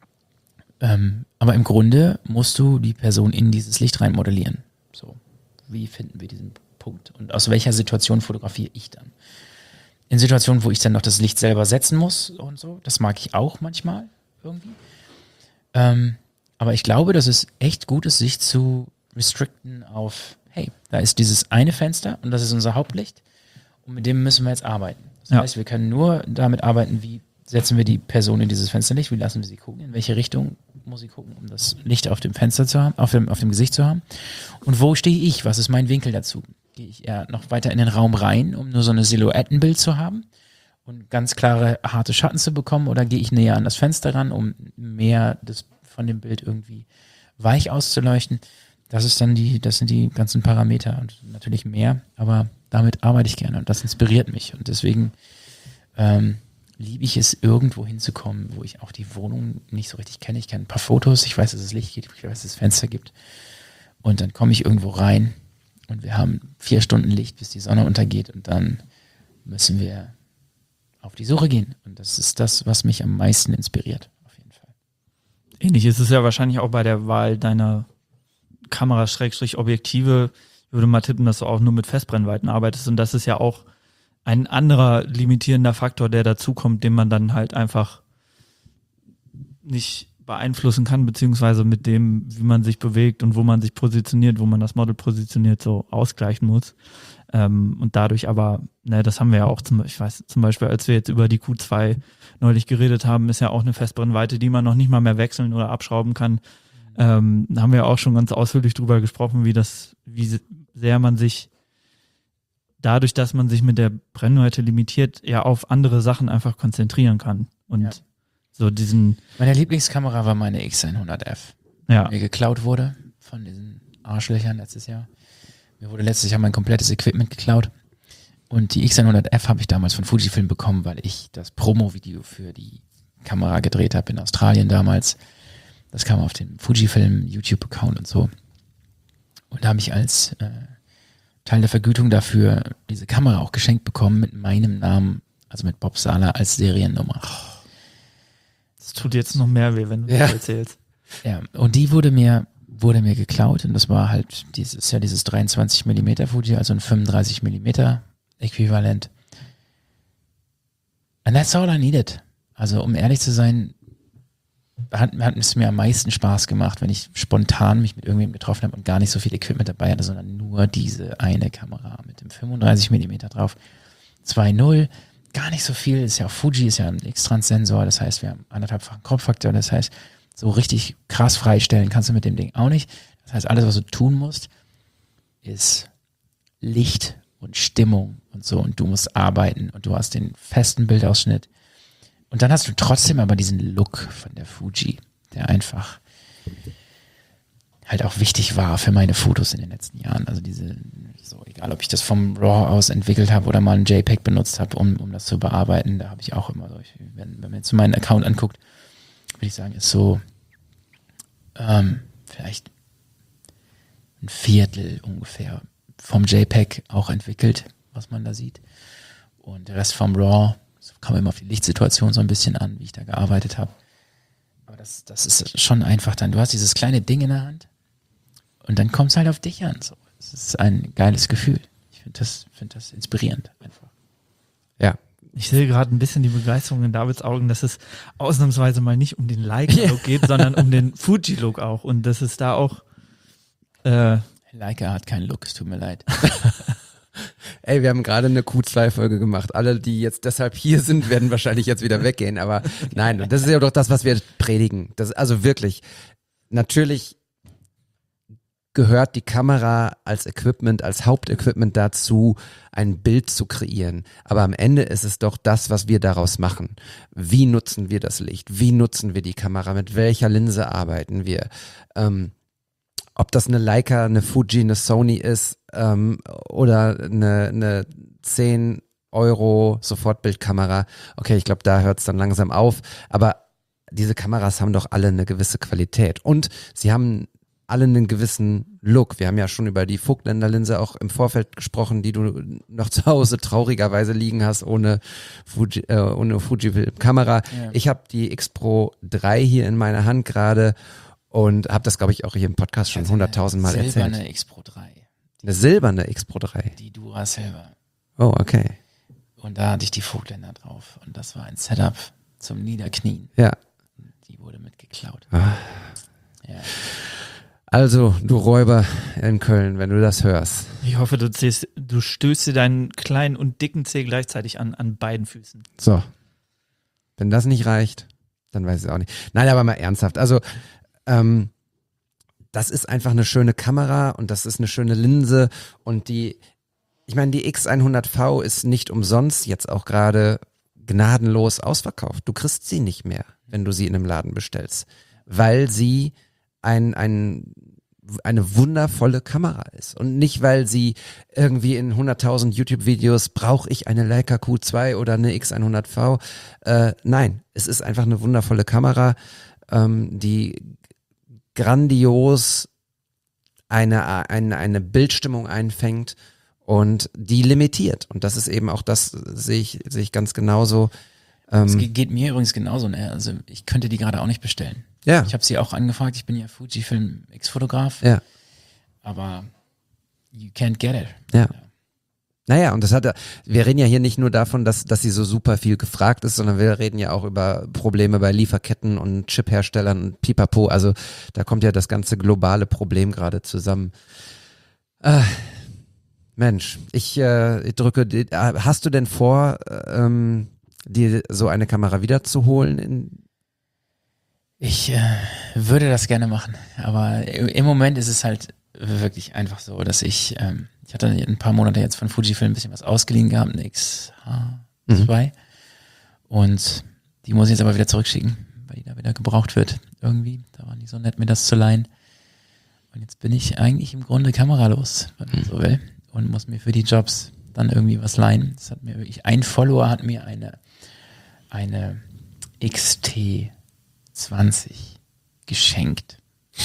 F: ähm, aber im Grunde musst du die Person in dieses Licht rein modellieren. So. Wie finden wir diesen Punkt? Und aus welcher Situation fotografiere ich dann? In Situationen, wo ich dann noch das Licht selber setzen muss und so, das mag ich auch manchmal irgendwie. Ähm, aber ich glaube, dass es echt gut ist, sich zu restricten auf, hey, da ist dieses eine Fenster und das ist unser Hauptlicht und mit dem müssen wir jetzt arbeiten. Das
B: Ja.
F: heißt, wir können nur damit arbeiten, wie setzen wir die Person in dieses Fensterlicht, wie lassen wir sie gucken, in welche Richtung muss sie gucken, um das Licht auf dem Fenster zu haben, auf dem, auf dem Gesicht zu haben. Und wo stehe ich? Was ist mein Winkel dazu? Gehe ich eher noch weiter in den Raum rein, um nur so eine Silhouettenbild zu haben und ganz klare, harte Schatten zu bekommen, oder gehe ich näher an das Fenster ran, um mehr des, von dem Bild irgendwie weich auszuleuchten? Das ist dann die, das sind die ganzen Parameter und natürlich mehr, aber damit arbeite ich gerne und das inspiriert mich und deswegen ähm, liebe ich es, irgendwo hinzukommen, wo ich auch die Wohnung nicht so richtig kenne. Ich kenne ein paar Fotos, ich weiß, dass es Licht gibt, ich weiß, dass es Fenster gibt und dann komme ich irgendwo rein. Und wir haben vier Stunden Licht, bis die Sonne untergeht und dann müssen wir auf die Suche gehen. Und das ist das, was mich am meisten inspiriert, auf jeden Fall.
B: Ähnlich ist es ja wahrscheinlich auch bei der Wahl deiner Kamera-Objektive. Ich würde mal tippen, dass du auch nur mit Festbrennweiten arbeitest und das ist ja auch ein anderer limitierender Faktor, der dazukommt, den man dann halt einfach nicht beeinflussen kann, beziehungsweise mit dem, wie man sich bewegt und wo man sich positioniert, wo man das Model positioniert, so ausgleichen muss. Ähm, und dadurch aber, ne, das haben wir ja auch, zum, ich weiß zum Beispiel, als wir jetzt über die Q zwei neulich geredet haben, ist ja auch eine Festbrennweite, die man noch nicht mal mehr wechseln oder abschrauben kann. Ähm, da haben wir ja auch schon ganz ausführlich drüber gesprochen, wie das, wie sehr man sich dadurch, dass man sich mit der Brennweite limitiert, ja auf andere Sachen einfach konzentrieren kann. Und
F: Ja.
B: so diesen,
F: Meine Lieblingskamera war meine X hundert F,
B: ja,
F: die mir geklaut wurde von diesen Arschlöchern letztes Jahr. Mir wurde letztes Jahr mein komplettes Equipment geklaut und die X hundert F habe ich damals von Fujifilm bekommen, weil ich das Promo-Video für die Kamera gedreht habe in Australien damals. Das kam auf den Fujifilm YouTube-Account und so. Und da habe ich als äh, Teil der Vergütung dafür diese Kamera auch geschenkt bekommen mit meinem Namen, also mit Bob Sala als Seriennummer.
B: das tut jetzt noch mehr weh, wenn du
A: Ja.
B: das erzählst.
F: Ja, und die wurde mir wurde mir geklaut und das war halt dieses ja dieses dreiundzwanzig Millimeter Fuji, also ein fünfunddreißig Millimeter Äquivalent. And that's all I needed. Also um ehrlich zu sein, hat, hat es mir am meisten Spaß gemacht, wenn ich spontan mich mit irgendjemandem getroffen habe und gar nicht so viel Equipment dabei hatte, sondern nur diese eine Kamera mit dem fünfunddreißig Millimeter drauf. zwei Komma null, gar nicht so viel. Ist ja auch Fuji, ist ja ein X-Trans-Sensor, das heißt, wir haben anderthalbfachen Crop-Faktor, das heißt, so richtig krass freistellen kannst du mit dem Ding auch nicht. Das heißt, alles, was du tun musst, ist Licht und Stimmung und so und du musst arbeiten und du hast den festen Bildausschnitt und dann hast du trotzdem aber diesen Look von der Fuji, der einfach halt auch wichtig war für meine Fotos in den letzten Jahren. Also diese, so egal ob ich das vom RAW aus entwickelt habe oder mal ein JPEG benutzt habe, um, um das zu bearbeiten, da habe ich auch immer so, ich, wenn, wenn man jetzt meinen Account anguckt, würde ich sagen, ist so ähm, vielleicht ein Viertel ungefähr vom JPEG auch entwickelt, was man da sieht. Und der Rest vom RAW, das kam immer auf die Lichtsituation so ein bisschen an, wie ich da gearbeitet habe. Aber das, das ist schon einfach dann, du hast dieses kleine Ding in der Hand und dann kommt es halt auf dich an. So. Es ist ein geiles Gefühl. Ich finde das, find das inspirierend einfach.
A: Ja.
B: Ich sehe gerade ein bisschen die Begeisterung in Davids Augen, dass es ausnahmsweise mal nicht um den Leica-Look geht, sondern um den Fuji-Look auch. Und dass es da auch äh,
F: Leica hat keinen Look, es tut mir leid.
A: Ey, wir haben gerade eine Q zwei Folge gemacht. Alle, die jetzt deshalb hier sind, werden wahrscheinlich jetzt wieder weggehen. Aber nein, und das ist ja doch das, was wir predigen. Das ist also wirklich, natürlich gehört die Kamera als Equipment, als Hauptequipment dazu, ein Bild zu kreieren. Aber am Ende ist es doch das, was wir daraus machen. Wie nutzen wir das Licht? Wie nutzen wir die Kamera? Mit welcher Linse arbeiten wir? Ähm, ob das eine Leica, eine Fuji, eine Sony ist ähm, oder eine, eine zehn Euro Sofortbildkamera. Okay, ich glaube, da hört es dann langsam auf. Aber diese Kameras haben doch alle eine gewisse Qualität. Und sie haben alle einen gewissen Look. Wir haben ja schon über die Vogtländer Linse auch im Vorfeld gesprochen, die du noch zu Hause traurigerweise liegen hast, ohne Fuji, äh, ohne Fuji-Kamera. Ja. Ich habe die X Pro drei hier in meiner Hand gerade und habe das, glaube ich, auch hier im Podcast schon hunderttausend Mal erzählt.
F: Eine silberne X Pro drei.
A: Eine silberne X Pro drei?
F: Die Duracell.
A: Oh, okay.
F: Und da hatte ich die Vogtländer drauf. Und das war ein Setup zum Niederknien.
A: Ja.
F: Die wurde mitgeklaut.
A: Ah.
F: Ja.
A: Also, du Räuber in Köln, wenn du das hörst.
B: Ich hoffe, du, ziehst, du stößt dir deinen kleinen und dicken Zeh gleichzeitig an, an beiden Füßen.
A: So. Wenn das nicht reicht, dann weiß ich es auch nicht. Nein, aber mal ernsthaft. Also, ähm, das ist einfach eine schöne Kamera und das ist eine schöne Linse und die, ich meine, die X hundert V ist nicht umsonst jetzt auch gerade gnadenlos ausverkauft. Du kriegst sie nicht mehr, wenn du sie in einem Laden bestellst, weil sie ein, ein, eine wundervolle Kamera ist und nicht, weil sie irgendwie in hunderttausend YouTube-Videos brauche ich eine Leica Q zwei oder eine X hundert V. Äh, nein, es ist einfach eine wundervolle Kamera, ähm, die grandios eine, eine, eine Bildstimmung einfängt und die limitiert. Und das ist eben auch das, sehe ich, sehe ich ganz genauso. Ähm,
F: es geht mir übrigens genauso. Ne? Also ich könnte die gerade auch nicht bestellen.
A: Ja.
F: Ich habe sie auch angefragt. Ich bin ja Fujifilm X-Fotograf.
A: Ja.
F: Aber you can't get it.
A: Ja.
F: Ja.
A: Naja, und das hat, wir reden ja hier nicht nur davon, dass, dass sie so super viel gefragt ist, sondern wir reden ja auch über Probleme bei Lieferketten und Chipherstellern und Pipapo. Also da kommt ja das ganze globale Problem gerade zusammen. Äh, Mensch, ich, äh, ich drücke, die, hast du denn vor, ähm, dir so eine Kamera wiederzuholen? In
F: Ich äh, würde das gerne machen, aber im Moment ist es halt wirklich einfach so, dass ich, ähm, ich hatte ein paar Monate jetzt von Fujifilm ein bisschen was ausgeliehen gehabt, eine X H zwei, mhm. und die muss ich jetzt aber wieder zurückschicken, weil die da wieder gebraucht wird irgendwie. Da waren die so nett, mir das zu leihen. Und jetzt bin ich eigentlich im Grunde kameralos, wenn man so will, und muss mir für die Jobs dann irgendwie was leihen. Das hat mir wirklich, ein Follower hat mir eine, eine X T zwanzig geschenkt.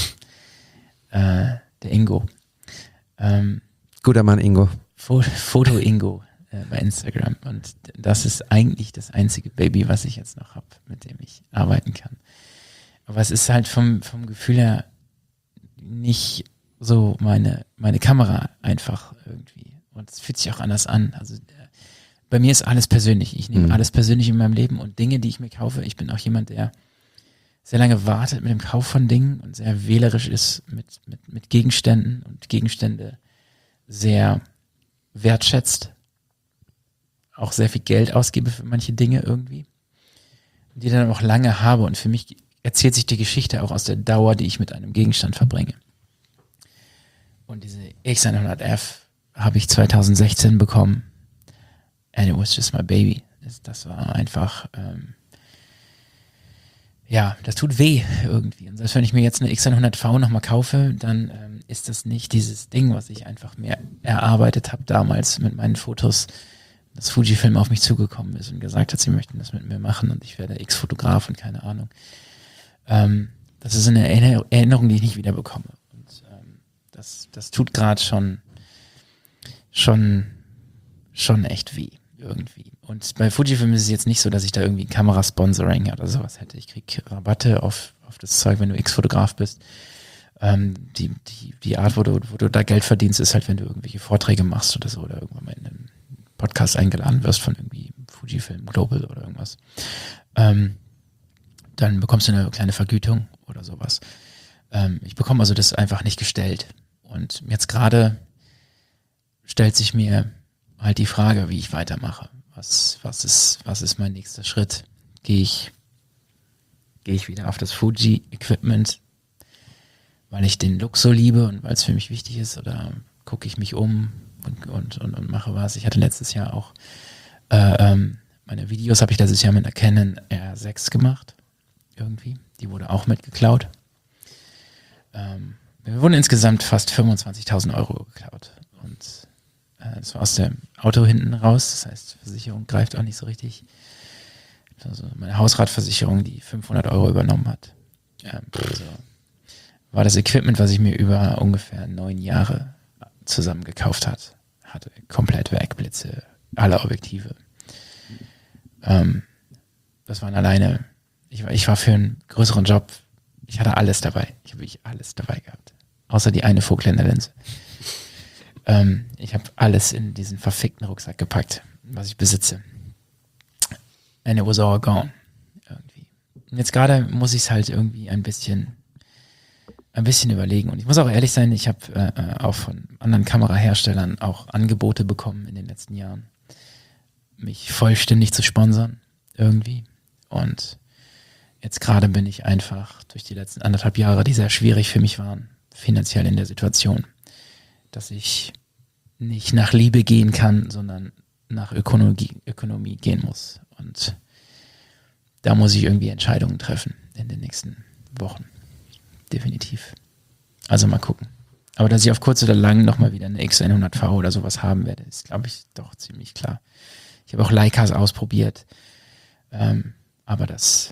F: Äh, der Ingo. Ähm,
A: Guter Mann, Ingo.
F: Foto Ingo äh, bei Instagram. Und das ist eigentlich das einzige Baby, was ich jetzt noch habe, mit dem ich arbeiten kann. Aber es ist halt vom, vom Gefühl her nicht so meine, meine Kamera einfach irgendwie. Und es fühlt sich auch anders an. Also äh, bei mir ist alles persönlich. Ich nehme mhm. alles persönlich in meinem Leben und Dinge, die ich mir kaufe. Ich bin auch jemand, der sehr lange wartet mit dem Kauf von Dingen und sehr wählerisch ist mit, mit, mit Gegenständen und Gegenstände sehr wertschätzt. auch sehr viel Geld ausgebe für manche Dinge irgendwie, die dann auch lange habe. Und für mich erzählt sich die Geschichte auch aus der Dauer, die ich mit einem Gegenstand verbringe. Und diese X hundert F habe ich zwanzig sechzehn bekommen. And it was just my baby. Das, das war einfach, ähm, ja, das tut weh irgendwie. Und selbst wenn ich mir jetzt eine X hundert V nochmal kaufe, dann ähm, ist das nicht dieses Ding, was ich einfach mir erarbeitet habe damals mit meinen Fotos, dass Fujifilm auf mich zugekommen ist und gesagt hat, sie möchten das mit mir machen und ich werde X-Fotograf und keine Ahnung. Ähm, das ist eine Erinnerung, die ich nicht wieder bekomme. Und ähm, das, das tut gerade schon, schon, schon echt weh irgendwie. Und bei Fujifilm ist es jetzt nicht so, dass ich da irgendwie Kamerasponsoring oder sowas hätte. Ich kriege Rabatte auf, auf das Zeug, wenn du X-Fotograf bist. Ähm, die, die, die Art, wo du, wo du da Geld verdienst, ist halt, wenn du irgendwelche Vorträge machst oder so oder irgendwann mal in einem Podcast eingeladen wirst von irgendwie Fujifilm Global oder irgendwas. Ähm, dann bekommst du eine kleine Vergütung oder sowas. Ähm, ich bekomme also das einfach nicht gestellt. Und jetzt gerade stellt sich mir halt die Frage, wie ich weitermache. Was, was ist, was ist mein nächster Schritt? Gehe ich, gehe ich wieder auf das Fuji-Equipment, weil ich den Look so liebe und weil es für mich wichtig ist, oder gucke ich mich um und, und, und, und mache was? Ich hatte letztes Jahr auch äh, ähm, meine Videos habe ich letztes Jahr mit einer Canon R sechs gemacht. Irgendwie. Die wurde auch mitgeklaut. Ähm, wir wurden insgesamt fast fünfundzwanzigtausend Euro geklaut. Und äh, das war aus dem Auto hinten raus. Das heißt, Versicherung greift auch nicht so richtig. Also meine Hausratversicherung, die fünfhundert Euro übernommen hat. Ähm, also war das Equipment, was ich mir über ungefähr neun Jahre zusammen gekauft hat, hatte komplett weg, Blitze, alle Objektive. Ähm, das waren alleine, ich war, ich war für einen größeren Job, ich hatte alles dabei. Ich habe wirklich alles dabei gehabt. Außer die eine Vogtländer-Linse. Ähm, ich habe alles in diesen verfickten Rucksack gepackt, was ich besitze. And it was all gone. Irgendwie. Und jetzt gerade muss ich es halt irgendwie ein bisschen ein bisschen überlegen. Und ich muss auch ehrlich sein, ich habe äh, auch von anderen Kameraherstellern auch Angebote bekommen in den letzten Jahren, mich vollständig zu sponsern irgendwie. Und jetzt gerade bin ich einfach durch die letzten anderthalb Jahre, die sehr schwierig für mich waren, finanziell in der Situation, dass ich nicht nach Liebe gehen kann, sondern nach Ökonomie, Ökonomie gehen muss. Und da muss ich irgendwie Entscheidungen treffen in den nächsten Wochen. Definitiv. Also mal gucken. Aber dass ich auf kurz oder lang nochmal wieder eine X hundert V oder sowas haben werde, ist, glaube ich, doch ziemlich klar. Ich habe auch Leicas ausprobiert. Ähm, aber das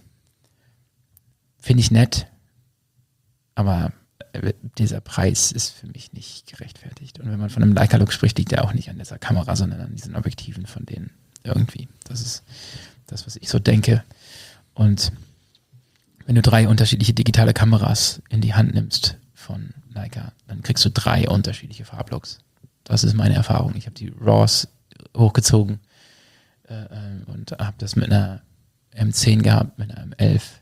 F: finde ich nett. Aber dieser Preis ist für mich nicht gerechtfertigt. Und wenn man von einem Leica-Look spricht, liegt der auch nicht an dieser Kamera, sondern an diesen Objektiven von denen irgendwie. Das ist das, was ich so denke. Und wenn du drei unterschiedliche digitale Kameras in die Hand nimmst von Leica, dann kriegst du drei unterschiedliche Farblooks. Das ist meine Erfahrung. Ich habe die RAWs hochgezogen äh, und habe das mit einer M zehn gehabt, mit einer M elf.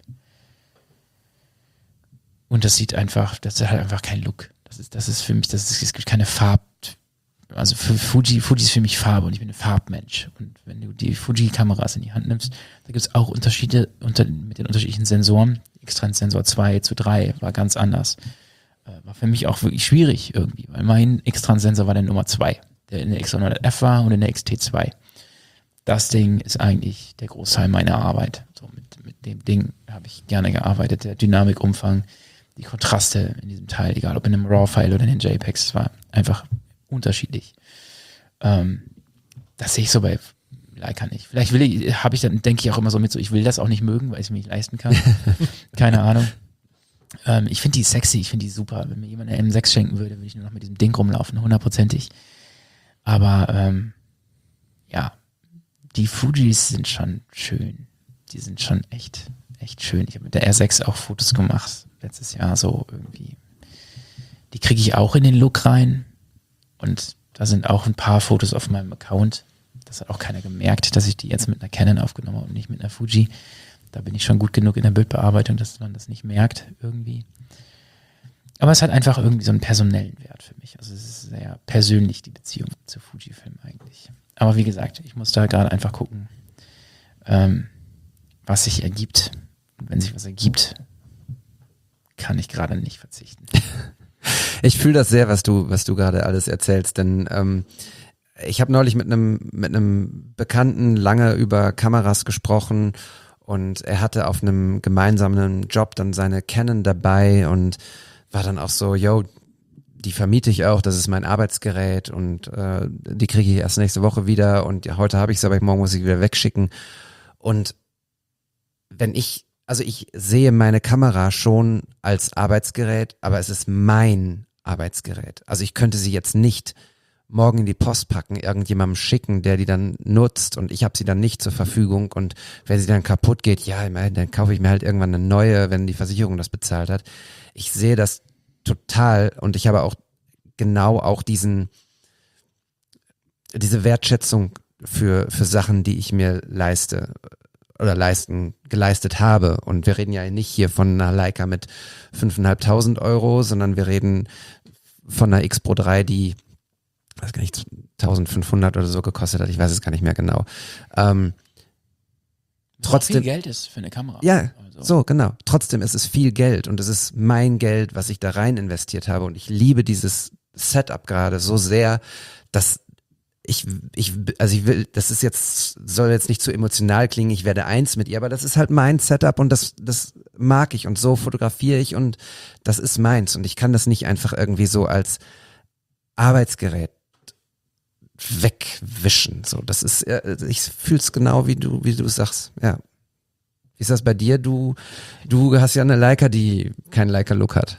F: Und das sieht einfach, das hat einfach keinen Look. Das ist, das ist für mich, das ist, es gibt keine Farb. Also für Fuji, Fuji ist für mich Farbe und ich bin ein Farbmensch. Und wenn du die Fuji-Kameras in die Hand nimmst, da gibt es auch Unterschiede unter, mit den unterschiedlichen Sensoren. X-Trans Sensor zwei zu drei war ganz anders. Äh, war für mich auch wirklich schwierig irgendwie, weil mein X-Trans Sensor war der Nummer zwei, der in der X hundert F war und in der X T zwei. Das Ding ist eigentlich der Großteil meiner Arbeit. So mit, mit dem Ding habe ich gerne gearbeitet. Der Dynamikumfang, die Kontraste in diesem Teil, egal ob in einem RAW-File oder in den JPEGs, es war einfach unterschiedlich. Ähm, das sehe ich so bei Leica nicht. Vielleicht will ich, habe ich dann, denke ich auch immer so mit so, ich will das auch nicht mögen, weil ich es mir nicht leisten kann. Keine Ahnung. Ähm, ich finde die sexy, ich finde die super. Wenn mir jemand eine M sechs schenken würde, würde ich nur noch mit diesem Ding rumlaufen, hundertprozentig. Aber ähm, ja, die Fujis sind schon schön. Die sind schon echt, echt schön. Ich habe mit der R sechs auch Fotos gemacht, letztes Jahr so irgendwie. Die kriege ich auch in den Look rein. Und da sind auch ein paar Fotos auf meinem Account. Das hat auch keiner gemerkt, dass ich die jetzt mit einer Canon aufgenommen habe und nicht mit einer Fuji. Da bin ich schon gut genug in der Bildbearbeitung, dass man das nicht merkt irgendwie. Aber es hat einfach irgendwie so einen personellen Wert für mich. Also es ist sehr persönlich, die Beziehung zu Fujifilm eigentlich. aber wie gesagt, ich muss da gerade einfach gucken, ähm, was sich ergibt. Und wenn sich was ergibt, kann ich gerade nicht verzichten.
A: Ich fühle das sehr, was du, was du gerade alles erzählst, denn ähm, ich habe neulich mit einem mit einem Bekannten lange über Kameras gesprochen und er hatte auf einem gemeinsamen Job dann seine Canon dabei und war dann auch so, yo, die vermiete ich auch, das ist mein Arbeitsgerät und äh, die kriege ich erst nächste Woche wieder und ja, heute habe ich es, aber morgen muss ich wieder wegschicken. Und wenn ich, also ich sehe meine Kamera schon als Arbeitsgerät, aber es ist mein Arbeitsgerät. Also ich könnte sie jetzt nicht morgen in die Post packen, irgendjemandem schicken, der die dann nutzt und ich habe sie dann nicht zur Verfügung und wenn sie dann kaputt geht, ja, dann kaufe ich mir halt irgendwann eine neue, wenn die Versicherung das bezahlt hat. Ich sehe das total und ich habe auch genau auch diesen diese Wertschätzung für für Sachen, die ich mir leiste oder leisten geleistet habe und wir reden ja nicht hier von einer Leica mit fünftausendfünfhundert Euro, sondern wir reden von einer X Pro drei, die weiß gar nicht eintausendfünfhundert oder so gekostet hat, ich weiß es gar nicht mehr genau. Ähm, trotzdem
F: viel Geld ist für eine Kamera.
A: Ja,
F: also.
A: so genau. Trotzdem ist es viel Geld und es ist mein Geld, was ich da rein investiert habe und ich liebe dieses Setup gerade so sehr, dass ich, ich, also ich will, das ist jetzt, soll jetzt nicht zu emotional klingen, ich werde eins mit ihr, aber das ist halt mein Setup und das, das mag ich und so fotografiere ich und das ist meins und ich kann das nicht einfach irgendwie so als Arbeitsgerät wegwischen. So, das ist, ich fühle es genau wie du, wie du sagst. Ja. Wie ist das bei dir? Du, du hast ja eine Leica, die keinen Leica-Look hat.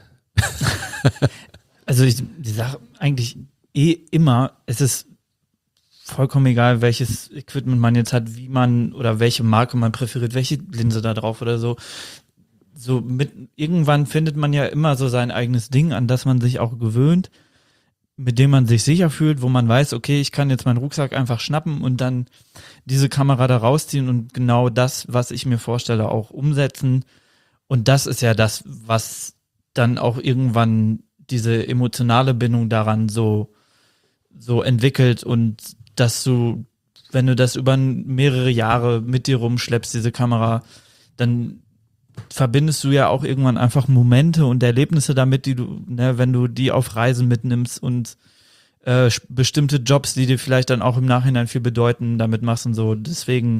B: Also ich, die Sache eigentlich eh immer, es ist vollkommen egal, welches Equipment man jetzt hat, wie man oder welche Marke man präferiert, welche Linse da drauf oder so. So mit, irgendwann findet man ja immer so sein eigenes Ding, an das man sich auch gewöhnt, mit dem man sich sicher fühlt, wo man weiß, okay, ich kann jetzt meinen Rucksack einfach schnappen und dann diese Kamera da rausziehen und genau das, was ich mir vorstelle, auch umsetzen. Und das ist ja das, was dann auch irgendwann diese emotionale Bindung daran so, so entwickelt und dass du, wenn du das über mehrere Jahre mit dir rumschleppst, diese Kamera, dann verbindest du ja auch irgendwann einfach Momente und Erlebnisse damit, die du, ne, wenn du die auf Reisen mitnimmst und äh, bestimmte Jobs, die dir vielleicht dann auch im Nachhinein viel bedeuten, damit machst und so. Deswegen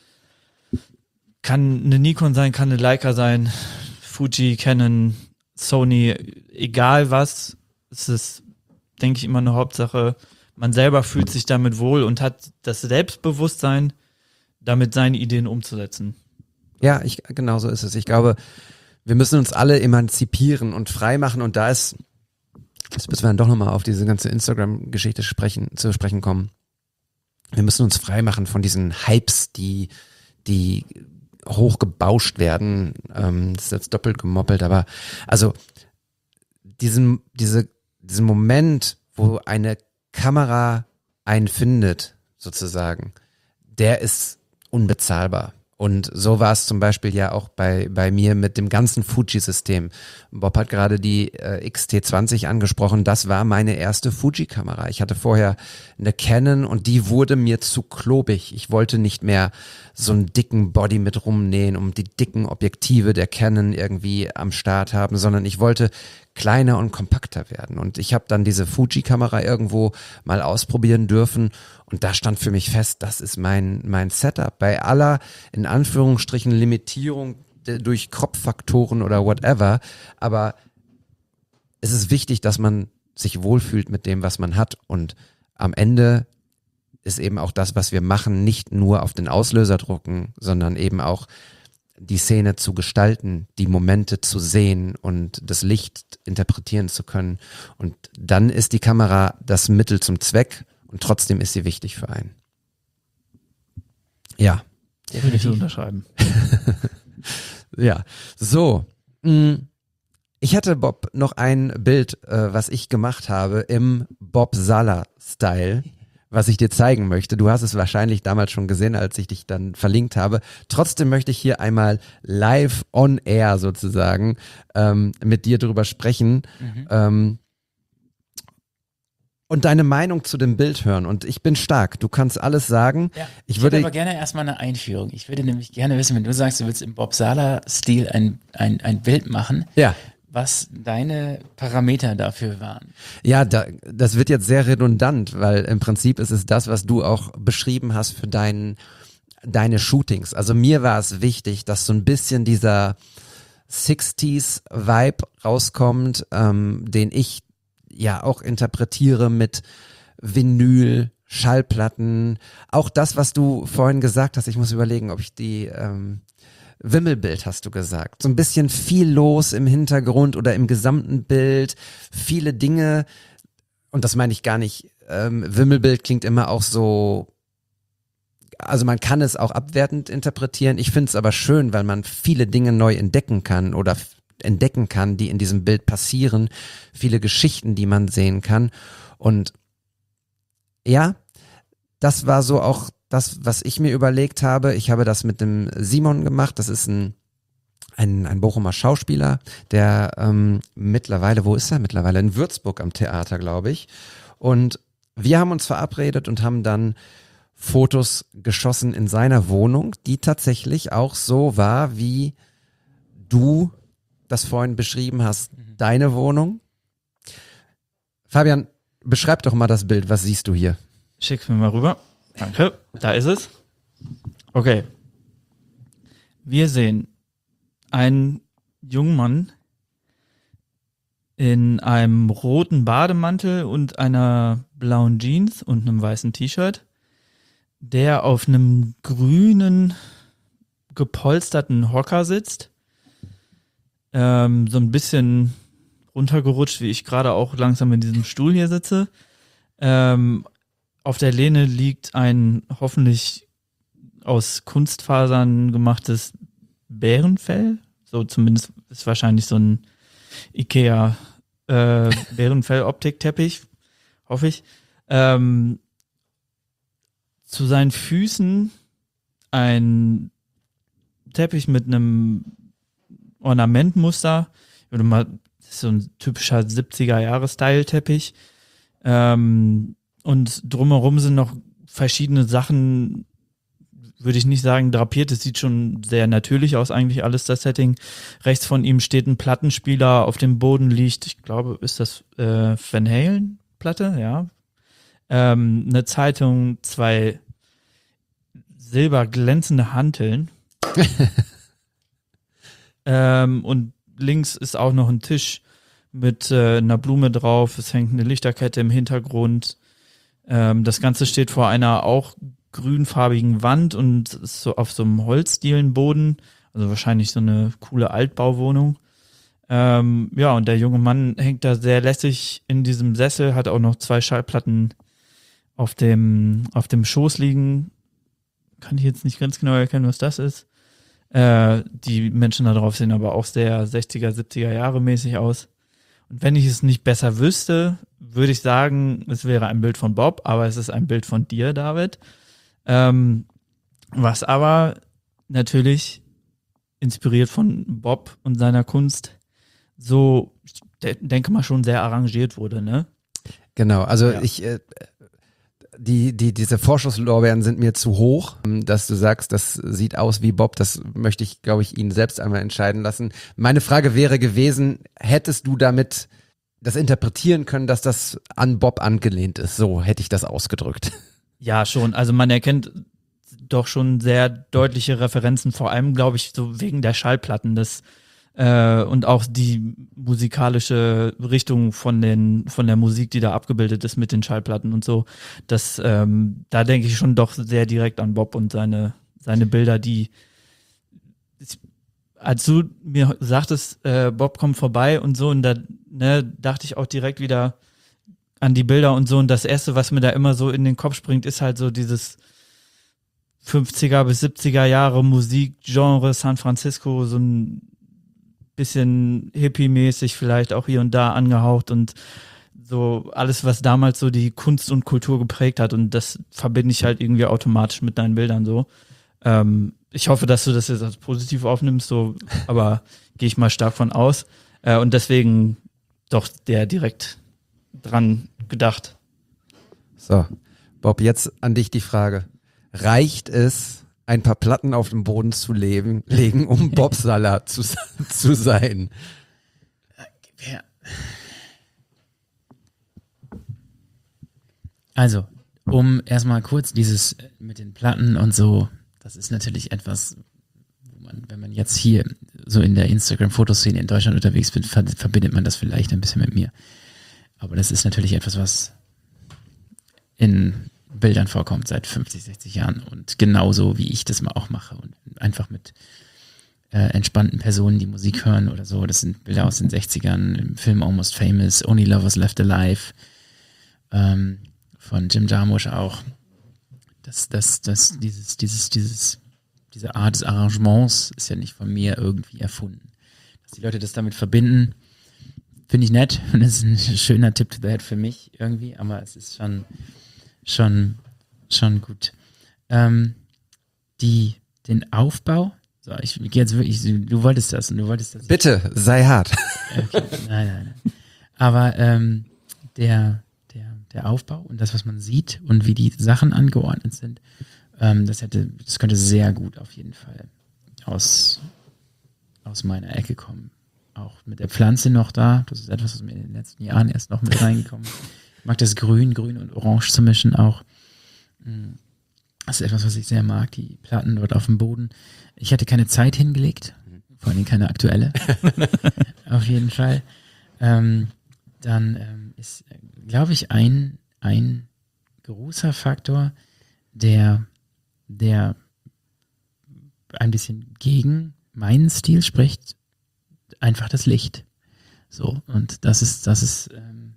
B: kann eine Nikon sein, kann eine Leica sein, Fuji, Canon, Sony, egal was, es ist, denke ich, immer eine Hauptsache, man selber fühlt sich damit wohl und hat das Selbstbewusstsein, damit seine Ideen umzusetzen.
A: Ja, ich, genau so ist es. Ich glaube, wir müssen uns alle emanzipieren und frei machen und da ist, jetzt müssen wir dann doch nochmal auf diese ganze Instagram-Geschichte sprechen, zu sprechen kommen. Wir müssen uns frei machen von diesen Hypes, die, die hochgebauscht werden. Ähm, das ist jetzt doppelt gemoppelt, aber also diesen, diese, diesen Moment, wo eine Kamera einen findet, sozusagen, der ist unbezahlbar. Und so war es zum Beispiel ja auch bei bei mir mit dem ganzen Fuji-System. Bob hat gerade die äh, X T zwanzig angesprochen. Das war meine erste Fuji-Kamera. Ich hatte vorher eine Canon und die wurde mir zu klobig. Ich wollte nicht mehr so einen dicken Body mit rumnähen, um die dicken Objektive der Canon irgendwie am Start haben, sondern ich wollte kleiner und kompakter werden. Und ich habe dann diese Fuji-Kamera irgendwo mal ausprobieren dürfen und da stand für mich fest, das ist mein mein Setup. Bei aller, in Anführungsstrichen, Limitierung durch Crop-Faktoren oder whatever, aber es ist wichtig, dass man sich wohlfühlt mit dem, was man hat und am Ende ist eben auch das, was wir machen, nicht nur auf den Auslöser drucken, sondern eben auch die Szene zu gestalten, die Momente zu sehen und das Licht interpretieren zu können. Und dann ist die Kamera das Mittel zum Zweck und trotzdem ist sie wichtig für einen. Ja.
B: Würde ich so unterschreiben.
A: Ja, so. Ich hatte, Bob, noch ein Bild, äh, was ich gemacht habe im Bob Sala-Style, was ich dir zeigen möchte. Du hast es wahrscheinlich damals schon gesehen, als ich dich dann verlinkt habe. Trotzdem möchte ich hier einmal live on air sozusagen ähm, mit dir drüber sprechen. Mhm. Ähm, und deine Meinung zu dem Bild hören. Und ich bin stark. Du kannst alles sagen.
F: Ja,
A: ich
F: ich
A: würde
F: hätte aber gerne erstmal eine Einführung. Ich würde nämlich gerne wissen, wenn du sagst, du willst im Bob Sala-Stil ein, ein, ein Bild machen,
A: ja.
F: was deine Parameter dafür waren.
A: Ja, da, das wird jetzt sehr redundant, weil im Prinzip ist es das, was du auch beschrieben hast für deinen, deine Shootings. Also mir war es wichtig, dass so ein bisschen dieser sechziger-Vibe rauskommt, ähm, den ich ja auch interpretiere mit Vinyl, Schallplatten, auch das, was du vorhin gesagt hast, ich muss überlegen, ob ich die ähm, Wimmelbild hast du gesagt, so ein bisschen viel los im Hintergrund oder im gesamten Bild, viele Dinge, und das meine ich gar nicht, ähm, Wimmelbild klingt immer auch so, also man kann es auch abwertend interpretieren, ich finde es aber schön, weil man viele Dinge neu entdecken kann oder f- entdecken kann, die in diesem Bild passieren, viele Geschichten, die man sehen kann. Und ja, das war so auch das, was ich mir überlegt habe. Ich habe das mit dem Simon gemacht. Das ist ein, ein, ein Bochumer Schauspieler, der ähm, mittlerweile, wo ist er mittlerweile? In Würzburg am Theater, glaube ich. Und wir haben uns verabredet und haben dann Fotos geschossen in seiner Wohnung, die tatsächlich auch so war, wie du das vorhin beschrieben hast, deine Wohnung. Fabian, beschreib doch mal das Bild. Was siehst du hier?
B: Schick's mir mal rüber. Danke. Da ist es. Okay. Wir sehen einen jungen Mann in einem roten Bademantel und einer blauen Jeans und einem weißen T-Shirt, der auf einem grünen, gepolsterten Hocker sitzt. Ähm, so ein bisschen runtergerutscht, wie ich gerade auch langsam in diesem Stuhl hier sitze. Ähm, auf der Lehne liegt ein hoffentlich aus Kunstfasern gemachtes Bärenfell. So zumindest ist wahrscheinlich so ein Ikea äh, Bärenfell-Optikteppich, hoffe ich. Ähm, zu seinen Füßen ein Teppich mit einem Ornamentmuster. Ich würde mal, das ist so ein typischer siebziger-Jahre-Style-Teppich. Ähm, und drumherum sind noch verschiedene Sachen, würde ich nicht sagen drapiert, es sieht schon sehr natürlich aus, eigentlich alles das Setting. Rechts von ihm steht ein Plattenspieler, auf dem Boden liegt, ich glaube, ist das äh, Van Halen Platte, ja. Ähm, eine Zeitung, zwei silberglänzende Hanteln. ähm, und links ist auch noch ein Tisch mit äh, einer Blume drauf, es hängt eine Lichterkette im Hintergrund. Ähm, das Ganze steht vor einer auch grünfarbigen Wand und ist so auf so einem Holzdielenboden, also wahrscheinlich so eine coole Altbauwohnung. Ähm, ja, und der junge Mann hängt da sehr lässig in diesem Sessel, hat auch noch zwei Schallplatten auf dem, auf dem Schoß liegen. Kann ich jetzt nicht ganz genau erkennen, was das ist. Äh, die Menschen da drauf sehen aber auch sehr sechziger, siebziger Jahre mäßig aus. Und wenn ich es nicht besser wüsste, würde ich sagen, es wäre ein Bild von Bob, aber es ist ein Bild von dir, David. Ähm, was aber natürlich inspiriert von Bob und seiner Kunst so, ich denke mal, schon sehr arrangiert wurde, ne?
A: Genau, also
B: Ja.
A: ich, äh, die, die, diese Vorschusslorbeeren sind mir zu hoch, dass du sagst, das sieht aus wie Bob, das möchte ich, glaube ich, ihn selbst einmal entscheiden lassen. Meine Frage wäre gewesen, hättest du damit das interpretieren können, dass das an Bob angelehnt ist? So hätte ich das ausgedrückt.
B: Ja, schon. Also man erkennt doch schon sehr deutliche Referenzen, vor allem, glaube ich, so wegen der Schallplatten das, äh, und auch die musikalische Richtung von den von der Musik, die da abgebildet ist mit den Schallplatten und so. Das, ähm, da denke ich schon doch sehr direkt an Bob und seine seine Bilder, die als du mir sagtest, äh, Bob kommt vorbei und so, und da ne, dachte ich auch direkt wieder an die Bilder und so, und das Erste, was mir da immer so in den Kopf springt, ist halt so dieses fünfziger bis siebziger Jahre Musikgenre, San Francisco, so ein bisschen hippie-mäßig vielleicht auch hier und da angehaucht und so alles, was damals so die Kunst und Kultur geprägt hat, und das verbinde ich halt irgendwie automatisch mit deinen Bildern so. Ähm, ich hoffe, dass du das jetzt als positiv aufnimmst, so, aber gehe ich mal stark von aus. Äh, und deswegen doch der direkt dran gedacht.
A: So, Bob, jetzt an dich die Frage. Reicht es, ein paar Platten auf den Boden zu legen, legen um Bob Salla zu, zu sein?
F: Ja. Also, um erstmal kurz dieses mit den Platten und so, das ist natürlich etwas, wo man, wenn man jetzt hier so in der Instagram-Fotoszene in Deutschland unterwegs bin, verbindet man das vielleicht ein bisschen mit mir. Aber das ist natürlich etwas, was in Bildern vorkommt seit fünfzig, sechzig Jahren und genauso wie ich das mal auch mache und einfach mit äh, entspannten Personen, die Musik hören oder so. Das sind Bilder aus den sechzigern, im Film Almost Famous, Only Lovers Left Alive, ähm, von Jim Jarmusch auch. Das, das, das, dieses, dieses, dieses, diese Art des Arrangements ist ja nicht von mir irgendwie erfunden. Dass die Leute das damit verbinden, finde ich nett und das ist ein schöner Tipp to the Head für mich irgendwie, aber es ist schon Schon, schon gut. Ähm, die, den Aufbau, so, ich gehe jetzt wirklich, du wolltest das und du wolltest das.
A: Bitte, sei hart.
F: Okay, nein, nein, nein. Aber ähm, der, der, der Aufbau und das, was man sieht und wie die Sachen angeordnet sind, ähm, das hätte, das könnte sehr gut auf jeden Fall aus, aus meiner Ecke kommen. Auch mit der Pflanze noch da, das ist etwas, was mir in den letzten Jahren erst noch mit reingekommen ist. Ich mag das Grün, Grün und Orange zu mischen auch. Das ist etwas, was ich sehr mag, die Platten dort auf dem Boden. Ich hätte keine Zeit hingelegt, vor allem keine aktuelle. Auf jeden Fall. Ähm, dann ähm, ist, glaube ich, ein, ein großer Faktor, der, der ein bisschen gegen meinen Stil spricht, einfach das Licht. So, und das ist, das ist, ähm,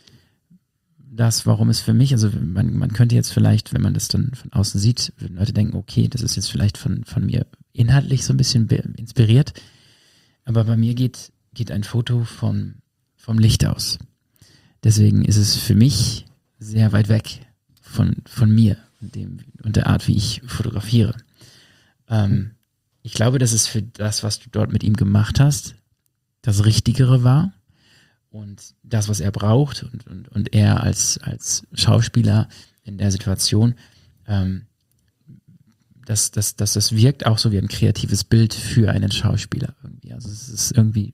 F: das, warum es für mich, also man, man könnte jetzt vielleicht, wenn man das dann von außen sieht, würden Leute denken, okay, das ist jetzt vielleicht von, von mir inhaltlich so ein bisschen be- inspiriert, aber bei mir geht, geht ein Foto vom, vom Licht aus. Deswegen ist es für mich sehr weit weg von, von mir und, dem, und der Art, wie ich fotografiere. Ähm, ich glaube, dass es für das, was du dort mit ihm gemacht hast, das Richtigere war. Und das, was er braucht und, und, und er als, als Schauspieler in der Situation, ähm, das, das, das, das wirkt auch so wie ein kreatives Bild für einen Schauspieler irgendwie. Also es ist irgendwie,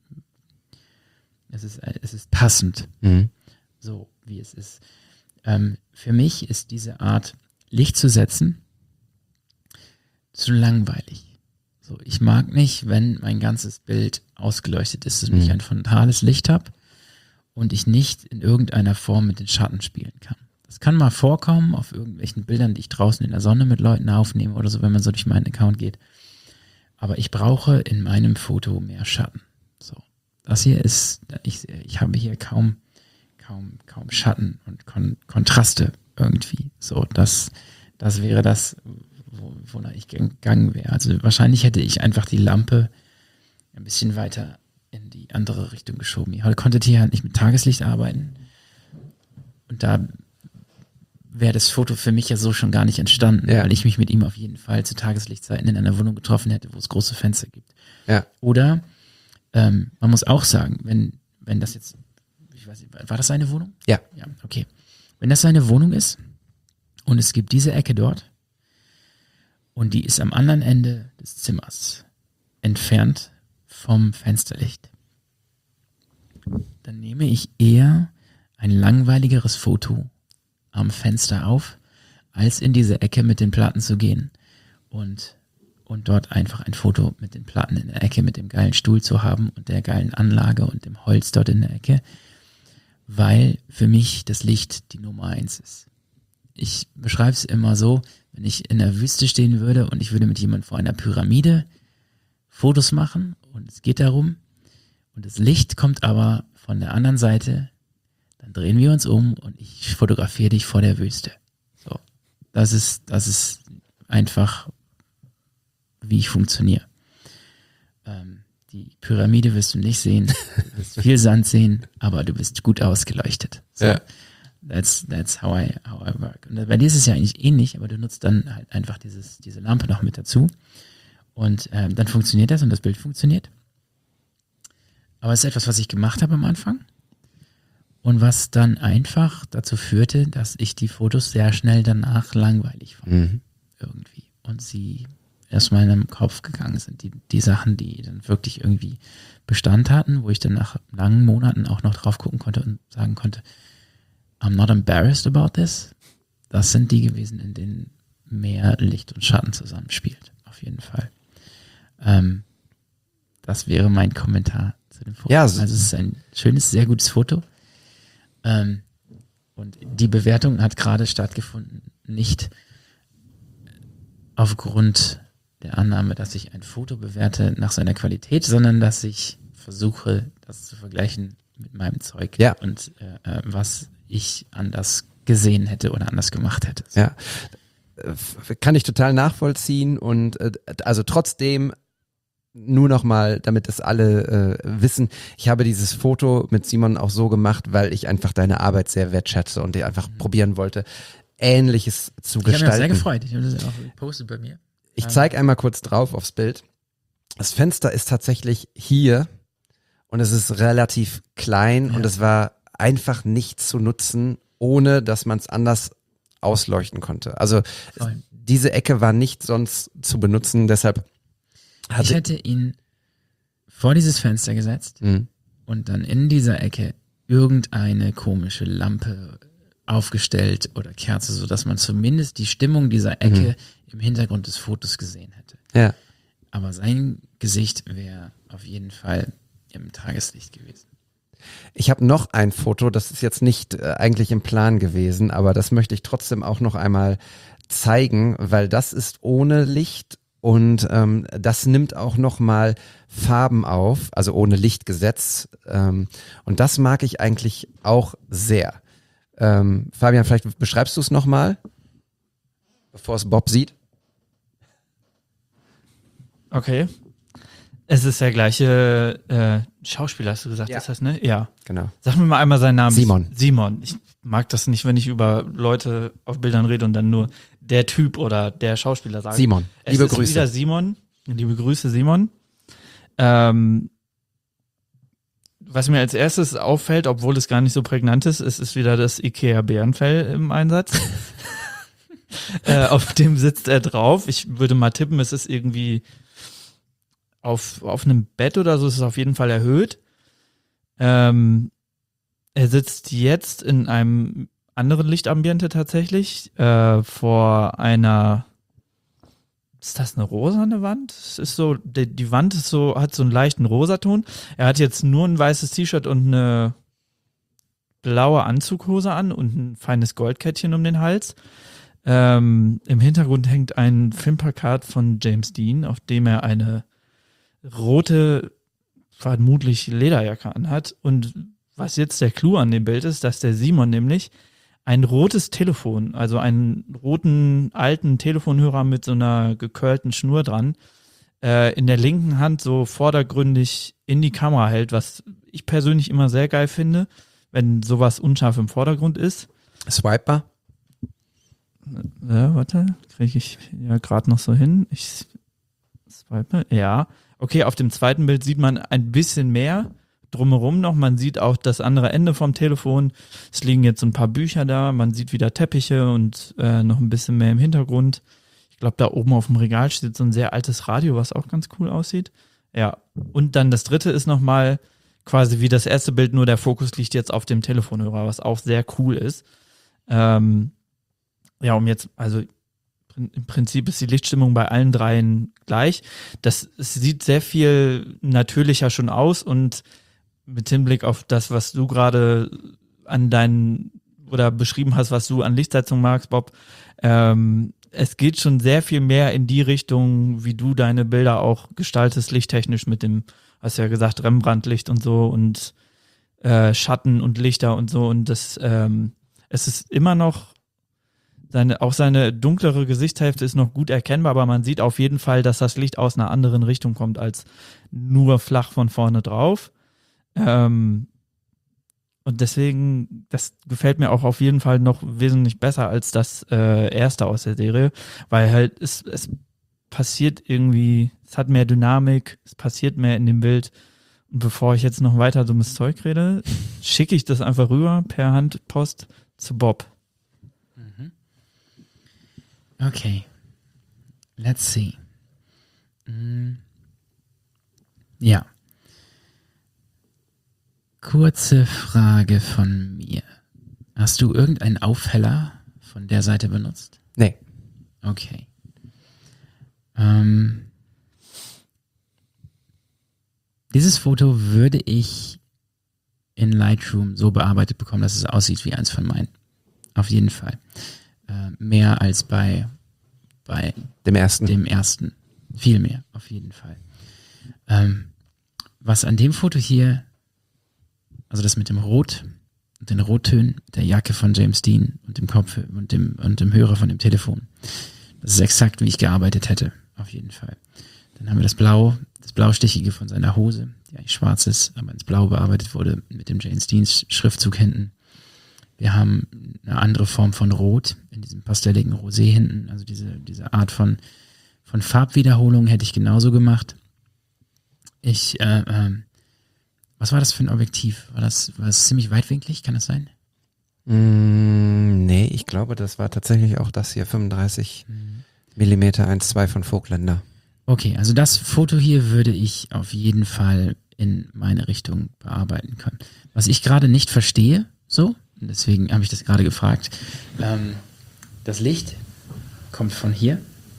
F: es ist, es ist passend,
A: Mhm.
F: so wie es ist. Ähm, für mich ist diese Art, Licht zu setzen, zu langweilig. So, ich mag nicht, wenn mein ganzes Bild ausgeleuchtet ist und
A: Mhm.
F: ich ein frontales Licht habe und ich nicht in irgendeiner Form mit den Schatten spielen kann. Das kann mal vorkommen auf irgendwelchen Bildern, die ich draußen in der Sonne mit Leuten aufnehme oder so, wenn man so durch meinen Account geht. Aber ich brauche in meinem Foto mehr Schatten. So, das hier ist, ich, ich habe hier kaum, kaum, kaum Schatten und Kon- Kontraste irgendwie. So, das, das wäre das, wo, wonach ich gegangen wäre. Also wahrscheinlich hätte ich einfach die Lampe ein bisschen weiter in die andere Richtung geschoben. Ich konnte hier halt nicht mit Tageslicht arbeiten. Und da wäre das Foto für mich ja so schon gar nicht entstanden,
A: Ja.
F: weil ich mich mit ihm auf jeden Fall zu Tageslichtzeiten in einer Wohnung getroffen hätte, wo es große Fenster gibt.
A: Ja.
F: Oder ähm, man muss auch sagen, wenn, wenn das jetzt, ich weiß nicht, war das seine Wohnung?
A: Ja.
F: Ja, okay. Wenn das seine Wohnung ist und es gibt diese Ecke dort und die ist am anderen Ende des Zimmers entfernt vom Fensterlicht, dann nehme ich eher ein langweiligeres Foto am Fenster auf, als in diese Ecke mit den Platten zu gehen und, und dort einfach ein Foto mit den Platten in der Ecke, mit dem geilen Stuhl zu haben und der geilen Anlage und dem Holz dort in der Ecke, weil für mich das Licht die Nummer eins ist. Ich beschreibe es immer so, wenn ich in der Wüste stehen würde und ich würde mit jemandem vor einer Pyramide Fotos machen und es geht darum und das Licht kommt aber von der anderen Seite, dann drehen wir uns um und ich fotografiere dich vor der Wüste. So, das ist, das ist einfach, wie ich funktioniere. Ähm, die Pyramide wirst du nicht sehen, du wirst viel Sand sehen, aber du bist gut ausgeleuchtet. So,
A: Ja.
F: that's, that's how I, how I work. Und bei dir ist es ja eigentlich ähnlich, aber du nutzt dann halt einfach dieses, diese Lampe noch mit dazu. Und ähm, dann funktioniert das und das Bild funktioniert. Aber es ist etwas, was ich gemacht habe am Anfang. Und was dann einfach dazu führte, dass ich die Fotos sehr schnell danach langweilig fand.
A: Mhm.
F: Irgendwie. Und sie aus meinem Kopf gegangen sind. Die, die Sachen, die dann wirklich irgendwie Bestand hatten, wo ich dann nach langen Monaten auch noch drauf gucken konnte und sagen konnte, I'm not embarrassed about this. Das sind die gewesen, in denen mehr Licht und Schatten zusammenspielt. Auf jeden Fall. Ähm, das wäre mein Kommentar zu dem Foto.
A: Ja,
F: also es ist ein schönes, sehr gutes Foto. Ähm, und die Bewertung hat gerade stattgefunden, nicht aufgrund der Annahme, dass ich ein Foto bewerte nach seiner Qualität, sondern dass ich versuche, das zu vergleichen mit meinem Zeug
A: ja.
F: und äh, was ich anders gesehen hätte oder anders gemacht hätte. So.
A: Ja, kann ich total nachvollziehen und äh, also trotzdem nur noch mal, damit das alle äh, wissen, ich habe dieses Foto mit Simon auch so gemacht, weil ich einfach deine Arbeit sehr wertschätze und dir einfach mhm. probieren wollte, Ähnliches zu
F: ich
A: gestalten.
F: Ich habe mich sehr gefreut. Ich habe das auch gepostet bei mir.
A: Ich zeige einmal kurz drauf aufs Bild. Das Fenster ist tatsächlich hier und es ist relativ klein ja. und es war einfach nicht zu nutzen, ohne dass man es anders ausleuchten konnte. Also Voll. diese Ecke war nicht sonst zu benutzen, deshalb hatte
F: ich hätte ihn vor dieses Fenster gesetzt mhm. und dann in dieser Ecke irgendeine komische Lampe aufgestellt oder Kerze, sodass man zumindest die Stimmung dieser Ecke mhm. im Hintergrund des Fotos gesehen hätte.
A: Ja.
F: Aber sein Gesicht wäre auf jeden Fall im Tageslicht gewesen.
A: Ich habe noch ein Foto, das ist jetzt nicht äh, eigentlich im Plan gewesen, aber das möchte ich trotzdem auch noch einmal zeigen, weil das ist ohne Licht und ähm, das nimmt auch nochmal Farben auf, also ohne Lichtgesetz. Ähm, und das mag ich eigentlich auch sehr. Ähm, Fabian, vielleicht beschreibst du es nochmal, bevor es Bob sieht.
B: Okay. Es ist der gleiche äh, Schauspieler, hast du gesagt,
A: ja.
B: das heißt, ne? Ja.
A: Genau.
B: Sag mir mal einmal seinen Namen.
A: Simon.
B: Simon. Ich mag das nicht, wenn ich über Leute auf Bildern rede und dann nur der Typ oder der Schauspieler sage.
A: Simon.
B: Es
A: Liebe
B: ist
A: Grüße.
B: wieder Simon. Liebe Grüße, Simon. Ähm, was mir als erstes auffällt, obwohl es gar nicht so prägnant ist, es ist wieder das Ikea-Bärenfell im Einsatz. äh, auf dem sitzt er drauf. Ich würde mal tippen, es ist irgendwie auf, auf einem Bett oder so, ist es auf jeden Fall erhöht. Ähm, er sitzt jetzt in einem anderen Lichtambiente tatsächlich, äh, vor einer, ist das eine rosane Wand? Es ist so, die, die Wand ist so, hat so einen leichten Rosaton. Er hat jetzt nur ein weißes T-Shirt und eine blaue Anzughose an und ein feines Goldkettchen um den Hals. Ähm, im Hintergrund hängt ein Filmplakat von James Dean, auf dem er eine rote, vermutlich Lederjacke anhat. Und was jetzt der Clou an dem Bild ist, dass der Simon nämlich ein rotes Telefon, also einen roten alten Telefonhörer mit so einer gecurlten Schnur dran, äh, in der linken Hand so vordergründig in die Kamera hält, was ich persönlich immer sehr geil finde, wenn sowas unscharf im Vordergrund ist.
A: Swiper?
B: Ja, warte, kriege ich ja gerade noch so hin. Ich swipe, ja. Okay, auf dem zweiten Bild sieht man ein bisschen mehr drumherum noch. Man sieht auch das andere Ende vom Telefon. Es liegen jetzt ein paar Bücher da. Man sieht wieder Teppiche und äh, noch ein bisschen mehr im Hintergrund. Ich glaube, da oben auf dem Regal steht so ein sehr altes Radio, was auch ganz cool aussieht. Ja, und dann das dritte ist nochmal quasi wie das erste Bild, nur der Fokus liegt jetzt auf dem Telefonhörer, was auch sehr cool ist. Ähm, ja, um jetzt, also im Prinzip ist die Lichtstimmung bei allen dreien gleich. Das es sieht sehr viel natürlicher schon aus und mit Hinblick auf das, was du gerade an deinen oder beschrieben hast, was du an Lichtsetzung magst, Bob, ähm, es geht schon sehr viel mehr in die Richtung, wie du deine Bilder auch gestaltest, lichttechnisch mit dem, hast du ja gesagt, Rembrandt-Licht und so und äh, Schatten und Lichter und so und das, ähm, es ist immer noch Seine, auch seine dunklere Gesichtshälfte ist noch gut erkennbar, aber man sieht auf jeden Fall, dass das Licht aus einer anderen Richtung kommt als nur flach von vorne drauf. Ähm, und deswegen, das gefällt mir auch auf jeden Fall noch wesentlich besser als das äh, erste aus der Serie, weil halt es, es passiert irgendwie, es hat mehr Dynamik, es passiert mehr in dem Bild Und bevor ich jetzt noch weiter dummes Zeug rede, schicke ich das einfach rüber per Handpost zu Bob.
F: Okay. Let's see. Mm. Ja. Kurze Frage von mir. Hast du irgendeinen Aufheller von der Seite benutzt?
A: Nee.
F: Okay. Ähm, dieses Foto würde ich in Lightroom so bearbeitet bekommen, dass es aussieht wie eins von meinen. Auf jeden Fall. Äh, mehr als bei, bei
A: Dem ersten.
F: dem ersten. Viel mehr, auf jeden Fall. Ähm, was an dem Foto hier, also das mit dem Rot, und den Rottönen, der Jacke von James Dean und dem Kopf und dem, und dem Hörer von dem Telefon. Das ist exakt, wie ich gearbeitet hätte, auf jeden Fall. Dann haben wir das Blau, das Blaustichige von seiner Hose, die eigentlich schwarz ist, aber ins Blau bearbeitet wurde mit dem James Dean Schriftzug hinten. Wir haben eine andere Form von Rot in diesem pastelligen Rosé hinten, also diese, diese Art von, von Farbwiederholung hätte ich genauso gemacht. Ich, äh, äh, was war das für ein Objektiv? War das, war das ziemlich weitwinklig, kann das sein?
A: Mm, nee, ich glaube, das war tatsächlich auch das hier, fünfunddreißig Millimeter eins Komma zwei von Vogtländer.
F: Okay, also das Foto hier würde ich auf jeden Fall in meine Richtung bearbeiten können. Was ich gerade nicht verstehe, so, deswegen habe ich das gerade gefragt, ähm, das Licht kommt von hier,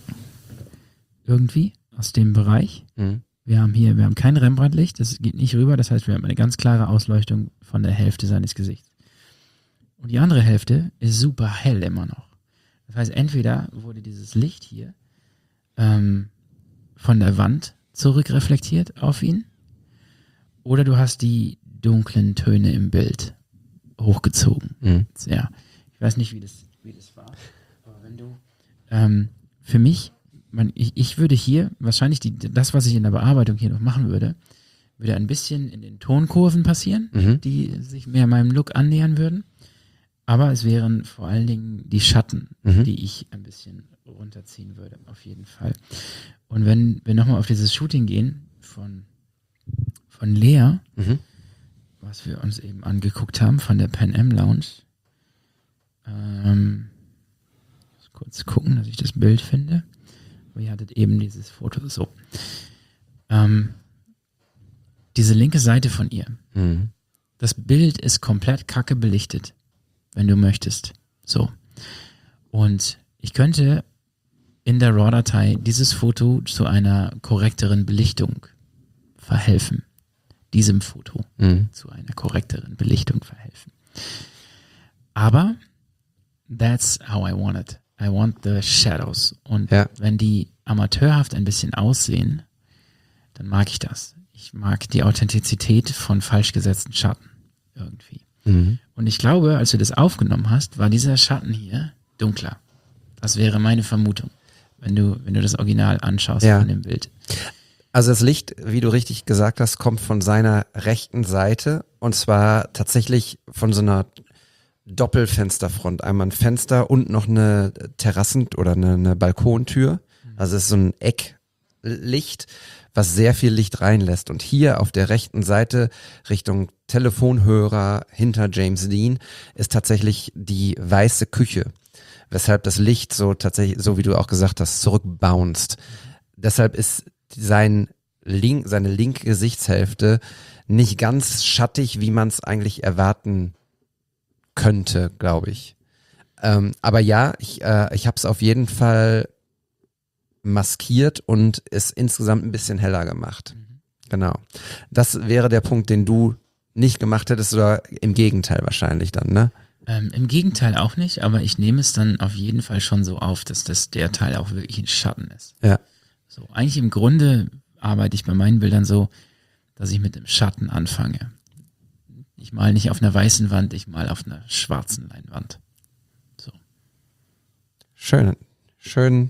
F: irgendwie, aus dem Bereich.
A: Mhm.
F: Wir haben hier, wir haben kein Rembrandt-Licht, das geht nicht rüber, das heißt, wir haben eine ganz klare Ausleuchtung von der Hälfte seines Gesichts. Und die andere Hälfte ist super hell immer noch. Das heißt, entweder wurde dieses Licht hier ähm, von der Wand zurückreflektiert auf ihn, oder du hast die dunklen Töne im Bild hochgezogen.
A: Mhm.
F: Ja, ich weiß nicht, wie das, wie das war, aber wenn du, ähm, für mich, man, ich, ich würde hier, wahrscheinlich die, das, was ich in der Bearbeitung hier noch machen würde, würde ein bisschen in den Tonkurven passieren,
A: Mhm.
F: die sich mehr meinem Look annähern würden. Aber es wären vor allen Dingen die Schatten,
A: Mhm.
F: die ich ein bisschen runterziehen würde, auf jeden Fall. Und wenn wir nochmal auf dieses Shooting gehen von, von Lea,
A: Mhm.
F: was wir uns eben angeguckt haben, von der Pan Am Lounge, ähm, muss kurz gucken, dass ich das Bild finde. Ihr hattet eben dieses Foto, so. Ähm, diese linke Seite von ihr,
A: Mhm.
F: das Bild ist komplett kacke belichtet, wenn du möchtest. So. Und ich könnte in der RAW-Datei dieses Foto zu einer korrekteren Belichtung verhelfen. Diesem Foto
A: Mhm.
F: zu einer korrekteren Belichtung verhelfen. Aber that's how I want it. I want the shadows. Und
A: Ja.
F: wenn die amateurhaft ein bisschen aussehen, dann mag ich das. Ich mag die Authentizität von falsch gesetzten Schatten irgendwie.
A: Mhm.
F: Und ich glaube, als du das aufgenommen hast, war dieser Schatten hier dunkler. Das wäre meine Vermutung, wenn du, wenn du das Original anschaust
A: Ja.
F: von dem Bild.
A: Also das Licht, wie du richtig gesagt hast, kommt von seiner rechten Seite und zwar tatsächlich von so einer Doppelfensterfront. Einmal ein Fenster und noch eine Terrassen- oder eine, eine Balkontür. Also es ist so ein Ecklicht, was sehr viel Licht reinlässt. Und hier auf der rechten Seite Richtung Telefonhörer hinter James Dean ist tatsächlich die weiße Küche, weshalb das Licht so tatsächlich, so wie du auch gesagt hast, zurückbounced. Deshalb ist sein Link, seine linke Gesichtshälfte nicht ganz schattig, wie man es eigentlich erwarten könnte, glaube ich. Ähm, aber ja, ich, äh, ich habe es auf jeden Fall maskiert und es insgesamt ein bisschen heller gemacht.
F: Mhm.
A: Genau. Das wäre der Punkt, den du nicht gemacht hättest oder im Gegenteil wahrscheinlich dann, ne?
F: Ähm, Im Gegenteil auch nicht, aber ich nehme es dann auf jeden Fall schon so auf, dass das der Teil auch wirklich ein Schatten ist.
A: Ja.
F: So, eigentlich im Grunde arbeite ich bei meinen Bildern so, dass ich mit dem Schatten anfange. Ich mal nicht auf einer weißen Wand, ich mal auf einer schwarzen Leinwand. So.
A: Schön, schön,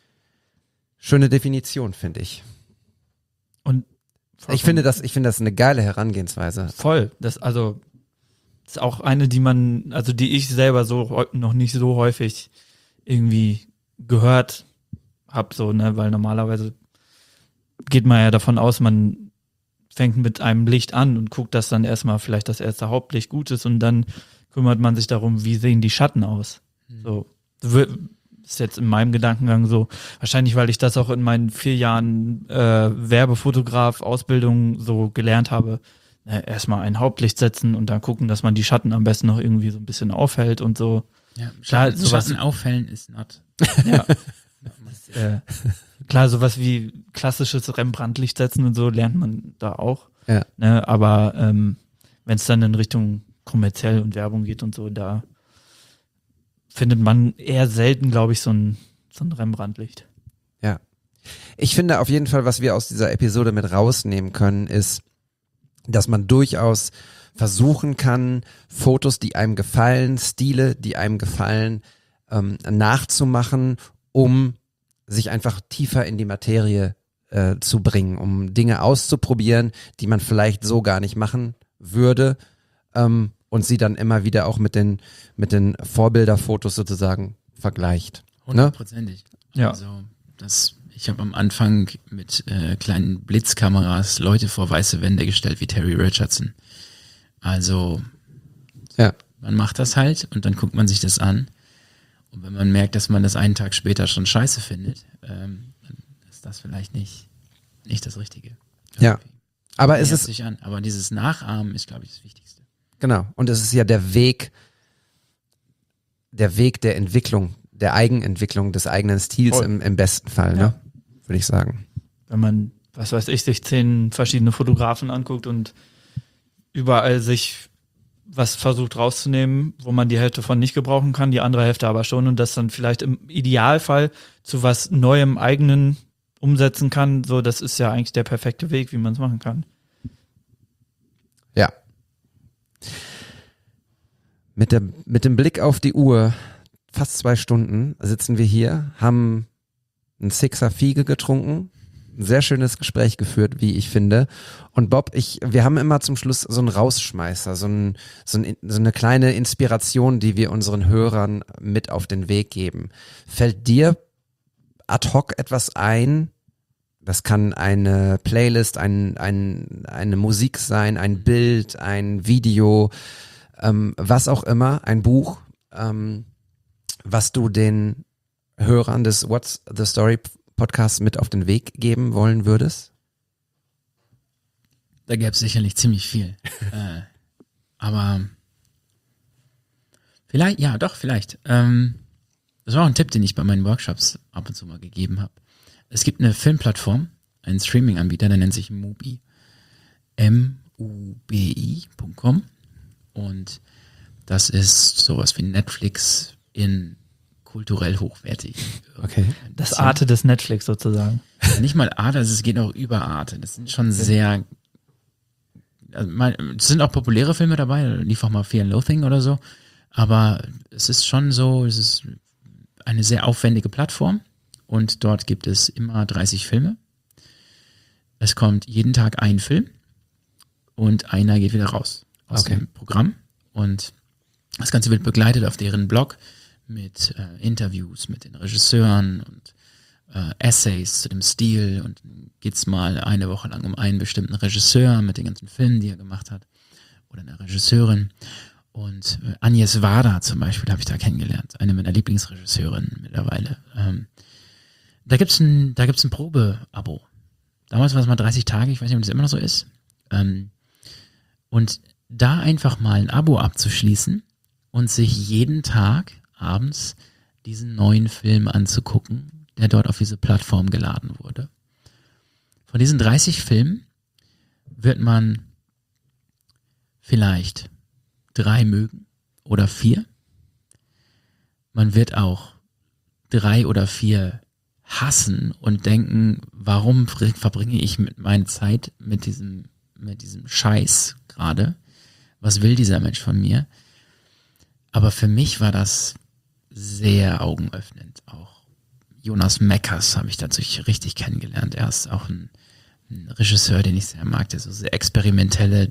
A: schöne Definition, finde ich.
B: Und
A: Ich finde das, ich finde das eine geile Herangehensweise.
B: voll. Das also ist auch eine, die man, also die ich selber so häu- noch nicht so häufig irgendwie gehört habe, so, ne, weil normalerweise geht man ja davon aus, man fängt mit einem Licht an und guckt, dass dann erstmal vielleicht das erste Hauptlicht gut ist und dann kümmert man sich darum, wie sehen die Schatten aus. Mhm. So ist jetzt in meinem Gedankengang so, wahrscheinlich, weil ich das auch in meinen vier Jahren äh, Werbefotograf Ausbildung so gelernt habe, äh, erstmal ein Hauptlicht setzen und dann gucken, dass man die Schatten am besten noch irgendwie so ein bisschen aufhält und so.
F: Ja,
B: klar,
F: Schatten,
B: sowas,
F: Schatten aufhellen ist not.
B: Ja. das, äh, klar, sowas wie klassisches Rembrandt-Licht setzen und so lernt man da auch.
A: Ja.
B: Ne, aber ähm, wenn es dann in Richtung kommerziell und Werbung geht und so, da findet man eher selten, glaube ich, so ein, so ein Rembrandt-Licht.
A: Ja. Ich finde auf jeden Fall, was wir aus dieser Episode mit rausnehmen können, ist, dass man durchaus versuchen kann, Fotos, die einem gefallen, Stile, die einem gefallen, ähm, nachzumachen, um sich einfach tiefer in die Materie äh, zu bringen, um Dinge auszuprobieren, die man vielleicht so gar nicht machen würde, ähm, und sie dann immer wieder auch mit den mit den Vorbilderfotos sozusagen vergleicht.
F: Hundertprozentig.
B: Ne? Ja.
F: Also das, ich habe am Anfang mit äh, kleinen Blitzkameras Leute vor weiße Wände gestellt wie Terry Richardson. Also
A: ja.
F: Man macht das halt und dann guckt man sich das an. Und wenn man merkt, dass man das einen Tag später schon scheiße findet, ähm, dann ist das vielleicht nicht, nicht das Richtige.
A: Ja. Aber es ist
F: sich an. Aber dieses Nachahmen ist, glaube ich, das Wichtigste.
A: Genau. Und es ist ja der Weg, der Weg der Entwicklung, der Eigenentwicklung des eigenen Stils im, im besten Fall,
B: Ja.
A: ne? Würde ich sagen.
B: Wenn man, was weiß ich, sich zehn verschiedene Fotografen anguckt und überall sich was versucht rauszunehmen, wo man die Hälfte von nicht gebrauchen kann, die andere Hälfte aber schon und das dann vielleicht im Idealfall zu was Neuem, eigenen umsetzen kann, so, das ist ja eigentlich der perfekte Weg, wie man es machen kann.
A: Ja. Mit, der, mit dem Blick auf die Uhr, fast zwei Stunden, sitzen wir hier, haben ein Sixer Fiege getrunken, ein sehr schönes Gespräch geführt, wie ich finde. Und Bob, ich, wir haben immer zum Schluss so einen Rausschmeißer, so, ein, so, ein, so eine kleine Inspiration, die wir unseren Hörern mit auf den Weg geben. Fällt dir ad hoc etwas ein? Das kann eine Playlist, ein, ein, eine Musik sein, ein Bild, ein Video, ähm, was auch immer, ein Buch, ähm, was du den Hörern des What's the Story Podcasts mit auf den Weg geben wollen würdest?
F: Da gäbe es sicherlich ziemlich viel. äh, aber vielleicht, ja, doch, vielleicht. Ähm, das war auch ein Tipp, den ich bei meinen Workshops ab und zu mal gegeben habe. Es gibt eine Filmplattform, einen Streaming-Anbieter, der nennt sich Mubi. M U B I Punkt com. Und das ist sowas wie Netflix in kulturell hochwertig.
A: Okay.
B: Das Arte des Netflix sozusagen.
F: Ja, nicht mal Arte, also es geht auch über Arte. Das sind schon sehr, also mein, es sind auch populäre Filme dabei, lief auch mal Fear and Loathing oder so, aber es ist schon so, es ist eine sehr aufwendige Plattform und dort gibt es immer dreißig Filme. Es kommt jeden Tag ein Film und einer geht wieder raus aus
A: Okay.
F: dem Programm und das Ganze wird begleitet auf deren Blog mit äh, Interviews mit den Regisseuren und äh, Essays zu dem Stil und geht's mal eine Woche lang um einen bestimmten Regisseur mit den ganzen Filmen, die er gemacht hat oder eine Regisseurin und äh, Agnes Varda zum Beispiel habe ich da kennengelernt, eine meiner Lieblingsregisseurinnen mittlerweile. Ähm, da gibt's ein, da gibt's ein Probe-Abo. Damals war es mal dreißig Tage, ich weiß nicht, ob das immer noch so ist. Ähm, und da einfach mal ein Abo abzuschließen und sich jeden Tag abends diesen neuen Film anzugucken, der dort auf diese Plattform geladen wurde. Von diesen dreißig Filmen wird man vielleicht drei mögen oder vier. Man wird auch drei oder vier hassen und denken, warum verbringe ich mit meiner Zeit mit diesem, mit diesem Scheiß gerade? Was will dieser Mensch von mir? Aber für mich war das sehr augenöffnend. Auch Jonas Meckers habe ich dadurch richtig kennengelernt. Er ist auch ein, ein Regisseur, den ich sehr mag, der so sehr experimentelle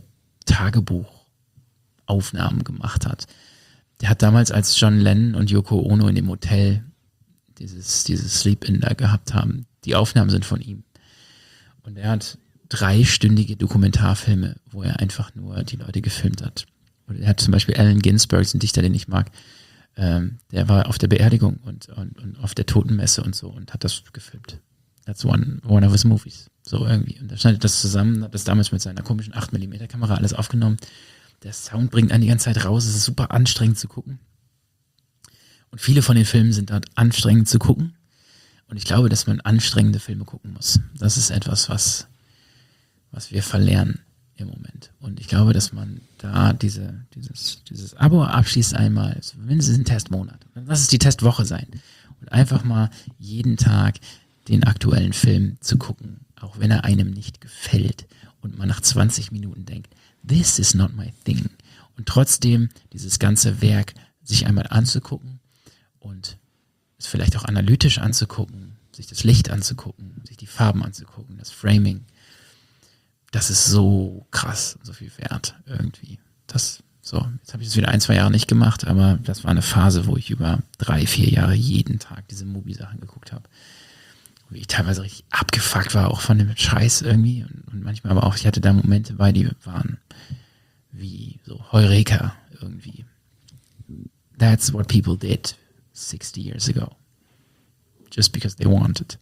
F: Tagebuchaufnahmen gemacht hat. Der hat damals, als John Lennon und Yoko Ono in dem Hotel dieses, dieses Sleep-In da gehabt haben, die Aufnahmen sind von ihm. Und er hat dreistündige Dokumentarfilme, wo er einfach nur die Leute gefilmt hat. Und er hat zum Beispiel Allen Ginsberg, ein Dichter, den ich mag, ähm, der war auf der Beerdigung und, und, und auf der Totenmesse und so und hat das gefilmt. That's one, one of his movies. So irgendwie. Und da schneidet das zusammen, hat das damals mit seiner komischen acht Millimeter Kamera alles aufgenommen. Der Sound bringt einen die ganze Zeit raus, es ist super anstrengend zu gucken. Und viele von den Filmen sind dort anstrengend zu gucken. Und ich glaube, dass man anstrengende Filme gucken muss. Das ist etwas, was, was wir verlernen im Moment. Und ich glaube, dass man da diese, dieses, dieses Abo abschließt einmal, mindestens einen Testmonat. Lass es die Testwoche sein. Und einfach mal jeden Tag den aktuellen Film zu gucken, auch wenn er einem nicht gefällt. Und man nach zwanzig Minuten denkt, this is not my thing. Und trotzdem dieses ganze Werk sich einmal anzugucken und es vielleicht auch analytisch anzugucken, sich das Licht anzugucken, sich die Farben anzugucken, das Framing. Das ist so krass, so viel wert irgendwie. Das, so, jetzt habe ich das wieder ein, zwei Jahre nicht gemacht, aber das war eine Phase, wo ich über drei, vier Jahre jeden Tag diese Movie-Sachen geguckt habe. Wo ich teilweise richtig abgefuckt war, auch von dem Scheiß irgendwie. Und, und manchmal aber auch, ich hatte da Momente bei, die waren wie so Heureka irgendwie. That's what people did sixty years ago. Just because they wanted.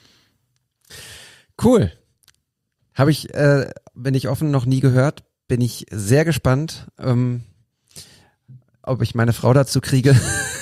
A: Cool. Habe ich, äh, bin ich offen, noch nie gehört. Bin ich sehr gespannt, ähm, ob ich meine Frau dazu kriege.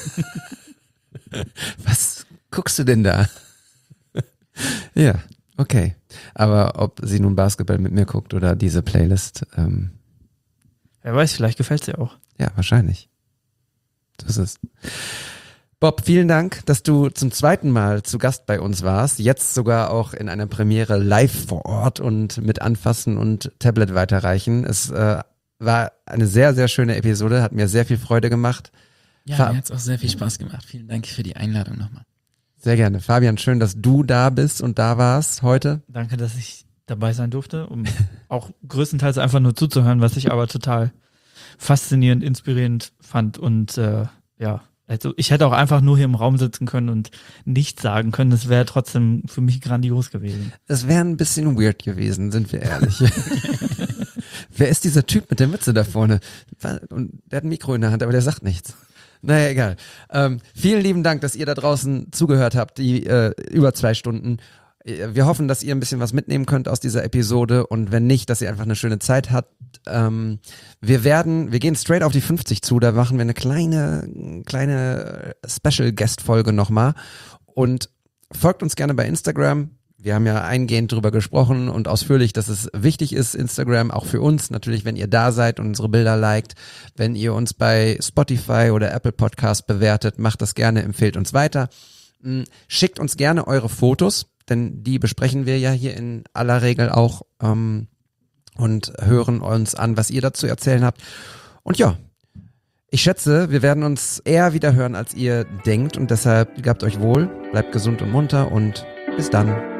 A: Was guckst du denn da? Ja, okay. Aber ob sie nun Basketball mit mir guckt oder diese Playlist, ähm,
B: wer weiß, vielleicht gefällt sie auch.
A: Ja, wahrscheinlich. Das ist. Bob, vielen Dank, dass du zum zweiten Mal zu Gast bei uns warst. Jetzt sogar auch in einer Premiere live vor Ort und mit Anfassen und Tablet weiterreichen. Es äh, war eine sehr, sehr schöne Episode, hat mir sehr viel Freude gemacht.
F: Ja,
A: Fa-
F: mir hat es auch sehr viel Spaß gemacht. Vielen Dank für die Einladung nochmal.
A: Sehr gerne. Fabian, schön, dass du da bist und da warst heute.
B: Danke, dass ich dabei sein durfte, um auch größtenteils einfach nur zuzuhören, was ich aber total faszinierend, inspirierend fand. Und äh, ja, also ich hätte auch einfach nur hier im Raum sitzen können und nichts sagen können. Das wäre trotzdem für mich grandios gewesen.
A: Es wäre ein bisschen weird gewesen, sind wir ehrlich. Wer ist dieser Typ mit der Mütze da vorne? Und der hat ein Mikro in der Hand, aber der sagt nichts. Naja, egal. Ähm, vielen lieben Dank, dass ihr da draußen zugehört habt, die äh, über zwei Stunden. Wir hoffen, dass ihr ein bisschen was mitnehmen könnt aus dieser Episode und wenn nicht, dass ihr einfach eine schöne Zeit habt. Ähm, wir werden, wir gehen straight auf die fünfzig zu, da machen wir eine kleine, kleine Special-Guest-Folge nochmal und folgt uns gerne bei Instagram. Wir haben ja eingehend drüber gesprochen und ausführlich, dass es wichtig ist, Instagram, auch für uns, natürlich, wenn ihr da seid und unsere Bilder liked, wenn ihr uns bei Spotify oder Apple Podcast bewertet, macht das gerne, empfehlt uns weiter. Schickt uns gerne eure Fotos, denn die besprechen wir ja hier in aller Regel auch ähm, und hören uns an, was ihr dazu erzählen habt. Und ja, ich schätze, wir werden uns eher wieder hören, als ihr denkt und deshalb gehabt euch wohl, bleibt gesund und munter und bis dann.